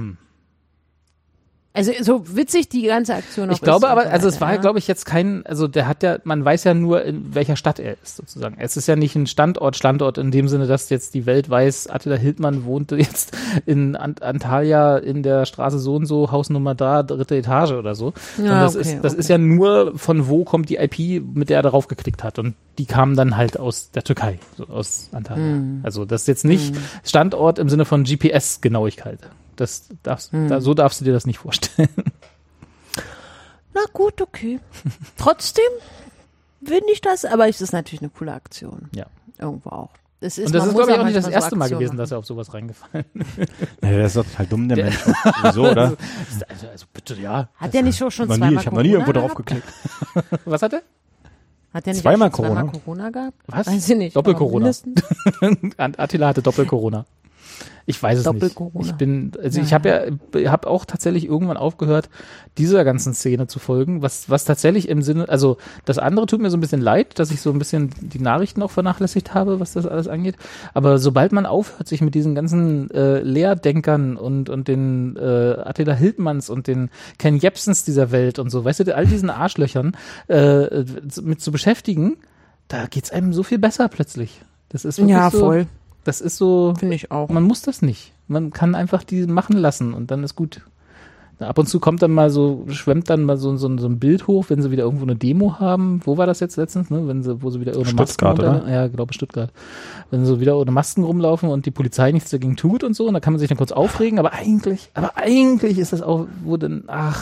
Also so witzig die ganze Aktion auch ist. Ich glaube aber, also es war, glaube ich, jetzt kein, also der hat ja, man weiß ja nur, in welcher Stadt er ist, sozusagen. Es ist ja nicht ein Standort in dem Sinne, dass jetzt die Welt weiß, Attila Hildmann wohnte jetzt in Antalya in der Straße so und so, Hausnummer da, 3. Etage oder so. Ja, das ist ja nur, von wo kommt die IP, mit der er darauf geklickt hat. Und die kamen dann halt aus der Türkei, so aus Antalya. Also das ist jetzt nicht Standort im Sinne von GPS-Genauigkeit. So darfst du dir das nicht vorstellen. Na gut, okay. Trotzdem finde ich das, aber es ist natürlich eine coole Aktion. Ja. Irgendwo auch. Und das ist, glaube ich, auch nicht das erste Mal gewesen, dass er auf sowas reingefallen ist. Ja, der ist doch total dumm, der Mensch. Wieso, oder? Also bitte, ja. Hat der nicht schon zweimal Ich habe noch nie irgendwo drauf geklickt. Was hat er? Hat der nicht zweimal Corona gehabt? Was? Weiß ich nicht. Doppel-Corona. Attila hatte Doppel-Corona. Ich weiß es nicht. Ich habe auch tatsächlich irgendwann aufgehört, dieser ganzen Szene zu folgen, was tatsächlich im Sinne, also das andere tut mir so ein bisschen leid, dass ich so ein bisschen die Nachrichten auch vernachlässigt habe, was das alles angeht. Aber sobald man aufhört, sich mit diesen ganzen Lehrdenkern und den Attila Hildmanns und den Ken Jebsens dieser Welt und so, weißt du, all diesen Arschlöchern mit zu beschäftigen, da geht's einem so viel besser plötzlich. Das ist wirklich ja, so, voll. Das ist so, finde ich auch. Man muss das nicht. Man kann einfach die machen lassen und dann ist gut. Ab und zu schwemmt dann mal so ein Bild hoch, wenn sie wieder irgendwo eine Demo haben. Wo war das jetzt letztens, ne? Wo sie wieder ohne Masken oder? Ja, glaube Stuttgart. Wenn sie so wieder ohne Masken rumlaufen und die Polizei nichts dagegen tut und so, und da kann man sich dann kurz aufregen, aber eigentlich ist das auch, wo denn,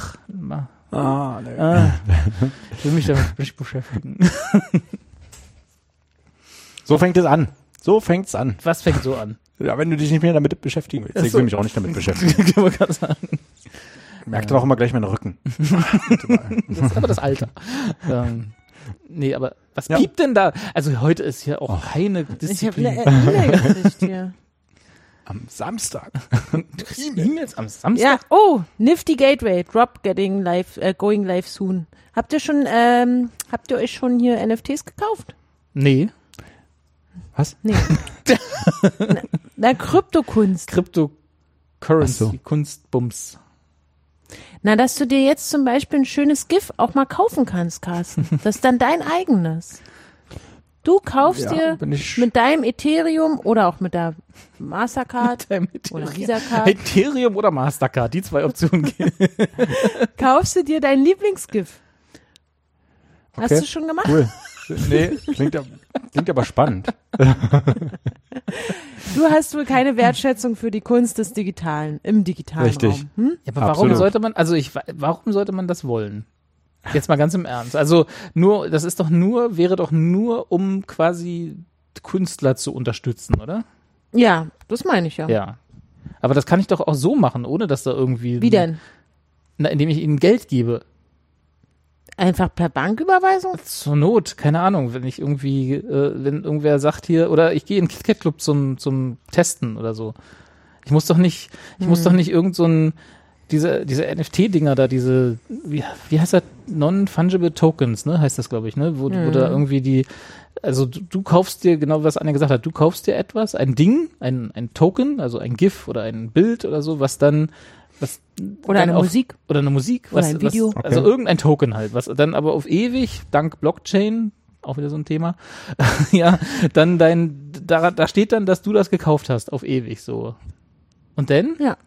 ich will mich damit nicht beschäftigen. So fängt es an. Was fängt so an? Ja, wenn du dich nicht mehr damit beschäftigen willst. Ich will mich auch nicht damit beschäftigen. Kann man gerade sagen. Merkt aber auch immer gleich meinen Rücken. Das ist aber das Alter. Nee, aber was piept denn da? Also heute ist hier auch keine Disziplin. Ich habe eine E-Mail gekriegt hier. Am Samstag. E-Mails am Samstag? Ja, Nifty Gateway, going live soon. Habt ihr euch schon hier NFTs gekauft? Nee. Was? Nee. Na, Kryptokunst. Cryptocurrency, Kunstbums. Na, dass du dir jetzt zum Beispiel ein schönes GIF auch mal kaufen kannst, Carsten. Das ist dann dein eigenes. Du kaufst dir mit deinem Ethereum oder auch mit der Mastercard oder Visa-Card. Ethereum oder Mastercard, die 2 Optionen. Kaufst du dir dein Lieblingsgif. Okay. Hast du schon gemacht? Cool. Nee, klingt aber spannend. Du hast wohl keine Wertschätzung für die Kunst des Digitalen, im digitalen Richtig. Raum. Hm? Ja, aber warum sollte man das wollen? Jetzt mal ganz im Ernst. Also wäre doch nur, um quasi Künstler zu unterstützen, oder? Ja, das meine ich ja. Ja. Aber das kann ich doch auch so machen, ohne dass da irgendwie... Wie denn? Indem ich ihnen Geld gebe. Einfach per Banküberweisung? Zur Not, keine Ahnung, wenn ich irgendwie, wenn irgendwer sagt hier, oder ich gehe in den KitKat Club zum Testen oder so. Ich muss doch nicht irgend so ein, diese NFT-Dinger da, wie heißt das? Non-Fungible Tokens, ne, heißt das, glaube ich, ne, wo da irgendwie du kaufst dir, genau was Anja gesagt hat, du kaufst dir etwas, ein Ding, ein Token, also ein GIF oder ein Bild oder so, oder eine Musik. Oder eine Musik. Oder ein Video. Also irgendein Token halt, was dann aber auf ewig, dank Blockchain, auch wieder so ein Thema, ja, dann da steht dann, dass du das gekauft hast, auf ewig so. Und dann? Ja.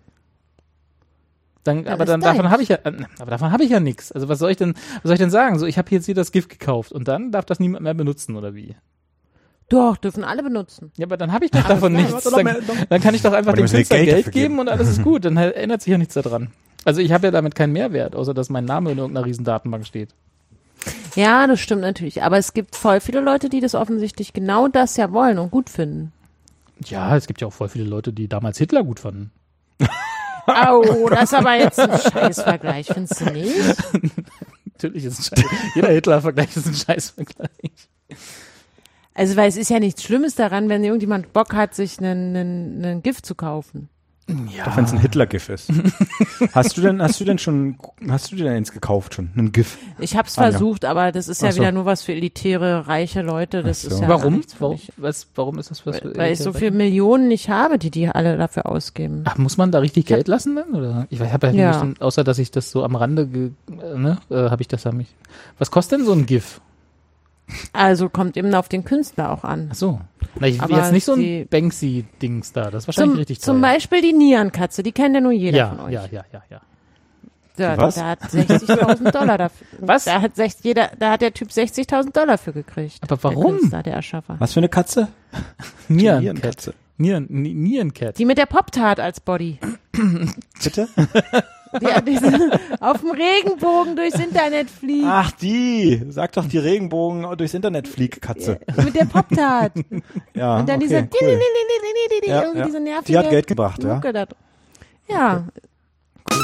Davon habe ich ja nichts. Also was soll ich denn sagen? So, ich habe jetzt hier das GIF gekauft und dann darf das niemand mehr benutzen, oder wie? Doch, dürfen alle benutzen. Ja, aber dann habe ich doch davon nichts. Dann kann ich doch einfach dem Künstler Geld geben und alles ist gut. Dann ändert sich ja nichts daran. Also ich habe ja damit keinen Mehrwert, außer dass mein Name in irgendeiner riesen Datenbank steht. Ja, das stimmt natürlich. Aber es gibt voll viele Leute, die das offensichtlich genau das ja wollen und gut finden. Ja, es gibt ja auch voll viele Leute, die damals Hitler gut fanden. Oh, das ist aber jetzt ein Scheißvergleich, findest du nicht? Natürlich ist es ein Scheiß. Jeder Hitler-Vergleich ist ein Scheißvergleich. Also, weil es ist ja nichts Schlimmes daran, wenn irgendjemand Bock hat, sich einen GIF zu kaufen. Ja. Doch wenn es ein Hitler-GIF ist. Hast du denn eins gekauft schon? Einen GIF? Ich hab's versucht, aber das ist ja wieder nur was für elitäre, reiche Leute. Das ist ja warum? Warum ist das was für Weil ich so viele Millionen nicht habe, die alle dafür ausgeben. Ach, muss man da richtig Geld lassen dann? Oder? Ich habe ja nicht, außer dass ich das so am Rande, habe ich das an mich. Was kostet denn so ein GIF? Also kommt eben auf den Künstler auch an. Ach so. Na, jetzt nicht so ein Banksy-Dings da. Das ist wahrscheinlich richtig teuer. Zum Beispiel die Nierenkatze, die kennt ja nur jeder von euch. Ja. Ja, da hat $60.000 dafür. Was? Da hat der Typ $60.000 für gekriegt. Aber warum? Der Künstler, der Erschaffer. Was für eine Katze? Nierenkatze. Nierencat. Die mit der Pop-Tart als Body. Bitte? Die auf dem Regenbogen durchs Internet fliegt. Ach, sag doch die Regenbogen durchs Internet fliegt Katze. Mit der Pop-Tart. Ja, und dann okay, diese cool. diese nervige Die hat Geld gebracht, ja. Ja. Cool.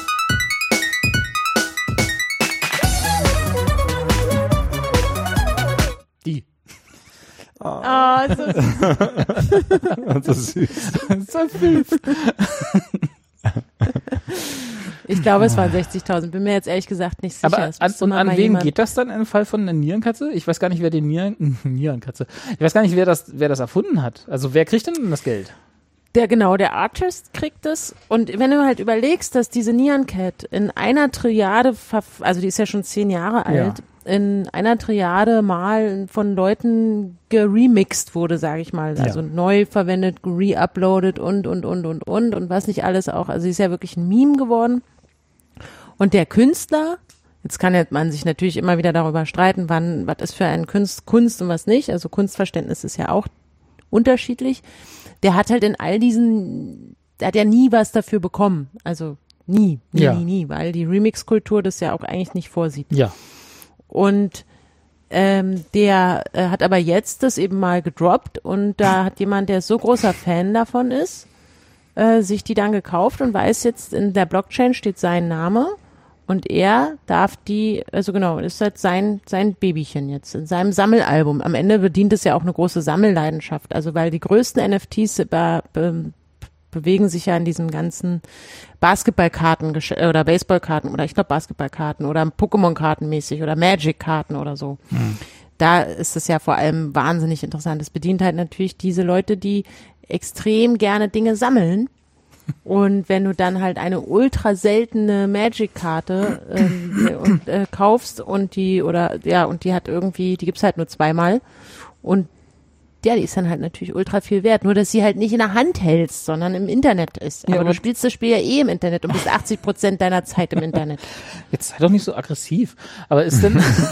Die. Oh, so süß. So süß. Ich glaube, es waren 60.000. Bin mir jetzt ehrlich gesagt nicht sicher. Aber an wen geht das dann im Fall von einer Nierenkatze? Ich weiß gar nicht, wer die Nierenkatze. Ich weiß gar nicht, wer das erfunden hat. Also wer kriegt denn das Geld? Der Artist kriegt es. Und wenn du halt überlegst, dass diese Nierencat in einer Triade, also die ist ja schon 10 Jahre alt, in einer Triade mal von Leuten geremixed wurde, sage ich mal. Also neu verwendet, re-uploadet und was nicht alles auch. Also sie ist ja wirklich ein Meme geworden. Und der Künstler, jetzt kann man sich natürlich immer wieder darüber streiten, was ist für ein Kunst und was nicht. Also Kunstverständnis ist ja auch unterschiedlich. Der hat halt der hat ja nie was dafür bekommen. Also nie, weil die Remix-Kultur das ja auch eigentlich nicht vorsieht. Ja. Und der hat aber jetzt das eben mal gedroppt und da hat jemand, der so großer Fan davon ist, sich die dann gekauft und weiß jetzt, in der Blockchain steht sein Name und er darf ist halt sein Babychen jetzt in seinem Sammelalbum. Am Ende bedient es ja auch eine große Sammelleidenschaft, also weil die größten NFTs bewegen sich ja in diesem ganzen Basketballkarten oder Baseballkarten oder ich glaube Basketballkarten oder Pokémon-Karten mäßig oder Magic-Karten oder so. Da ist es ja vor allem wahnsinnig interessant. Es bedient halt natürlich diese Leute, die extrem gerne Dinge sammeln. Und wenn du dann halt eine ultra seltene Magic-Karte kaufst und die hat irgendwie, die gibt's halt nur zweimal und ja, die ist dann halt natürlich ultra viel wert. Nur, dass sie halt nicht in der Hand hältst, sondern im Internet ist. Aber du spielst das Spiel ja eh im Internet und bist 80% deiner Zeit im Internet. Jetzt sei doch nicht so aggressiv. Aber ist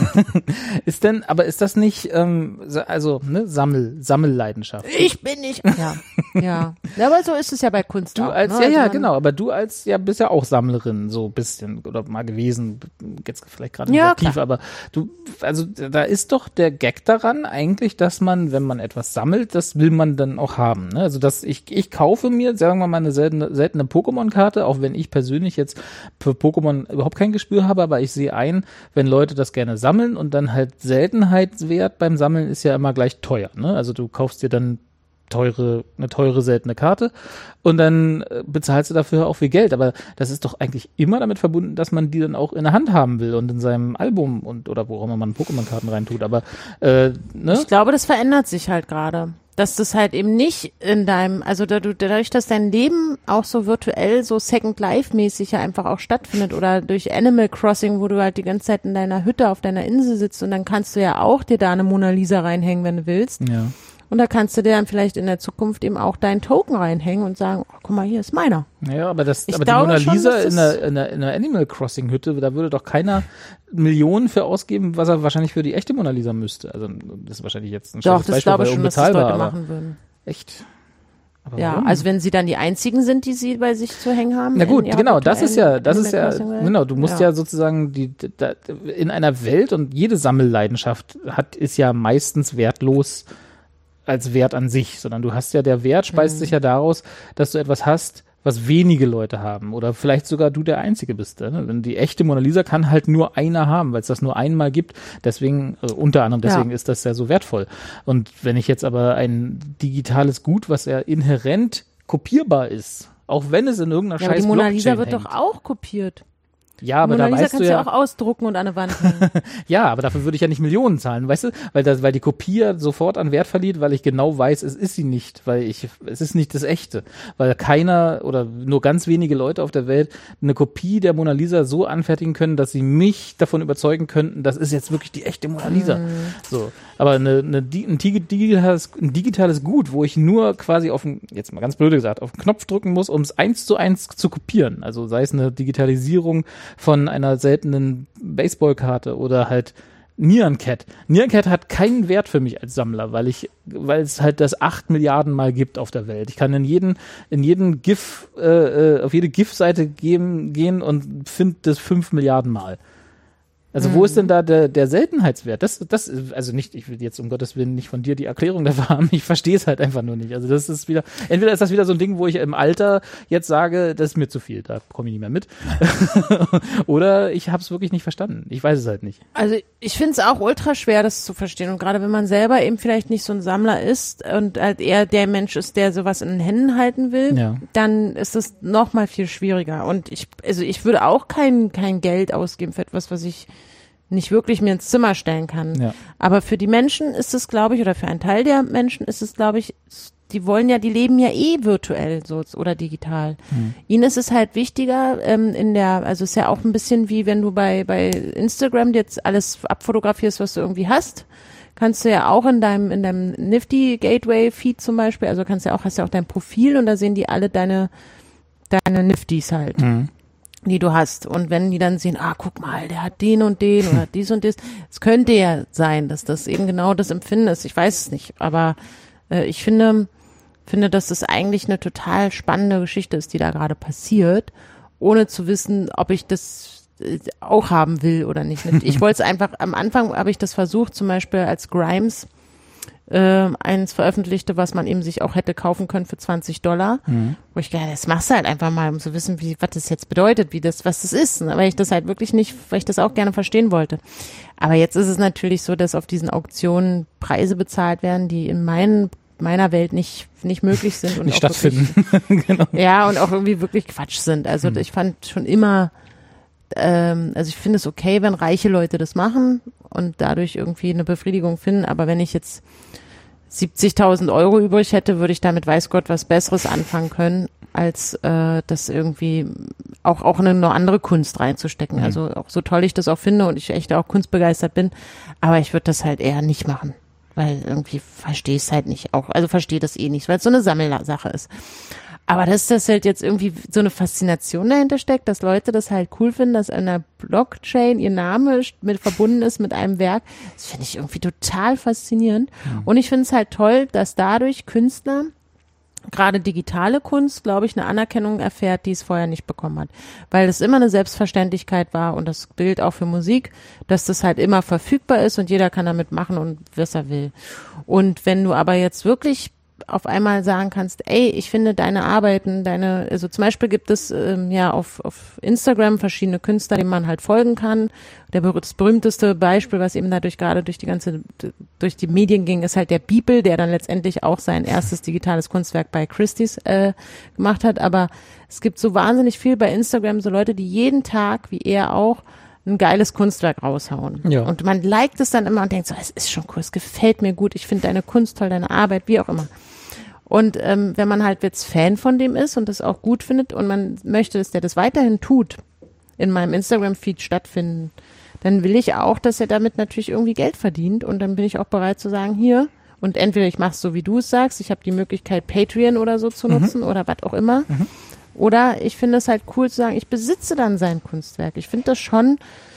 das nicht, Sammelleidenschaft? Ich bin nicht, ja. Aber so ist es ja bei Kunst du auch. Als, ne? Genau. Aber du bist ja auch Sammlerin, so ein bisschen, oder mal gewesen, jetzt vielleicht gerade nicht aktiv, aber da ist doch der Gag daran eigentlich, dass man, wenn man etwas sammelt, das will man dann auch haben. Ne? Also ich kaufe mir, sagen wir mal, eine seltene Pokémon-Karte, auch wenn ich persönlich jetzt für Pokémon überhaupt kein Gespür habe, aber ich sehe ein, wenn Leute das gerne sammeln und dann halt Seltenheitswert beim Sammeln ist ja immer gleich teuer. Ne? Also du kaufst dir dann eine teure seltene Karte und dann bezahlst du dafür auch viel Geld, aber das ist doch eigentlich immer damit verbunden, dass man die dann auch in der Hand haben will und in seinem Album oder wo auch immer man Pokémon-Karten reintut, aber Ich glaube, das verändert sich halt gerade, dass das halt eben nicht in deinem, also dadurch, dass dein Leben auch so virtuell, so Second Life-mäßig ja einfach auch stattfindet oder durch Animal Crossing, wo du halt die ganze Zeit in deiner Hütte auf deiner Insel sitzt und dann kannst du ja auch dir da eine Mona Lisa reinhängen, wenn du willst. Ja. Und da kannst du dir dann vielleicht in der Zukunft eben auch deinen Token reinhängen und sagen, oh, guck mal, hier ist meiner. Ja, aber die Mona Lisa in der Animal Crossing Hütte, da würde doch keiner Millionen für ausgeben, was er wahrscheinlich für die echte Mona Lisa müsste. Also das ist wahrscheinlich jetzt ein schlechtes Beispiel, doch, das glaube ich schon, dass das Leute machen würden. Echt? Aber warum? Also wenn sie dann die einzigen sind, die sie bei sich zu hängen haben. Na gut, genau, das ist ja, genau, du musst ja sozusagen in einer Welt und jede Sammelleidenschaft ist ja meistens wertlos als Wert an sich, sondern du hast ja, der Wert speist sich ja daraus, dass du etwas hast, was wenige Leute haben oder vielleicht sogar du der Einzige bist. Ne? Denn die echte Mona Lisa kann halt nur einer haben, weil es das nur einmal gibt. Deswegen, unter anderem deswegen ist das ja so wertvoll. Und wenn ich jetzt aber ein digitales Gut, was ja inhärent kopierbar ist, auch wenn es in irgendeiner scheiß Blockchain hängt. Die Mona Lisa wird doch auch kopiert. Ja, aber Mona da Lisa weißt du kannst ja auch ausdrucken und an eine Wand hängen. Ja, aber dafür würde ich ja nicht Millionen zahlen, weißt du? Weil die Kopie sofort an Wert verliert, weil ich genau weiß, es ist sie nicht, es ist nicht das Echte. Weil keiner oder nur ganz wenige Leute auf der Welt eine Kopie der Mona Lisa so anfertigen können, dass sie mich davon überzeugen könnten, das ist jetzt wirklich die echte Mona Lisa. So. Aber ein digitales Gut, wo ich nur quasi jetzt mal ganz blöde gesagt, auf den Knopf drücken muss, um es 1:1 zu kopieren. Also sei es eine Digitalisierung von einer seltenen Baseballkarte oder halt Nyan Cat. Nyan Cat hat keinen Wert für mich als Sammler, weil es halt das 8 Milliarden Mal gibt auf der Welt. Ich kann in jeden GIF, auf jede GIF-Seite gehen und finde das 5 Milliarden Mal. Also wo ist denn da der Seltenheitswert? Das also nicht, ich will jetzt um Gottes Willen nicht von dir die Erklärung dafür haben, ich verstehe es halt einfach nur nicht. Also das ist wieder, entweder ist das wieder so ein Ding, wo ich im Alter jetzt sage, das ist mir zu viel, da komme ich nicht mehr mit. Oder ich habe es wirklich nicht verstanden. Ich weiß es halt nicht. Also ich finde es auch ultra schwer, das zu verstehen. Und gerade wenn man selber eben vielleicht nicht so ein Sammler ist und halt eher der Mensch ist, der sowas in den Händen halten will, dann ist es noch mal viel schwieriger. Und ich würde auch kein Geld ausgeben für etwas, was ich nicht wirklich mir ins Zimmer stellen kann. Ja. Aber für die Menschen ist es, glaube ich, oder für einen Teil der Menschen ist es, glaube ich, die leben ja virtuell so oder digital. Ihnen ist es halt wichtiger, also es ist ja auch ein bisschen wie wenn du bei Instagram jetzt alles abfotografierst, was du irgendwie hast, kannst du ja auch in deinem Nifty Gateway Feed zum Beispiel, also hast ja auch dein Profil und da sehen die alle deine Nifties halt. Die du hast. Und wenn die dann sehen, guck mal, der hat den und den oder dies und das. Es könnte ja sein, dass das eben genau das Empfinden ist. Ich weiß es nicht. Aber ich finde, dass das eigentlich eine total spannende Geschichte ist, die da gerade passiert, ohne zu wissen, ob ich das auch haben will oder nicht. Ich wollte es einfach, am Anfang habe ich das versucht, zum Beispiel als Grimes eins veröffentlichte, was man eben sich auch hätte kaufen können für $20, wo ich gedacht, das machst du halt einfach mal, um zu wissen, was das jetzt bedeutet, was das ist, weil ich das halt wirklich nicht, weil ich das auch gerne verstehen wollte. Aber jetzt ist es natürlich so, dass auf diesen Auktionen Preise bezahlt werden, die in meinen meiner Welt nicht möglich sind und nicht auch stattfinden. Genau. Ja, und auch irgendwie wirklich Quatsch sind. Also ich fand schon immer, also ich finde es okay, wenn reiche Leute das machen und dadurch irgendwie eine Befriedigung finden, aber wenn ich jetzt 70.000 Euro übrig hätte, würde ich damit weiß Gott was Besseres anfangen können, als das irgendwie auch in eine andere Kunst reinzustecken. Also auch so toll ich das auch finde und ich echt auch kunstbegeistert bin, aber ich würde das halt eher nicht machen, weil irgendwie verstehe ich es halt nicht auch, also verstehe das eh nicht, weil es so eine Sammelsache ist. Aber dass das halt jetzt irgendwie so eine Faszination dahinter steckt, dass Leute das halt cool finden, dass an der Blockchain ihr Name mit verbunden ist mit einem Werk, das finde ich irgendwie total faszinierend. Und ich finde es halt toll, dass dadurch Künstler, gerade digitale Kunst, glaube ich, eine Anerkennung erfährt, die es vorher nicht bekommen hat. Weil es immer eine Selbstverständlichkeit war und das gilt auch für Musik, dass das halt immer verfügbar ist und jeder kann damit machen und was er will. Und wenn du aber jetzt wirklich auf einmal sagen kannst, ey, ich finde deine Arbeiten, also zum Beispiel gibt es ja auf Instagram verschiedene Künstler, denen man halt folgen kann. Das berühmteste Beispiel, was eben dadurch gerade durch die Medien ging, ist halt der Beeple, der dann letztendlich auch sein erstes digitales Kunstwerk bei Christie's gemacht hat. Aber es gibt so wahnsinnig viel bei Instagram, so Leute, die jeden Tag, wie er auch, ein geiles Kunstwerk raushauen. Ja. Und man liked es dann immer und denkt so, es ist schon cool, es gefällt mir gut, ich finde deine Kunst toll, deine Arbeit, wie auch immer. Und wenn man halt jetzt Fan von dem ist und das auch gut findet und man möchte, dass der das weiterhin tut, in meinem Instagram-Feed stattfinden, dann will ich auch, dass er damit natürlich irgendwie Geld verdient und dann bin ich auch bereit zu sagen, hier, und entweder ich mache es so, wie du es sagst, ich habe die Möglichkeit, Patreon oder so zu nutzen oder was auch immer, oder ich finde es halt cool zu sagen, ich besitze dann sein Kunstwerk. Ich finde das schon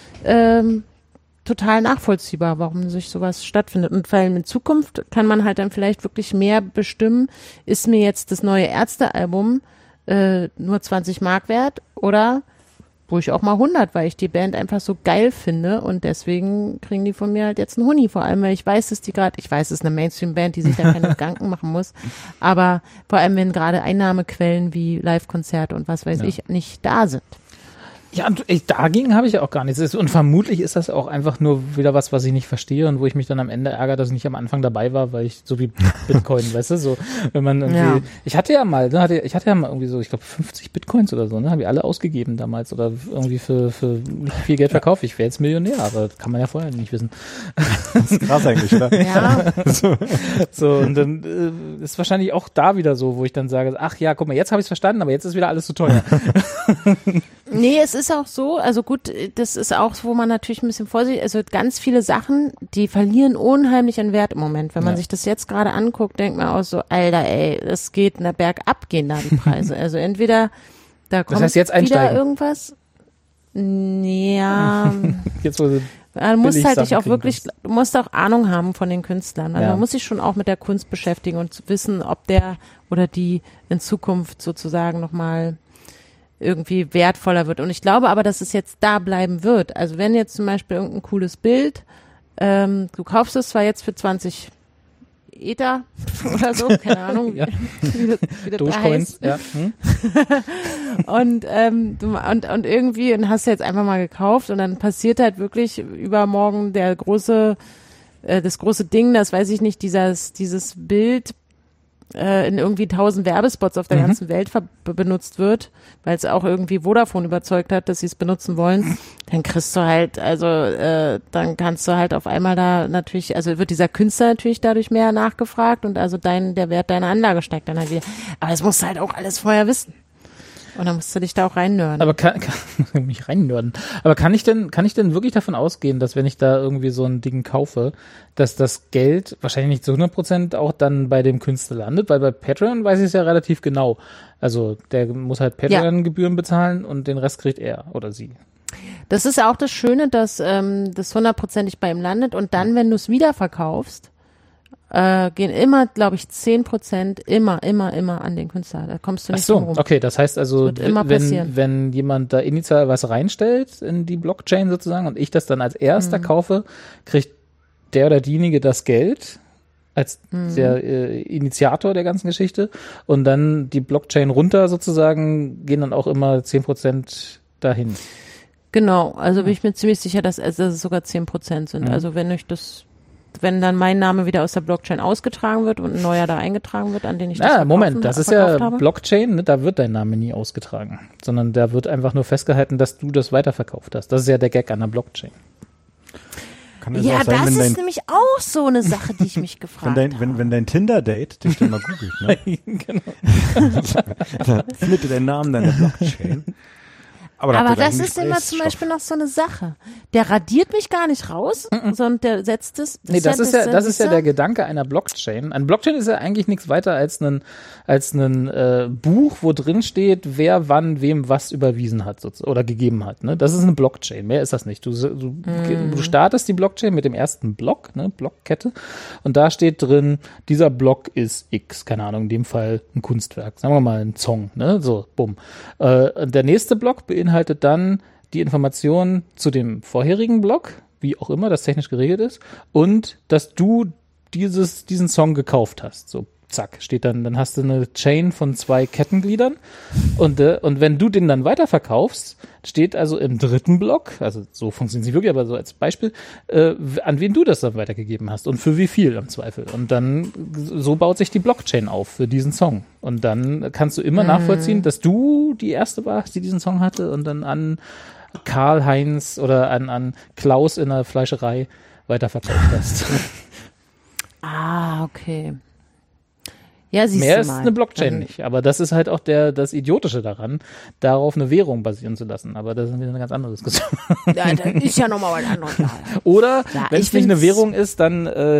total nachvollziehbar, warum sich sowas stattfindet. Und weil in Zukunft kann man halt dann vielleicht wirklich mehr bestimmen, ist mir jetzt das neue Ärzte-Album nur 20 Mark wert oder ruhig auch mal 100, weil ich die Band einfach so geil finde und deswegen kriegen die von mir halt jetzt einen Huni, vor allem, weil ich weiß, dass ich weiß, es ist eine Mainstream-Band, die sich da keine Gedanken machen muss, aber vor allem, wenn gerade Einnahmequellen wie Live-Konzerte und was weiß ich nicht da sind. Ja, und dagegen habe ich ja auch gar nichts. Und vermutlich ist das auch einfach nur wieder was ich nicht verstehe und wo ich mich dann am Ende ärgere, dass ich nicht am Anfang dabei war, weil ich so wie Bitcoin, weißt du, so, wenn man irgendwie, ich hatte ja mal irgendwie so, ich glaube 50 Bitcoins oder so, ne, habe ich alle ausgegeben damals oder irgendwie für viel Geld verkauft. Ich wäre jetzt Millionär, aber das kann man ja vorher nicht wissen. Das ist krass eigentlich, oder? Ja. So, und dann ist wahrscheinlich auch da wieder so, wo ich dann sage, ach ja, guck mal, jetzt habe ich es verstanden, aber jetzt ist wieder alles zu teuer. Nee, es ist auch so, also gut, das ist auch, wo man natürlich ein bisschen vorsichtig, also ganz viele Sachen, die verlieren unheimlich an Wert im Moment. Wenn man sich das jetzt gerade anguckt, denkt man auch so, Alter, ey, es geht bergab, gehen da die Preise. Also entweder da kommt das heißt jetzt wieder irgendwas. Ja. Jetzt wo du musst halt dich auch wirklich, du musst auch Ahnung haben von den Künstlern. Also man muss sich schon auch mit der Kunst beschäftigen und wissen, ob der oder die in Zukunft sozusagen nochmal irgendwie wertvoller wird. Und ich glaube aber, dass es jetzt da bleiben wird. Also wenn jetzt zum Beispiel irgendein cooles Bild, du kaufst es zwar jetzt für 20 Ether oder so, keine Ahnung, wie das heißt. Ja. Und irgendwie, und hast du jetzt einfach mal gekauft und dann passiert halt wirklich übermorgen das große Ding, das weiß ich nicht, dieses Bild in irgendwie 1000 Werbespots auf der ganzen Welt benutzt wird, weil es auch irgendwie Vodafone überzeugt hat, dass sie es benutzen wollen, dann kriegst du halt, dann kannst du halt auf einmal da natürlich, also wird dieser Künstler natürlich dadurch mehr nachgefragt und also der Wert deiner Anlage steigt dann halt wieder. Aber das musst du halt auch alles vorher wissen. Und dann musst du dich da auch reinnörden. Aber kann ich denn wirklich davon ausgehen, dass wenn ich da irgendwie so ein Ding kaufe, dass das Geld wahrscheinlich nicht zu 100% auch dann bei dem Künstler landet? Weil bei Patreon weiß ich es ja relativ genau. Also der muss halt Patreon-Gebühren bezahlen und den Rest kriegt er oder sie. Das ist auch das Schöne, dass das 100%ig bei ihm landet und dann, wenn du es wieder verkaufst, gehen immer, glaube ich, 10% immer an den Künstler. Da kommst du nicht drum rum. Okay, das heißt also, das wird immer passieren. Wenn jemand da initial was reinstellt in die Blockchain sozusagen und ich das dann als erster kaufe, kriegt der oder diejenige das Geld als der Initiator der ganzen Geschichte und dann die Blockchain runter sozusagen gehen dann auch immer 10% dahin. Genau, also bin ich mir ziemlich sicher, dass es sogar 10% sind. Also wenn euch das wenn dann mein Name wieder aus der Blockchain ausgetragen wird und ein neuer da eingetragen wird, an den ich das ist ja Blockchain, ne, da wird dein Name nie ausgetragen, sondern da wird einfach nur festgehalten, dass du das weiterverkauft hast. Das ist ja der Gag an der Blockchain. Ja, das ist nämlich auch so eine Sache, die ich mich gefragt habe. Wenn dein Tinder-Date dich dann mal googelt, ne? Genau. Da findet ihr den Namen deiner Blockchain. Aber das ist immer zum Beispiel noch so eine Sache. Der radiert mich gar nicht raus, sondern der setzt es. Nee, das ist ja der Gedanke einer Blockchain. Eine Blockchain ist ja eigentlich nichts weiter als ein Buch, wo drin steht, wer wann wem was überwiesen hat oder gegeben hat. Ne? Das ist eine Blockchain. Mehr ist das nicht. Du startest die Blockchain mit dem ersten Block, ne, Blockkette, und da steht drin, dieser Block ist X, keine Ahnung, in dem Fall ein Kunstwerk, sagen wir mal ein Song, ne, so, bumm. Der nächste Block beinhaltet dann die Informationen zu dem vorherigen Block, wie auch immer das technisch geregelt ist, und dass du diesen Song gekauft hast. So, zack, steht dann hast du eine Chain von 2 Kettengliedern und wenn du den dann weiterverkaufst, steht also im dritten Block, also so funktioniert es nicht wirklich, aber so als Beispiel, an wen du das dann weitergegeben hast und für wie viel im Zweifel. Und dann, so baut sich die Blockchain auf für diesen Song. Und dann kannst du immer nachvollziehen, dass du die erste warst, die diesen Song hatte und dann an Karl-Heinz oder an Klaus in der Fleischerei weiterverkauft hast. Okay. Ja, siehst Mehr du ist mal. eine Blockchain nicht, aber das ist halt auch das Idiotische daran, darauf eine Währung basieren zu lassen. Aber das ist wieder eine ganz andere Diskussion. Ja, das ist ja nochmal was anderes. Oder, wenn es nicht eine Währung ist, dann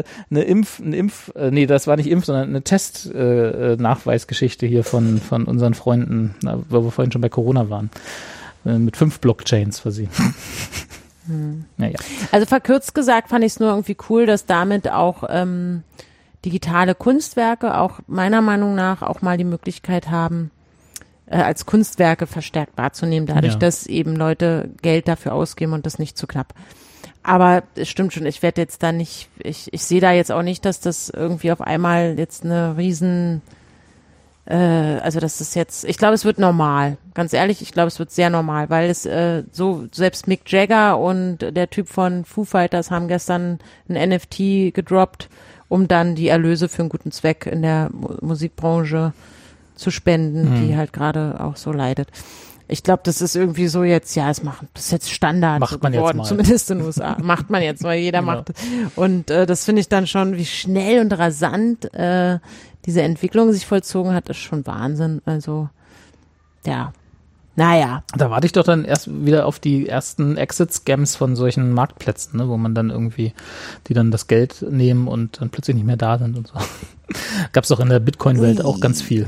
das war nicht sondern eine Test-Nachweisgeschichte hier von unseren Freunden, weil wir vorhin schon bei Corona waren, mit 5 Blockchains versehen. Naja. Also verkürzt gesagt fand ich es nur irgendwie cool, dass damit auch digitale Kunstwerke auch meiner Meinung nach auch mal die Möglichkeit haben, als Kunstwerke verstärkt wahrzunehmen, dadurch, dass eben Leute Geld dafür ausgeben und das nicht zu knapp. Aber es stimmt schon, ich werde jetzt da nicht, ich sehe da jetzt auch nicht, dass das irgendwie auf einmal jetzt eine riesen, also das ist jetzt, ich glaube, es wird normal. Ganz ehrlich, ich glaube, es wird sehr normal, weil es so, selbst Mick Jagger und der Typ von Foo Fighters haben gestern ein NFT gedroppt, um dann die Erlöse für einen guten Zweck in der Musikbranche zu spenden, die halt gerade auch so leidet. Ich glaube, das ist irgendwie so jetzt, das ist jetzt Standard macht man geworden, jetzt mal. Zumindest in den USA. Macht man jetzt, weil jeder macht. Und das finde ich dann schon, wie schnell und rasant diese Entwicklung sich vollzogen hat, ist schon Wahnsinn. Also, ja. Naja. Da warte ich doch dann erst wieder auf die ersten Exit-Scams von solchen Marktplätzen, ne, wo man dann irgendwie, die dann das Geld nehmen und dann plötzlich nicht mehr da sind und so. Gab's doch in der Bitcoin-Welt auch ganz viel.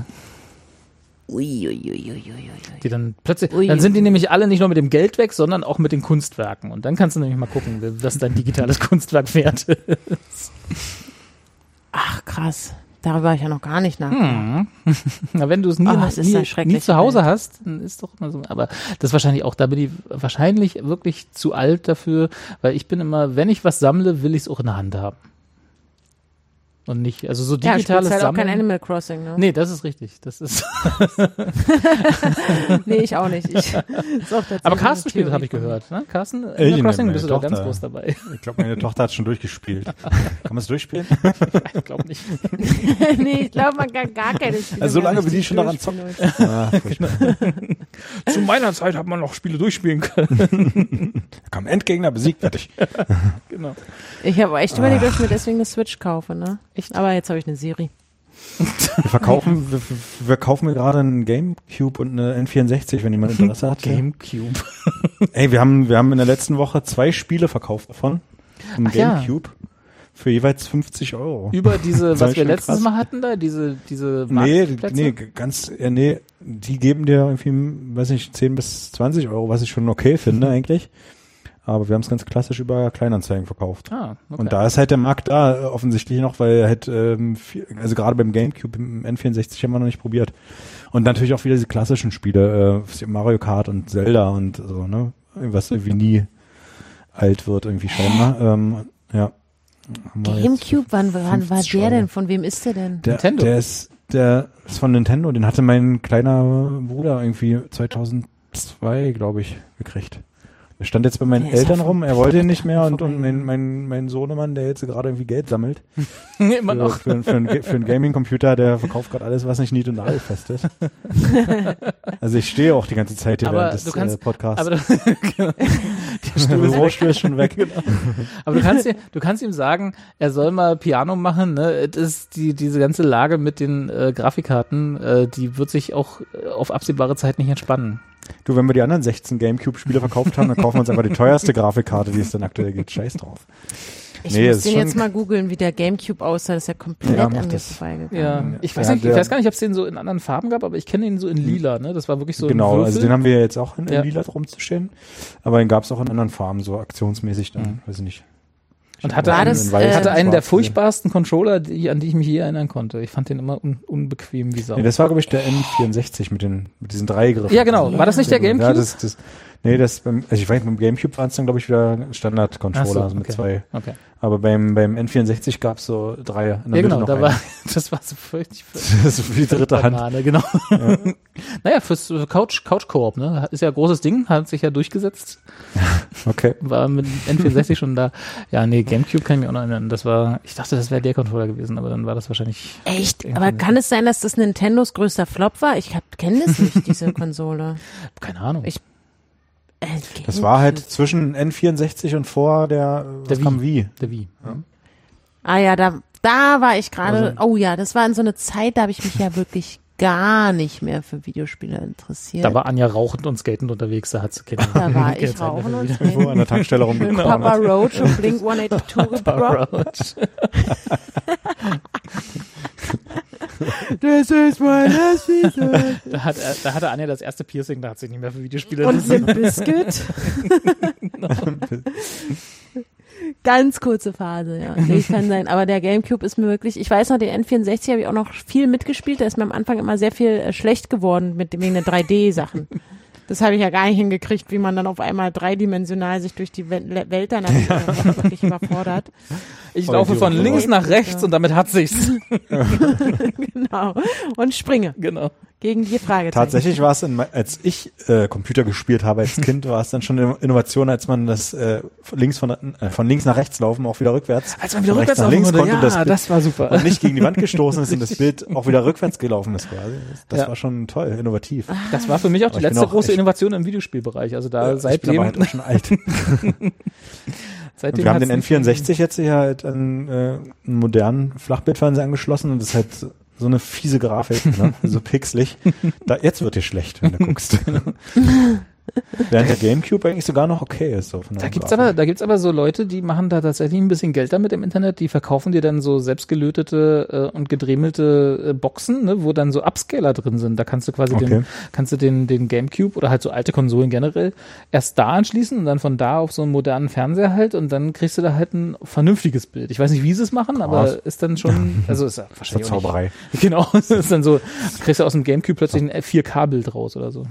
Die dann plötzlich, dann sind die nämlich alle nicht nur mit dem Geld weg, sondern auch mit den Kunstwerken. Und dann kannst du nämlich mal gucken, was dein digitales Kunstwerk wert ist. Ach, krass. Darüber habe ich ja noch gar nicht nachgedacht. Na, wenn du es nie zu Hause hast, dann ist doch immer so. Aber das ist wahrscheinlich auch, da bin ich wahrscheinlich wirklich zu alt dafür, weil ich bin immer, wenn ich was sammle, will ich es auch in der Hand haben. Und nicht, also so digitales halt Sammeln. Auch kein Animal Crossing, ne? Nee, das ist richtig. Das ist. Nee, ich auch nicht. Aber Carsten spielt, habe ich gehört, ne? Carsten, Animal Crossing, bist du da ganz groß dabei. Ich glaube, meine Tochter hat schon durchgespielt. Kann man es durchspielen? Ich glaube nicht. Nee, ich glaube, man kann gar keine Spiele. Also solange wie die schon daran zocken. Zu meiner Zeit hat man noch Spiele durchspielen können. Da kam Endgegner, besiegt, fertig. Genau. Ich habe echt überlegt, dass ich mir deswegen eine Switch kaufe, ne? Echt? Aber jetzt habe ich eine Serie. Wir kaufen mir gerade einen Gamecube und eine N64, wenn jemand Interesse hat. Gamecube. Ey, wir haben in der letzten Woche 2 Spiele verkauft davon. Ein Gamecube. Für jeweils 50 €. Über diese, was wir letztes Mal hatten da, diese Marktplätze? Nee, die geben dir irgendwie, weiß nicht, 10 bis 20 €, was ich schon okay finde eigentlich. Aber wir haben es ganz klassisch über Kleinanzeigen verkauft. Okay. Und da ist halt der Markt da offensichtlich noch, weil halt, also gerade beim Gamecube, im N64 haben wir noch nicht probiert. Und natürlich auch wieder diese klassischen Spiele, Mario Kart und Zelda und so, ne? Was irgendwie nie alt wird, irgendwie scheinbar. Ja. Gamecube, wann war der denn? Von wem ist der denn? Nintendo. Der ist von Nintendo. Den hatte mein kleiner Bruder irgendwie 2002, glaube ich, gekriegt. Er stand jetzt bei meinen Eltern rum, er wollte ihn nicht mehr und mein Sohnemann, der jetzt gerade irgendwie Geld sammelt. Immer noch. Für einen Gaming-Computer, der verkauft gerade alles, was nicht nied- und nagelfest ist. Also ich stehe auch die ganze Zeit hier während des Podcasts. Aber der Bürostuhl ist schon weg. Genau. Aber du kannst ihm sagen, er soll mal Piano machen, ne? Das ist diese ganze Lage mit den Grafikkarten, die wird sich auch auf absehbare Zeit nicht entspannen. Du, wenn wir die anderen 16 Gamecube-Spiele verkauft haben, dann kaufen wir uns einfach die teuerste Grafikkarte, die es dann aktuell gibt. Scheiß drauf. Ich muss den jetzt mal googeln, wie der Gamecube aussah. Das ist ja komplett an mir vorbeigegangen. Ja, ich weiß gar nicht, ob es den so in anderen Farben gab, aber ich kenne ihn so in lila, ne? Das war wirklich so genau, also den haben wir jetzt auch in lila rumzustehen. Aber den gab es auch in anderen Farben, so aktionsmäßig dann, weiß ich nicht. Und hatte einen der furchtbarsten Controller, an die ich mich je erinnern konnte. Ich fand den immer unbequem wie Sau. Nee, das war, glaube ich, der N64 mit diesen 3 Griffen. Ja, genau. War das nicht der Gamecube? Ja, ich weiß, beim Gamecube waren es dann, glaube ich, wieder Standard-Controller, also mit 2. Okay. Aber beim N64 gab es so 3 in der Mitte noch das war so fürchterlich. Das ist für die dritte Hand. Genau. Ja. Naja, fürs Couch-Koop, ne? Ist ja ein großes Ding, hat sich ja durchgesetzt. Okay. War mit N64 schon da. Ja, nee, Gamecube kann ich mich auch noch erinnern. Ich dachte, das wäre der Controller gewesen, aber dann war das wahrscheinlich... Echt? Aber kann es sein, dass das Nintendos größter Flop war? Ich kenne das nicht, diese Konsole. Keine Ahnung. Das war halt zwischen N64 und vor der Wii. Der Wii. Ja. Ah ja, da war ich gerade, das war in so eine Zeit, da habe ich mich ja wirklich gar nicht mehr für Videospiele interessiert. Da war Anja rauchend und skatend unterwegs, da hat sie keine Da war ich rauchend und skatend. Irgendwo an der Tankstelle rumgekommen. Papa Roach und Blink 182 gebraucht. Das ist mein Season. Da hatte Anja das erste Piercing, da hat sie nicht mehr für Videospiele und Limp Bizkit. Genau. Ganz kurze Phase, ja. Nee, kann sein. Aber der Gamecube ist mir wirklich, ich weiß noch, den N64 habe ich auch noch viel mitgespielt. Da ist mir am Anfang immer sehr viel schlecht geworden wegen der 3D-Sachen. Das habe ich ja gar nicht hingekriegt, wie man dann auf einmal dreidimensional sich durch die Welt dann wirklich überfordert. Ich laufe von links nach rechts und damit hat sich's. Genau. Und springe. Genau. Gegen die Fragezeichen. Tatsächlich war es, als ich Computer gespielt habe als Kind, war es dann schon eine Innovation, als man das von links nach rechts laufen, auch wieder rückwärts. Als man wieder rückwärts laufen konnte, ja, das war super. Und nicht gegen die Wand gestoßen ist und das Bild auch wieder rückwärts gelaufen ist quasi. Das war schon toll, innovativ. Das war für mich auch die letzte große Innovation im Videospielbereich. Also da seitdem. Ich bin aber halt auch schon alt. Wir haben den N64 jetzt hier halt an einen modernen Flachbildfernseher angeschlossen und das ist halt so eine fiese Grafik, ne? So pixelig. Jetzt wird dir schlecht, wenn du guckst. Während der Gamecube eigentlich sogar noch okay ist. So da gibt's aber so Leute, die machen da tatsächlich ein bisschen Geld damit im Internet, die verkaufen dir dann so selbstgelötete und gedremelte Boxen, ne, wo dann so Upscaler drin sind. Da kannst du quasi den Gamecube oder halt so alte Konsolen generell erst da anschließen und dann von da auf so einen modernen Fernseher halt und dann kriegst du da halt ein vernünftiges Bild. Ich weiß nicht, wie sie es machen, aber ist dann schon, also ist ja wahrscheinlich so Zauberei. Genau, ist dann so, kriegst du aus dem Gamecube plötzlich ein 4K-Bild raus oder so.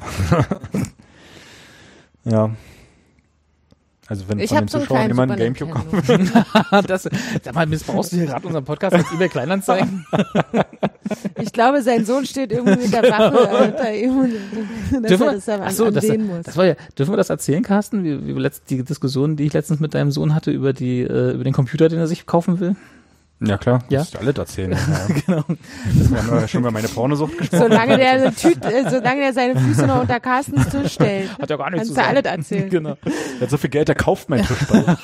Ja. Also wenn von den Zuschauern jemand ein Gamecube kommt. Sag mal, missbrauchst du hier gerade unseren Podcast als eBay Kleinanzeigen? Ich glaube, sein Sohn steht irgendwie mit der Waffe unter ihm und dürfen wir das erzählen, Carsten? Wie die Diskussion, die ich letztens mit deinem Sohn hatte über den Computer, den er sich kaufen will? Ja klar, ja? Musst du alle erzählen. Ja. Genau. Wir haben schon über meine Pornosucht gesprochen. Solange der seine Füße noch unter Carstens Tisch stellt. Hat ja gar nichts zu sagen. Kannst du alles erzählen. Genau. Er hat so viel Geld, er kauft meinen Tischball.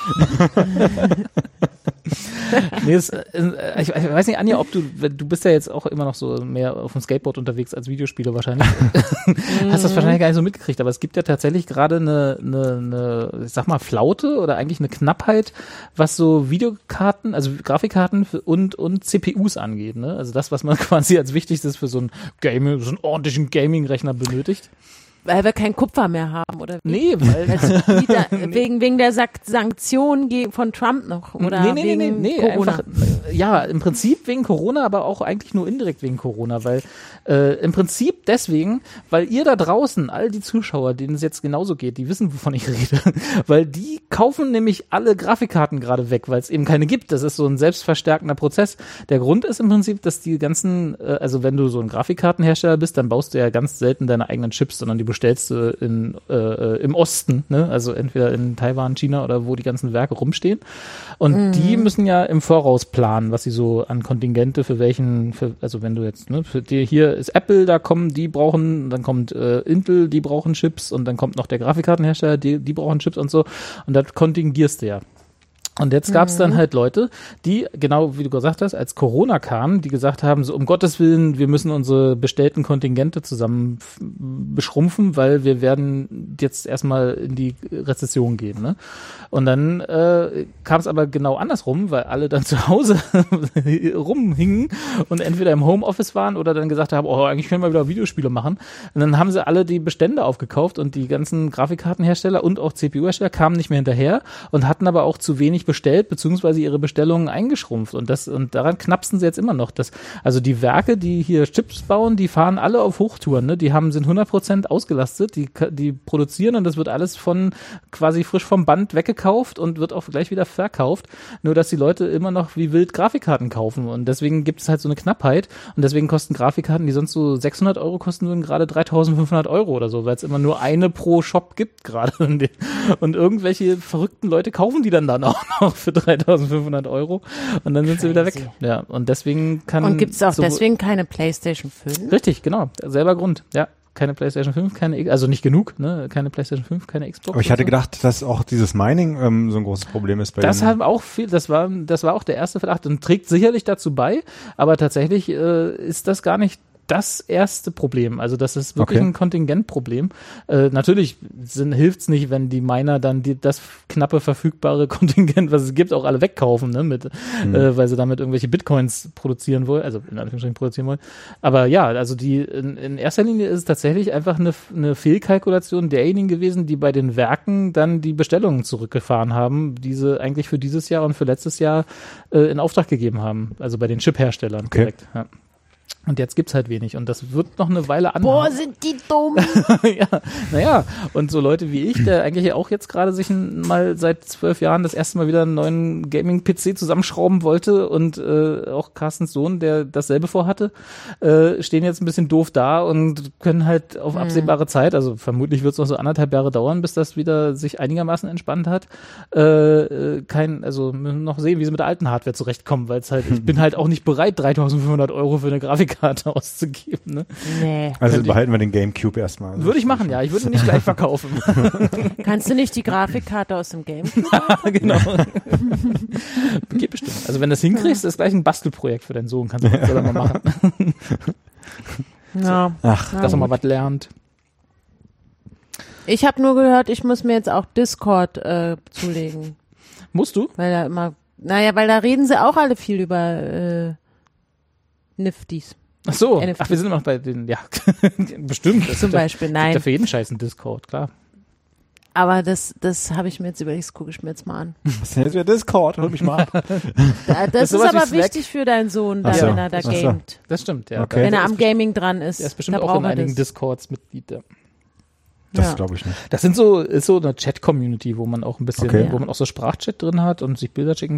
Nee, ich weiß nicht, Anja, ob du bist ja jetzt auch immer noch so mehr auf dem Skateboard unterwegs als Videospieler wahrscheinlich. Hast das wahrscheinlich gar nicht so mitgekriegt, aber es gibt ja tatsächlich gerade eine, ich sag mal, Flaute oder eigentlich eine Knappheit, was so Videokarten, also Grafikkarten und CPUs angeht, ne? Also das, was man quasi als Wichtigstes für so einen ordentlichen Gaming-Rechner benötigt. Weil wir kein Kupfer mehr haben, oder wie? Nee, weil wegen der Sanktionen von Trump noch, oder nee, Corona? Einfach, ja, im Prinzip wegen Corona, aber auch eigentlich nur indirekt wegen Corona, weil im Prinzip deswegen, weil ihr da draußen, all die Zuschauer, denen es jetzt genauso geht, die wissen, wovon ich rede, weil die kaufen nämlich alle Grafikkarten gerade weg, weil es eben keine gibt. Das ist so ein selbstverstärkender Prozess. Der Grund ist im Prinzip, dass die ganzen, also wenn du so ein Grafikkartenhersteller bist, dann baust du ja ganz selten deine eigenen Chips, sondern die bestellst du im Osten, ne? Also entweder in Taiwan, China oder wo die ganzen Werke rumstehen. Und die müssen ja im Voraus planen, was sie so an Kontingente also wenn du jetzt, ne, für dir hier ist Apple, da dann kommt Intel, die brauchen Chips und dann kommt noch der Grafikkartenhersteller, die brauchen Chips und so. Und das kontingierst du ja. Und jetzt gab es dann halt Leute, die, genau wie du gesagt hast, als Corona kam, die gesagt haben, so um Gottes Willen, wir müssen unsere bestellten Kontingente zusammen beschrumpfen, weil wir werden jetzt erstmal in die Rezession gehen. Ne? Und dann kam es aber genau andersrum, weil alle dann zu Hause rumhingen und entweder im Homeoffice waren oder dann gesagt haben, oh, eigentlich können wir wieder Videospiele machen. Und dann haben sie alle die Bestände aufgekauft und die ganzen Grafikkartenhersteller und auch CPU-Hersteller kamen nicht mehr hinterher und hatten aber auch zu wenig bestellt, beziehungsweise ihre Bestellungen eingeschrumpft. Und daran knapsen sie jetzt immer noch. Also die Werke, die hier Chips bauen, die fahren alle auf Hochtouren. Ne? Die sind 100% ausgelastet, die produzieren und das wird alles quasi frisch vom Band weggekauft und wird auch gleich wieder verkauft. Nur, dass die Leute immer noch wie wild Grafikkarten kaufen. Und deswegen gibt es halt so eine Knappheit. Und deswegen kosten Grafikkarten, die sonst so 600 Euro kosten, würden gerade 3.500 Euro oder so, weil es immer nur eine pro Shop gibt gerade. Und irgendwelche verrückten Leute kaufen die dann auch noch für 3.500 Euro und dann sind sie wieder weg. Ja, und deswegen Und gibt es auch deswegen keine PlayStation 5? Richtig, genau. Selber Grund. Ja, keine PlayStation 5, also nicht genug, ne? Keine PlayStation 5, keine Xbox. Aber ich hatte gedacht, dass auch dieses Mining so ein großes Problem ist bei das haben auch das war auch der erste Verdacht und trägt sicherlich dazu bei, aber tatsächlich ist das gar nicht das erste Problem. Also das ist wirklich ein Kontingentproblem. Natürlich hilft's nicht, wenn die Miner dann das knappe verfügbare Kontingent, was es gibt, auch alle wegkaufen, ne, weil sie damit irgendwelche Bitcoins produzieren wollen, also in Anführungsstrichen produzieren wollen. Aber ja, also in erster Linie ist es tatsächlich einfach eine Fehlkalkulation derjenigen gewesen, die bei den Werken dann die Bestellungen zurückgefahren haben, die sie eigentlich für dieses Jahr und für letztes Jahr in Auftrag gegeben haben. Also bei den Chip-Herstellern direkt. Ja. Und jetzt gibt's halt wenig und das wird noch eine Weile anhalten. Boah, sind die dumm! Ja, und so Leute wie ich, der eigentlich auch jetzt gerade sich mal seit 12 Jahren das erste Mal wieder einen neuen Gaming-PC zusammenschrauben wollte und auch Carstens Sohn, der dasselbe vorhatte, stehen jetzt ein bisschen doof da und können halt auf absehbare Zeit, also vermutlich wird's noch so 1,5 Jahre dauern, bis das wieder sich einigermaßen entspannt hat, müssen noch sehen, wie sie mit der alten Hardware zurechtkommen, weil ich bin halt auch nicht bereit, 3.500 Euro für eine Grafikkarte auszugeben. Ne? Nee. Also behalten wir den Gamecube erstmal. Würde ich machen, ja. Ich würde ihn nicht gleich verkaufen. Kannst du nicht die Grafikkarte aus dem Gamecube? Ja, genau. Geht bestimmt. Also wenn du das hinkriegst, ist gleich ein Bastelprojekt für deinen Sohn. Kannst du das selber mal machen. Ja. Ach, dass er mal was lernt. Ich habe nur gehört, ich muss mir jetzt auch Discord zulegen. Musst du? Weil da reden sie auch alle viel über Nifties. Ach so, NFTs. wir sind noch bei den, ja, bestimmt. Zum Beispiel, nein. Gibt ja für jeden Scheiß einen Discord, klar. Aber das habe ich mir jetzt überlegt, das gucke ich mir jetzt mal an. Was ist denn jetzt wieder Discord? Hol mich mal ab. Das ist aber wichtig für deinen Sohn, wenn er da gamet. Das stimmt, ja. Okay. Wenn er am Gaming dran ist. Er ist bestimmt auch in einigen Discords Mitglied, ja. Das glaube ich nicht. Das ist so eine Chat-Community, wo man auch ein bisschen, wo man auch so Sprachchat drin hat und sich Bilder schicken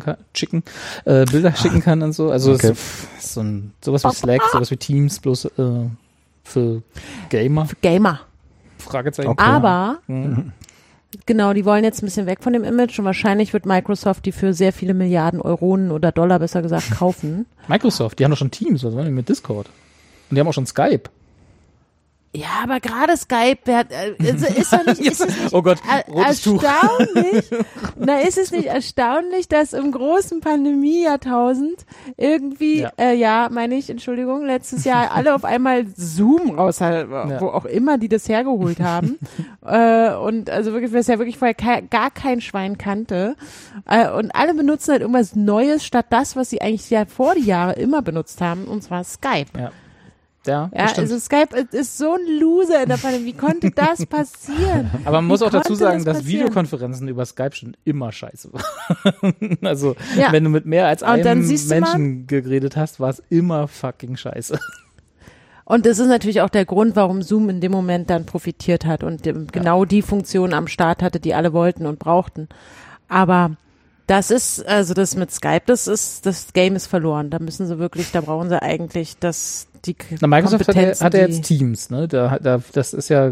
kann und so. Also es ist sowas wie Slack, sowas wie Teams, bloß für Gamer. Für Gamer. Fragezeichen. Okay. Aber genau, die wollen jetzt ein bisschen weg von dem Image und wahrscheinlich wird Microsoft die für sehr viele Milliarden Euronen oder Dollar, besser gesagt, kaufen. Microsoft, die haben doch schon Teams, was wollen die mit Discord? Und die haben auch schon Skype. Ja, aber gerade Skype, ist es nicht oh Gott, rotes erstaunlich? Na, ist es nicht erstaunlich, dass im großen Pandemie-Jahrtausend irgendwie, Entschuldigung, letztes Jahr alle auf einmal Zoom wo auch immer die das hergeholt haben. Und also wirklich, was ja wirklich vorher gar kein Schwein kannte. Und alle benutzen halt irgendwas Neues statt das, was sie eigentlich ja vor die Jahre immer benutzt haben, und zwar Skype. Ja, also Skype ist so ein Loser in der Pandemie. Wie konnte das passieren? Aber man muss auch dazu sagen, dass Videokonferenzen über Skype schon immer scheiße waren. Also, wenn du mit mehr als einem Menschen geredet hast, war es immer fucking scheiße. Und das ist natürlich auch der Grund, warum Zoom in dem Moment dann profitiert hat und genau die Funktion am Start hatte, die alle wollten und brauchten. Aber das mit Skype, das Game ist verloren. Da brauchen sie eigentlich Microsoft hat ja jetzt Teams, ne? Das ist ja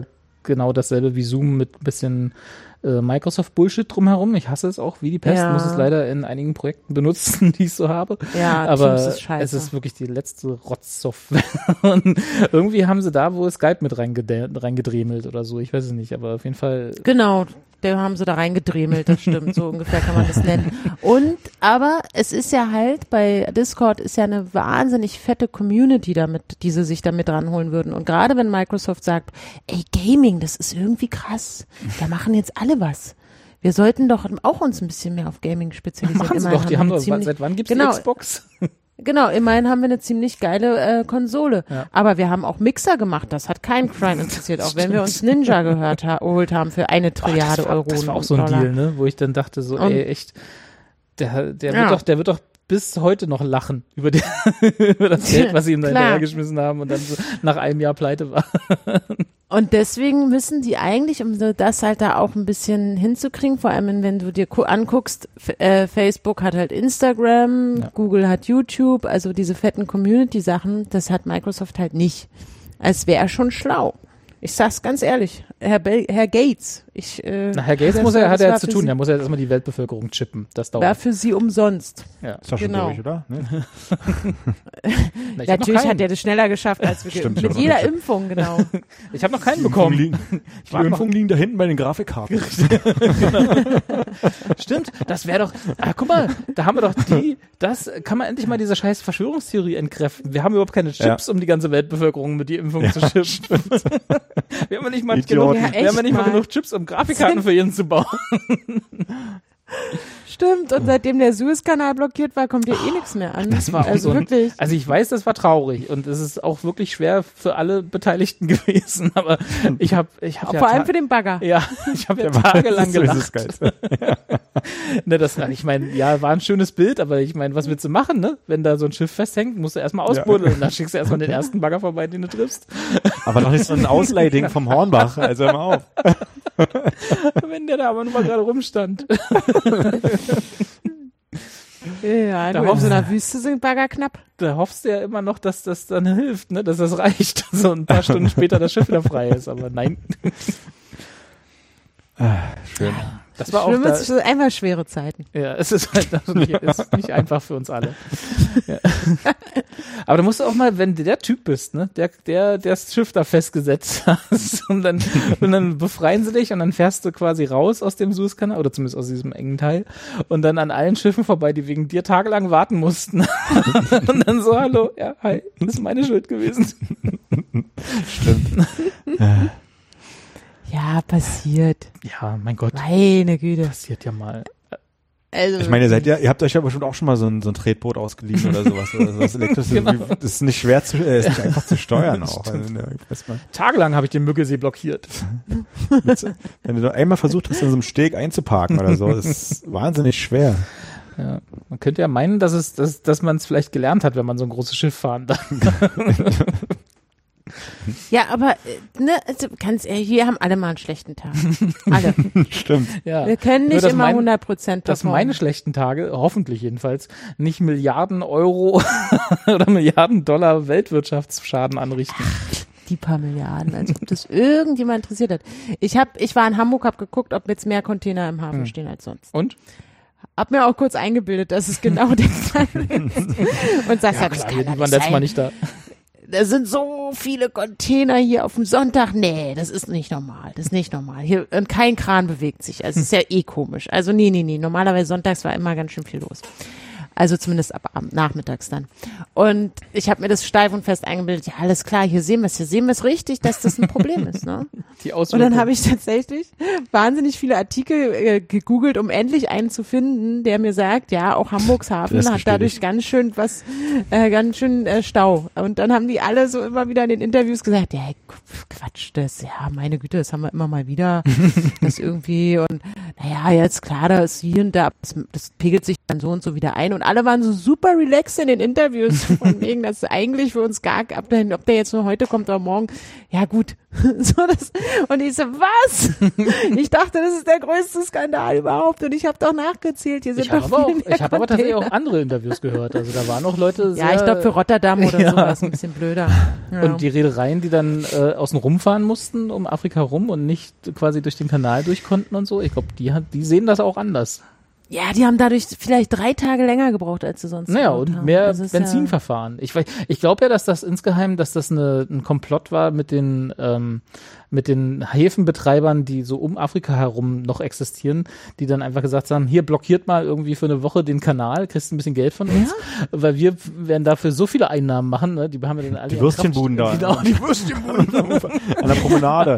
genau dasselbe wie Zoom mit ein bisschen Microsoft-Bullshit drumherum. Ich hasse es auch wie die Pest, muss es leider in einigen Projekten benutzen, die ich so habe. Ja, aber Teams ist scheiße. Es ist wirklich die letzte Rotzsoftware. Und irgendwie haben sie da wohl Skype mit reingedremelt oder so. Ich weiß es nicht, aber auf jeden Fall. Genau. Da haben sie da reingedremelt, das stimmt, so ungefähr kann man das nennen. Aber es ist ja halt, bei Discord ist ja eine wahnsinnig fette Community die sie sich damit ranholen würden. Und gerade wenn Microsoft sagt, ey, Gaming, das ist irgendwie krass, da machen jetzt alle was. Wir sollten doch auch uns ein bisschen mehr auf Gaming spezialisieren. Machen sie doch, die haben doch, seit wann gibt's die Xbox? Genau, immerhin haben wir eine ziemlich geile Konsole. Ja. Aber wir haben auch Mixer gemacht, das hat keinen Schwein interessiert, auch wenn wir uns Ninja geholt haben für 1 Trilliarde Euro. Das war auch so ein Deal, ne? Wo ich dann dachte so, ey, echt, der wird doch bis heute noch lachen über das Geld, was sie ihm da hinterhergeschmissen haben und dann so nach einem Jahr pleite war. Und deswegen müssen die eigentlich, um das halt da auch ein bisschen hinzukriegen, vor allem wenn du dir anguckst, Facebook hat halt Instagram, Google hat YouTube, also diese fetten Community-Sachen, das hat Microsoft halt nicht. Es wäre schon schlau. Ich sag's ganz ehrlich, Herr Gates. Herr Gates hat ja zu tun, der muss ja erstmal die Weltbevölkerung chippen. Das dauert. War für sie umsonst. Ja. Ist doch schon durch, oder? Ne? Natürlich hat er das schneller geschafft als wir. Stimmt, mit jeder Impfung, genau. Ich habe noch keinen bekommen. Die Impfungen liegen da hinten bei den Grafikkarten. Stimmt, das wäre doch, guck mal, da haben wir doch das kann man endlich mal diese scheiß Verschwörungstheorie entkräften. Wir haben überhaupt keine Chips, um die ganze Weltbevölkerung mit die Impfung zu chippen. Wir haben nicht mal genug Chips, um Grafikkarten für jeden zu bauen. Stimmt, und seitdem der Suezkanal blockiert war, kommt hier nichts mehr an. Das war auch so wirklich. Also ich weiß, das war traurig und es ist auch wirklich schwer für alle Beteiligten gewesen, aber ich habe vor allem für den Bagger. Ja, ich habe ja tagelang gelacht. Ne, ich meine, ja, war ein schönes Bild, aber ich meine, was willst du machen, ne? Wenn da so ein Schiff festhängt, musst du erstmal ausbuddeln, dann schickst du erstmal den ersten Bagger vorbei, den du triffst. Aber noch nicht so ein Ausleiding vom Hornbach, also hör mal auf. Wenn der da aber nur mal gerade rumstand. Ja, in so einer Wüste sind Bagger knapp. Da hoffst du ja immer noch, dass das dann hilft, ne? Dass das reicht. So ein paar Stunden später das Schiff wieder frei ist, aber nein. Schön. Das war auch einfach schwere Zeiten. Ja, es ist halt ist nicht einfach für uns alle. Ja. Aber da musst du auch mal, wenn du der Typ bist, ne, der das Schiff da festgesetzt hast und dann befreien sie dich und dann fährst du quasi raus aus dem Suezkanal oder zumindest aus diesem engen Teil und dann an allen Schiffen vorbei, die wegen dir tagelang warten mussten. Und dann so, hallo, ja, hi, das ist meine Schuld gewesen. Stimmt. Ja, passiert. Ja, mein Gott. Meine Güte. Passiert ja mal. Also, ich meine, ihr habt euch ja bestimmt auch schon mal so ein Tretboot ausgeliehen oder sowas. Oder was Elektrisches. Genau. Das ist nicht schwer ist nicht einfach zu steuern auch. Also, tagelang habe ich den Müggelsee blockiert. Wenn du einmal versucht hast, in so einem Steg einzuparken oder so, ist wahnsinnig schwer. Ja, man könnte ja meinen, dass man es vielleicht gelernt hat, wenn man so ein großes Schiff fahren darf. Ja, aber ne, also ganz ehrlich, wir haben alle mal einen schlechten Tag. Alle. Stimmt. Ja. Wir können nicht immer 100%. Dass meine schlechten Tage, hoffentlich jedenfalls, nicht Milliarden Euro oder Milliarden Dollar Weltwirtschaftsschaden anrichten. Die paar Milliarden, als ob das irgendjemand interessiert hat. Ich war in Hamburg, hab geguckt, ob jetzt mehr Container im Hafen stehen als sonst. Und? Hab mir auch kurz eingebildet, dass es genau der Fall ist. Und sagst, das kann die waren letztes Mal nicht da. Da sind so viele Container hier auf dem Sonntag. Nee, das ist nicht normal. Das ist nicht normal. Hier, und kein Kran bewegt sich. Also, es ist ja eh komisch. Also, nee. Normalerweise sonntags war immer ganz schön viel los. Also zumindest ab nachmittags dann. Und ich habe mir das steif und fest eingebildet, ja, alles klar, hier sehen wir es richtig, dass das ein Problem ist. Ne? Die Auswirkungen. Und dann habe ich tatsächlich wahnsinnig viele Artikel gegoogelt, um endlich einen zu finden, der mir sagt, ja, auch Hamburgshafen hat dadurch ganz schön Stau. Und dann haben die alle so immer wieder in den Interviews gesagt, ja, Quatsch, meine Güte, das haben wir immer mal wieder, das irgendwie und naja, jetzt klar, da ist hier und da, das pegelt sich dann so und so wieder ein und alle waren so super relaxed in den Interviews von wegen, dass eigentlich für uns gar, ob der jetzt nur heute kommt oder morgen, ja gut, so Und ich so, was? Ich dachte, das ist der größte Skandal überhaupt und ich habe doch nachgezählt. Hier sind ich habe aber tatsächlich auch andere Interviews gehört. Also da waren auch Leute sehr... Ja, ich glaube für Rotterdam oder so war es ein bisschen blöder. Ja. Und die Reedereien, die dann außen rumfahren mussten um Afrika rum und nicht quasi durch den Kanal durch konnten und so, ich glaube, die sehen das auch anders. Ja, die haben dadurch vielleicht 3 Tage länger gebraucht, als sie sonst und haben. mehr Benzinverfahren. Ich glaube ja, dass das insgeheim, dass das ein Komplott war mit den Häfenbetreibern, die so um Afrika herum noch existieren, die dann einfach gesagt haben, hier blockiert mal irgendwie für eine Woche den Kanal, kriegst ein bisschen Geld von uns, weil wir werden dafür so viele Einnahmen machen, ne? Die haben wir dann alle. Die Würstchenbuden da. Genau, die Würstchenbuden an der Promenade.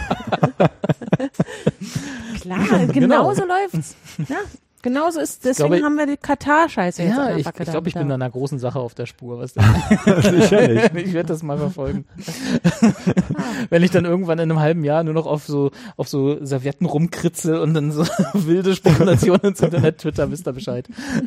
Klar, genau so läuft's. Ja. Genauso ist, deswegen haben wir die Katar-Scheiße jetzt an der Backe. Ich glaube, ich bin da einer großen Sache auf der Spur. Was denn? Ich werde das mal verfolgen. Wenn ich dann irgendwann in einem halben Jahr nur noch auf so Servietten rumkritzel und dann so wilde Spekulationen ins Internet Twitter, wisst ihr Bescheid.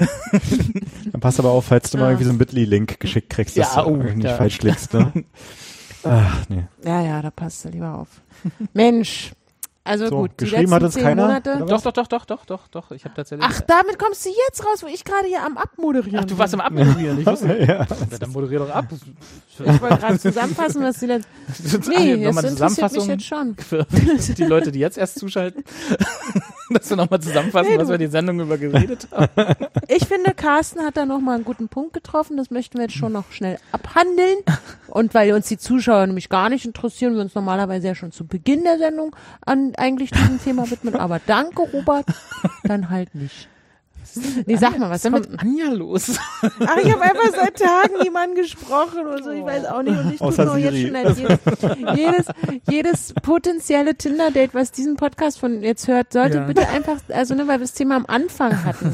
Dann passt aber auf, falls du mal irgendwie so einen Bitly-Link geschickt kriegst, dass du nicht falsch klickst. Ne? Ach, nee. Ja, da passt du lieber auf. Mensch. Also so, gut, die geschrieben letzten hat uns 10 keiner? Monate. Doch. Ich habe tatsächlich. Ach, damit kommst du jetzt raus, wo ich gerade hier am Abmoderieren bin. Du warst am Abmoderieren, ich wusste. Ja, dann moderier doch ab. Ich wollte gerade zusammenfassen, was die letzten... Nee, jetzt interessiert mich jetzt schon. Für die Leute, die jetzt erst zuschalten, dass wir nochmal zusammenfassen, was wir die Sendung über geredet haben. Ich finde, Carsten hat da nochmal einen guten Punkt getroffen. Das möchten wir jetzt schon noch schnell abhandeln. Und weil uns die Zuschauer nämlich gar nicht interessieren, wir uns normalerweise ja schon zu Beginn der Sendung eigentlich diesem Thema widmen. Aber danke, Robert, dann halt nicht. Nee, sag mal, was ist denn mit Anja los? Ach, ich habe einfach seit Tagen niemanden gesprochen oder so, ich weiß auch nicht. Und ich tue nur jetzt schon jedes potenzielle Tinder-Date, was diesen Podcast von jetzt hört, sollte bitte einfach, also weil wir das Thema am Anfang hatten.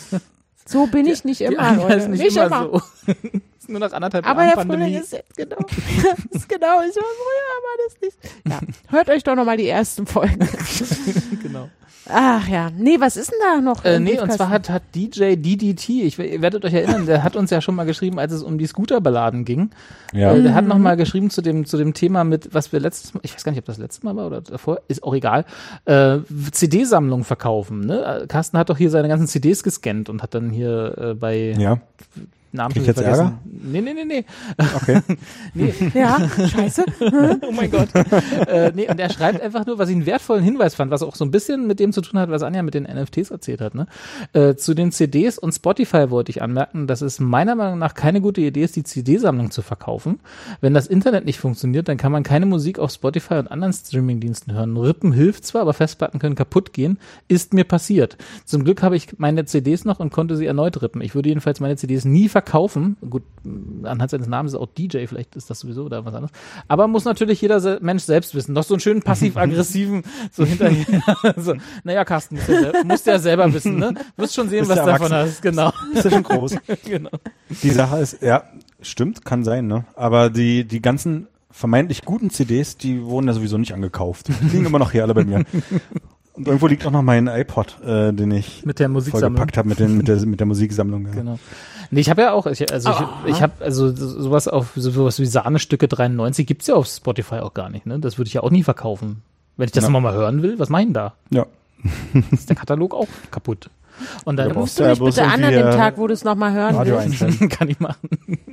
So bin ich nicht immer, Leute. Ist nicht immer so. Ist nur nach 1,5 Jahren aber der Pandemie. Frühling ist jetzt genau. Ist genau, ich war früher, aber das nicht. Ja, hört euch doch nochmal die ersten Folgen. Genau. Ach ja, nee, was ist denn da noch? Und zwar hat DJ DDT, ihr werdet euch erinnern, der hat uns ja schon mal geschrieben, als es um die Scooterballaden ging. Ja. Der hat noch mal geschrieben zu dem Thema mit, was wir letztes Mal, ich weiß gar nicht, ob das letzte Mal war oder davor, ist auch egal, CD-Sammlung verkaufen. Ne? Carsten hat doch hier seine ganzen CDs gescannt und hat dann hier bei... Ja. Namen Krieg ich jetzt vergessen. Ärger? Nee. Okay. Nee. Ja, scheiße. Oh mein Gott. Nee, und er schreibt einfach nur, was ich einen wertvollen Hinweis fand, was auch so ein bisschen mit dem zu tun hat, was Anja mit den NFTs erzählt hat. Ne? Zu den CDs und Spotify wollte ich anmerken, dass es meiner Meinung nach keine gute Idee ist, die CD-Sammlung zu verkaufen. Wenn das Internet nicht funktioniert, dann kann man keine Musik auf Spotify und anderen Streamingdiensten hören. Rippen hilft zwar, aber Festplatten können kaputt gehen. Ist mir passiert. Zum Glück habe ich meine CDs noch und konnte sie erneut rippen. Ich würde jedenfalls meine CDs nie verkaufen. Gut, anhand seines Namens ist auch DJ, vielleicht ist das sowieso oder was anderes. Aber muss natürlich jeder Mensch selbst wissen. Noch so einen schönen passiv-aggressiven, so hinterher. So, naja, Carsten, musst ja selber wissen, ne? Wirst schon sehen, was du davon hast. Genau. Ist ja schon groß. Genau. Die Sache ist, ja, stimmt, kann sein, ne? Aber die ganzen vermeintlich guten CDs, die wurden ja sowieso nicht angekauft. Die liegen immer noch hier alle bei mir. Und irgendwo liegt auch noch mein iPod, den ich mit der Musiksammlung vollgepackt habe mit der Musiksammlung. Ja. Genau. Nee, ich habe ja auch, ich habe sowas wie Sahnestücke 93 gibt's ja auf Spotify auch gar nicht, ne? Das würde ich ja auch nie verkaufen. Wenn ich das nochmal mal hören will, was meinen da? Ja. Ist der Katalog auch kaputt. Und dann rufst du mich bitte an dem Tag, wo du es nochmal hören willst. Kann ich machen.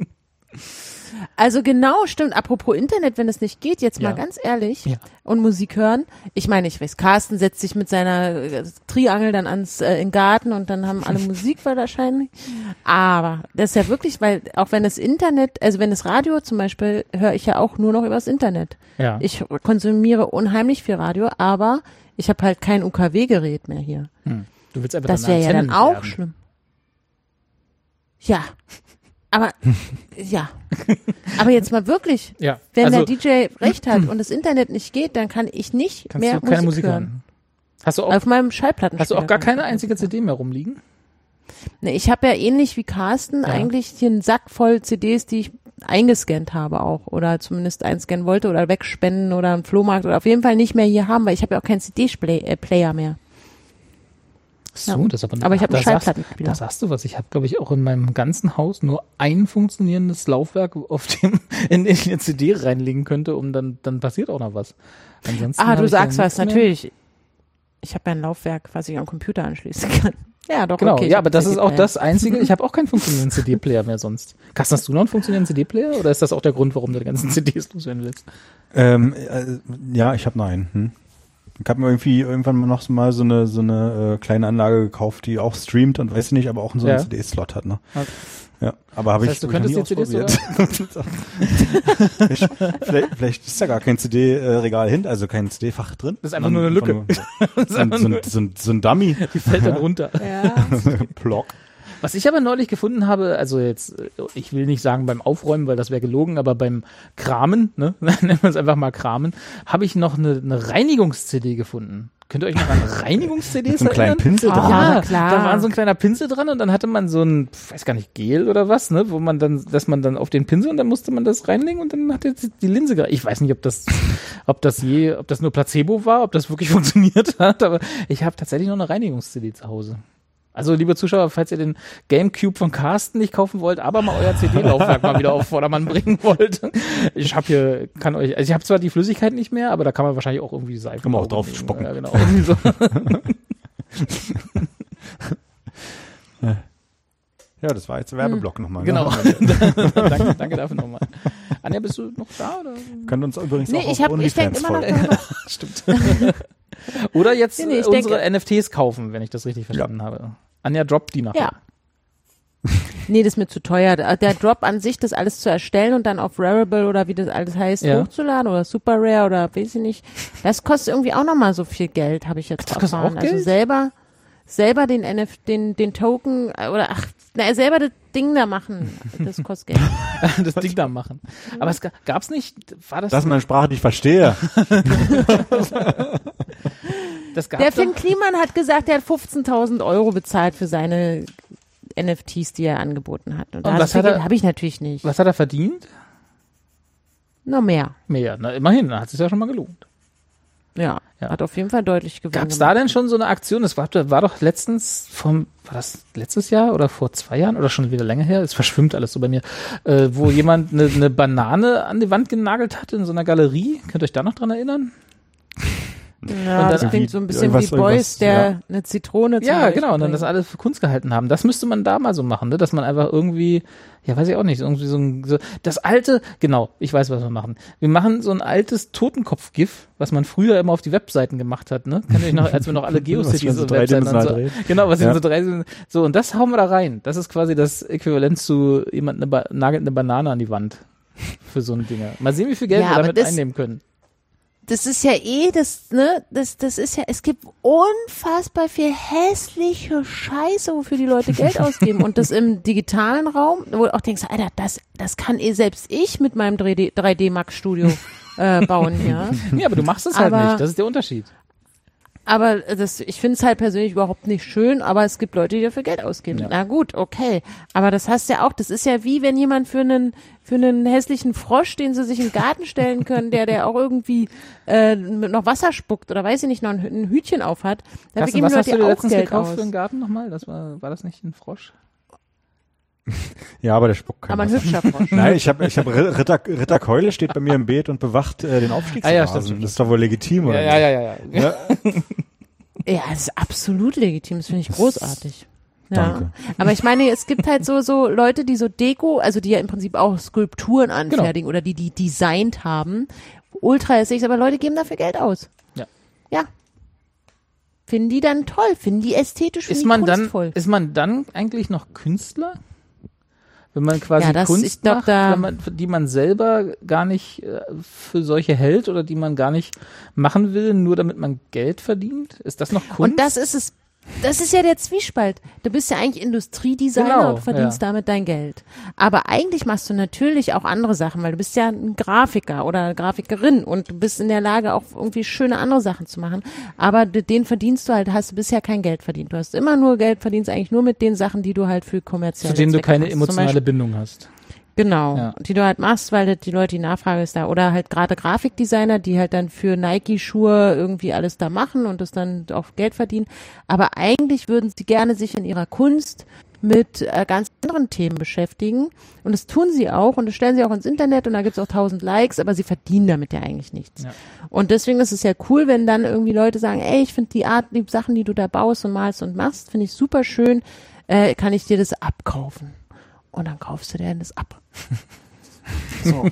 Also genau, stimmt. Apropos Internet, wenn es nicht geht, jetzt mal ganz ehrlich und Musik hören. Ich meine, ich weiß, Carsten setzt sich mit seiner Triangel dann in den Garten und dann haben alle Musik wahrscheinlich. Aber das ist ja wirklich, weil auch wenn das Internet, also wenn das Radio zum Beispiel, höre ich ja auch nur noch übers Internet. Ja. Ich konsumiere unheimlich viel Radio, aber ich habe halt kein UKW-Gerät mehr hier. Du willst einfach das wäre ja dann auch schlimm. Ja. Aber, aber jetzt mal wirklich, wenn der DJ recht hat und das Internet nicht geht, dann kann ich nicht mehr Musik hören. Hast du auch, auf meinem Schallplattenspieler. Hast du auch gar keine einzige CD mehr rumliegen? Ne, ich habe ja ähnlich wie Carsten eigentlich hier einen Sack voll CDs, die ich eingescannt habe auch oder zumindest einscannen wollte oder wegspenden oder einen Flohmarkt oder auf jeden Fall nicht mehr hier haben, weil ich habe ja auch keinen CD-Player mehr. So, das aber ich habe einen Schallplattenspieler. Da sagst du was. Ich habe, glaube ich, auch in meinem ganzen Haus nur ein funktionierendes Laufwerk, auf dem in eine CD reinlegen könnte, dann passiert auch noch was. Ansonsten du sagst was, natürlich. Ich habe ja ein Laufwerk, was ich am Computer anschließen kann. Ja, doch, genau, okay. Ja, aber das ist auch das Einzige. Ich habe auch keinen funktionierenden CD-Player mehr sonst. Carsten, hast du noch einen funktionierenden CD-Player oder ist das auch der Grund, warum du die ganzen CDs loswerden willst? Ja, ich habe noch einen. Ich habe mir irgendwann noch mal so eine kleine Anlage gekauft, die auch streamt und weiß nicht, aber auch so einen CD-Slot hat, ne? Okay. Ja, aber habe ich du könntest die CDs vielleicht ist da gar kein CD-Regal hin, also kein CD-Fach drin. Das ist einfach nur eine Lücke. So ein Dummy. Die fällt dann runter. Ja. Block. Was ich aber neulich gefunden habe, also jetzt, ich will nicht sagen beim Aufräumen, weil das wäre gelogen, aber beim Kramen, ne, nennen wir es einfach mal Kramen, habe ich noch eine Reinigungs-CD gefunden. Könnt ihr euch noch an Reinigungs-CDs erinnern? Mit so einem kleinen Pinsel dran. Ja, klar. Da war so ein kleiner Pinsel dran und dann hatte man so ein, weiß gar nicht, Gel oder was, ne, wo man dann, dass man dann auf den Pinsel und dann musste man das reinlegen und dann hat jetzt die Linse ich weiß nicht, ob das nur Placebo war, ob das wirklich funktioniert hat, aber ich habe tatsächlich noch eine Reinigungs-CD zu Hause. Also, liebe Zuschauer, falls ihr den GameCube von Carsten nicht kaufen wollt, aber mal euer CD-Laufwerk mal wieder auf Vordermann bringen wollt. Ich habe zwar die Flüssigkeit nicht mehr, aber da kann man wahrscheinlich auch irgendwie Seife. Kann man auch drauf spucken. Ja, genau. Irgendwie so. Ja, das war jetzt der Werbeblock nochmal. Genau. Ne? danke dafür nochmal. Anja, bist du noch da? Oder? Könnt uns übrigens Nee, auch auf OnlyFans folgen. Stimmt. Oder jetzt unsere NFTs kaufen, wenn ich das richtig verstanden habe. Anja droppt die nachher. Ja. Nee, das ist mir zu teuer. Der Drop an sich, das alles zu erstellen und dann auf Rarible oder wie das alles heißt, hochzuladen oder Super Rare oder weiß ich nicht, das kostet irgendwie auch nochmal so viel Geld, habe ich jetzt erfahren. Also selber den Token oder selber das Ding da machen, das kostet Geld. Das Ding da machen. Aber es gab's nicht, war das? Dass man Sprache nicht verstehe. Der Finn Kliman hat gesagt, er hat 15.000 € bezahlt für seine NFTs, die er angeboten hat. Und das habe ich natürlich nicht. Was hat er verdient? Noch mehr. Mehr, na immerhin, dann hat es sich ja schon mal gelohnt. Ja, hat auf jeden Fall deutlich gewonnen. Gab es da denn schon so eine Aktion? Das war doch letztens war das letztes Jahr oder vor 2 Jahren oder schon wieder länger her? Es verschwimmt alles so bei mir. Wo jemand eine Banane an die Wand genagelt hat in so einer Galerie. Könnt ihr euch da noch dran erinnern? Ja, das klingt so ein bisschen wie Beuys, der eine Zitrone Ja, genau, und dann das alles für Kunst gehalten haben. Das müsste man da mal so machen, ne? Dass man einfach irgendwie, ja, weiß ich auch nicht, irgendwie so das alte, genau, ich weiß, was wir machen. Wir machen so ein altes Totenkopf-GIF, was man früher immer auf die Webseiten gemacht hat, ne? Kennt ihr euch noch, als wir noch alle Geocities und Webseiten und so. Genau, was sind so 3, so, und das hauen wir da rein. Das ist quasi das Äquivalent zu jemand nagelt eine Banane an die Wand für so ein Ding. Mal sehen, wie viel Geld wir damit einnehmen können. Das ist ja das ist ja, es gibt unfassbar viel hässliche Scheiße, wofür die Leute Geld ausgeben. Und das im digitalen Raum, wo du auch denkst, Alter, das kann selbst ich mit meinem 3D Max Studio bauen, ja. Ja, aber du machst es halt nicht, das ist der Unterschied. Aber ich finde es halt persönlich überhaupt nicht schön, aber es gibt Leute, die dafür Geld ausgeben. Ja. Na gut, okay. Aber das heißt ja auch, das ist ja wie wenn jemand für einen hässlichen Frosch, den sie sich in den Garten stellen können, der auch irgendwie noch Wasser spuckt oder weiß ich nicht, noch ein Hütchen auf hat. Dafür geben was Leute hast du dir auch letztens Geld gekauft aus. für den Garten nochmal? War das nicht ein Frosch? Ja, aber der spuckt kein Aber ein Wasser. hübscher Frosch. Nein, ich hab Ritter Keule steht bei mir im Beet und bewacht den Aufstiegsrasen. Stimmt. Das ist doch wohl legitim, oder? Ja. Ja, das ist absolut legitim, das finde ich großartig. Ja. Danke. Aber ich meine, es gibt halt so Leute, die so Deko, also die ja im Prinzip auch Skulpturen anfertigen oder die designt haben. Ultra hässlich, aber Leute geben dafür Geld aus. Ja. Finden die dann toll, finden die ästhetisch, finden die kunstvoll. Ist man dann eigentlich noch Künstler? Wenn man quasi Kunst macht, die man selber gar nicht für solche hält oder die man gar nicht machen will, nur damit man Geld verdient? Ist das noch Kunst? Und das ist es. Das ist ja der Zwiespalt. Du bist ja eigentlich Industriedesigner und verdienst damit dein Geld. Aber eigentlich machst du natürlich auch andere Sachen, weil du bist ja ein Grafiker oder eine Grafikerin und du bist in der Lage, auch irgendwie schöne andere Sachen zu machen. Aber den verdienst du halt, hast du bisher kein Geld verdient. Du hast immer nur Geld verdient, eigentlich nur mit den Sachen, die du halt für kommerzielle zu denen du Zwecke keine machst. emotionale Bindung hast. Genau, Ja. die du halt machst, weil die Leute, die Nachfrage ist da. Oder halt gerade Grafikdesigner, die halt dann für Nike-Schuhe irgendwie alles da machen und das dann auch Geld verdienen. Aber eigentlich würden sie gerne sich in ihrer Kunst mit ganz anderen Themen beschäftigen. Und das tun sie auch und das stellen sie auch ins Internet und da gibt's auch 1000 Likes, aber sie verdienen damit ja eigentlich nichts. Ja. Und deswegen ist es ja cool, wenn dann irgendwie Leute sagen, ey, ich finde die Sachen, die du da baust und malst und machst, finde ich super schön, kann ich dir das abkaufen? Und dann kaufst du dir das ab. So.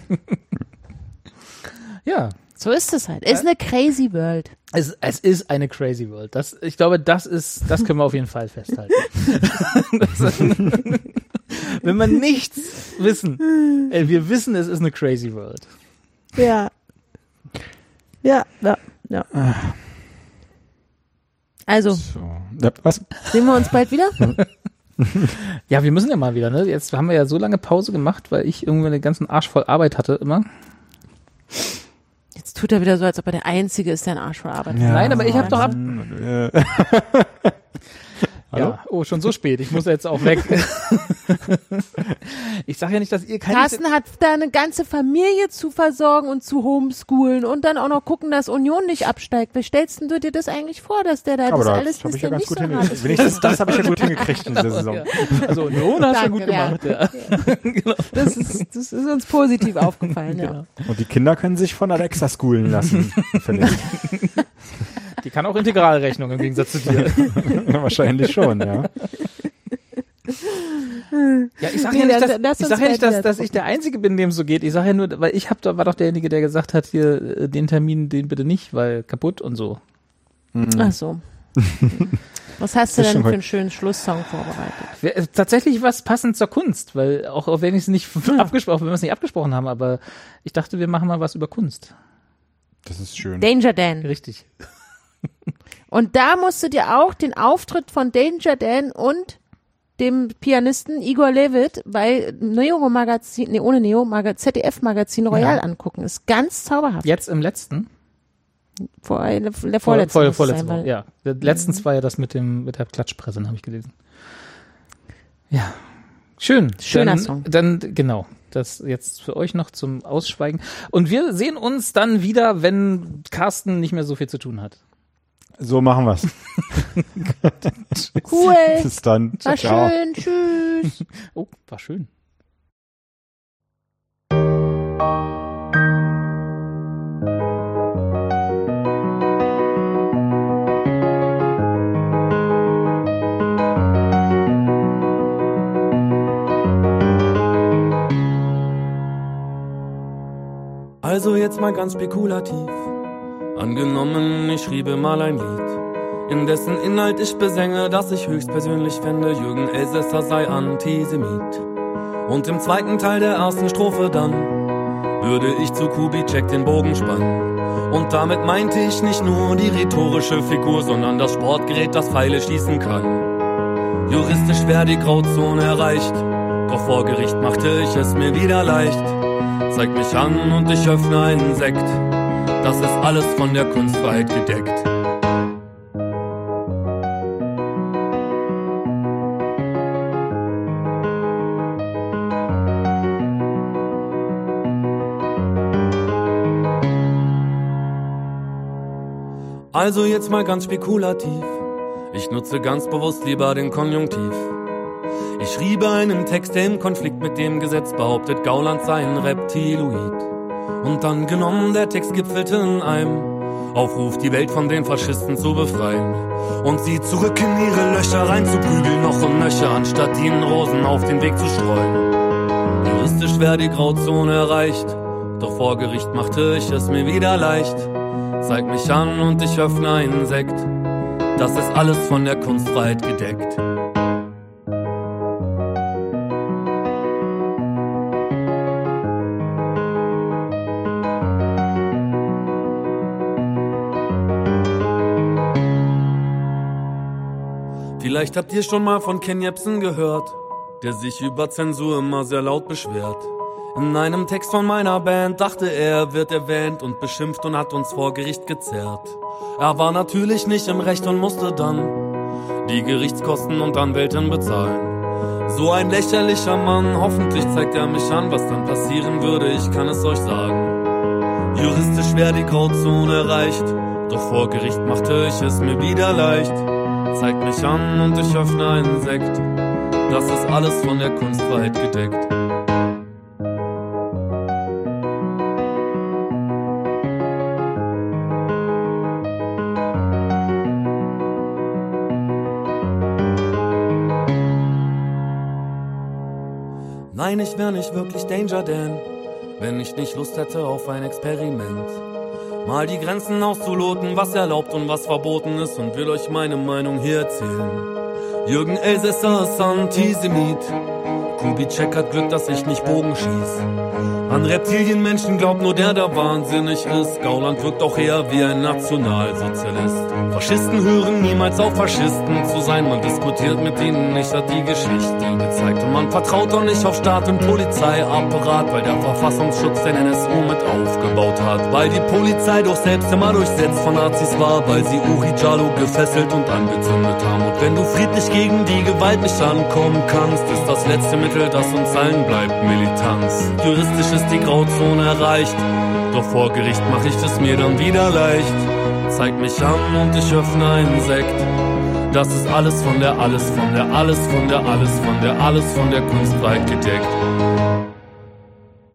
Ja. So ist es halt. Es ist eine crazy world. Es ist eine crazy world. Ich glaube, das können wir auf jeden Fall festhalten. Wenn wir nichts wissen, wir wissen, es ist eine crazy world. Ja. Ja. Also, So. Ja, was? sehen wir uns bald wieder? Ja, wir müssen ja mal wieder, ne? Jetzt haben wir ja so lange Pause gemacht, weil ich irgendwie den ganzen Arsch voll Arbeit hatte immer. Jetzt tut er wieder so, als ob er der Einzige ist, der einen Arsch voll arbeitet. Ja. Nein, aber ich habe doch Hallo? Ja, oh, schon so spät. Ich muss jetzt auch weg. Ich sage ja nicht, dass ihr keine... Carsten hat da eine ganze Familie zu versorgen und zu homeschoolen und dann auch noch gucken, dass Union nicht absteigt. Wie stellst denn du dir das eigentlich vor, dass der da Aber das das alles habe ich ja ganz nicht gut so hart hingekriegt. ist? Wenigstens das habe ich ja gut hingekriegt in dieser Saison. Ja. Also Union hast du Danke, gut gemacht. Ja. Genau. Das ist uns positiv aufgefallen, ja. Genau. Und die Kinder können sich von Alexa schoolen lassen, finde ich. Die kann auch Integralrechnung im Gegensatz zu dir. Wahrscheinlich schon, ja. Ja, ich sage Nee, ja nicht, dann lass uns dass ich der Einzige bin, dem es so geht. Ich sage ja nur, weil war doch derjenige, der gesagt hat, hier den Termin, den bitte nicht, weil kaputt und so. Ach so. Was hast du Ist denn schon für gut. einen schönen Schlusssong vorbereitet? Tatsächlich was passend zur Kunst, weil auch wenn ich es nicht wenn wir es nicht abgesprochen haben, aber ich dachte, wir machen mal was über Kunst. Das ist schön. Danger Dan. Richtig. Und da musst du dir auch den Auftritt von Danger Dan und dem Pianisten Igor Levit bei ZDF-Magazin Royal angucken. Ist ganz zauberhaft. Jetzt im letzten? Vorletzten. Vorletzten Woche, ja. Letztens war ja das mit der Klatschpresse, habe ich gelesen. Ja. Schön. Schöner Song. Dann, genau. Das jetzt für euch noch zum Ausschweigen. Und wir sehen uns dann wieder, wenn Carsten nicht mehr so viel zu tun hat. So machen wir's. Cool. Bis dann. War Ciao. schön. Tschüss. Oh, war schön. Also jetzt mal ganz spekulativ. Angenommen, ich schriebe mal ein Lied, in dessen Inhalt ich besänge, dass ich höchstpersönlich fände, Jürgen Elsässer sei Antisemit. Und im zweiten Teil der ersten Strophe dann würde ich zu Kubitschek den Bogen spannen. Und damit meinte ich nicht nur die rhetorische Figur, sondern das Sportgerät, das Pfeile schießen kann. Juristisch wäre die Grauzone erreicht, doch vor Gericht machte ich es mir wieder leicht. Zeig mich an und ich öffne einen Sekt, das ist alles von der Kunstfreiheit gedeckt. Also jetzt mal ganz spekulativ, ich nutze ganz bewusst lieber den Konjunktiv. Ich schriebe einen Text, der im Konflikt mit dem Gesetz behauptet, Gauland sei ein Reptiloid. Und dann genommen, der Text gipfelte in einem Aufruf, die Welt von den Faschisten zu befreien. Und sie zurück in ihre Löcher reinzuprügeln, noch und nöcher, anstatt ihnen Rosen auf den Weg zu streuen. Juristisch wäre die Grauzone erreicht, doch vor Gericht machte ich es mir wieder leicht. Zeig mich an und ich öffne einen Sekt, das ist alles von der Kunstfreiheit gedeckt. Vielleicht habt ihr schon mal von Ken Jebsen gehört, der sich über Zensur immer sehr laut beschwert. In einem Text von meiner Band dachte er, wird erwähnt und beschimpft und hat uns vor Gericht gezerrt. Er war natürlich nicht im Recht und musste dann die Gerichtskosten und Anwältin bezahlen. So ein lächerlicher Mann, hoffentlich zeigt er mich an, was dann passieren würde, ich kann es euch sagen. Juristisch wäre die Grauzone erreicht, doch vor Gericht machte ich es mir wieder leicht. Zeigt mich an und ich öffne einen Sekt, das ist alles von der Kunstfreiheit gedeckt. Nein, ich wär nicht wirklich Danger Dan, wenn ich nicht Lust hätte auf ein Experiment. Mal die Grenzen auszuloten, was erlaubt und was verboten ist, und will euch meine Meinung hier erzählen. Jürgen Elsässer ist Antisemit, Kubitschek hat Glück, dass ich nicht Bogen schieß. An Reptilienmenschen glaubt nur der wahnsinnig ist. Gauland wirkt auch eher wie ein Nationalsozialist. Faschisten hören niemals auf, Faschisten zu sein. Man diskutiert mit ihnen nicht, hat die Geschichte gezeigt. Und man vertraut auch nicht auf Staat und Polizeiapparat, weil der Verfassungsschutz den NSU mit aufgebaut hat. Weil die Polizei doch selbst immer durchsetzt von Nazis war, weil sie Uri Jallo gefesselt und angezündet haben. Und wenn du friedlich gegen die Gewalt nicht ankommen kannst, ist das letzte Mittel, das uns allen bleibt, Militanz. Juristisch ist die Grauzone erreicht, doch vor Gericht mach ich es mir dann wieder leicht. Zeig mich an und ich öffne einen Sekt, das ist alles von der Kunstfreiheit gedeckt.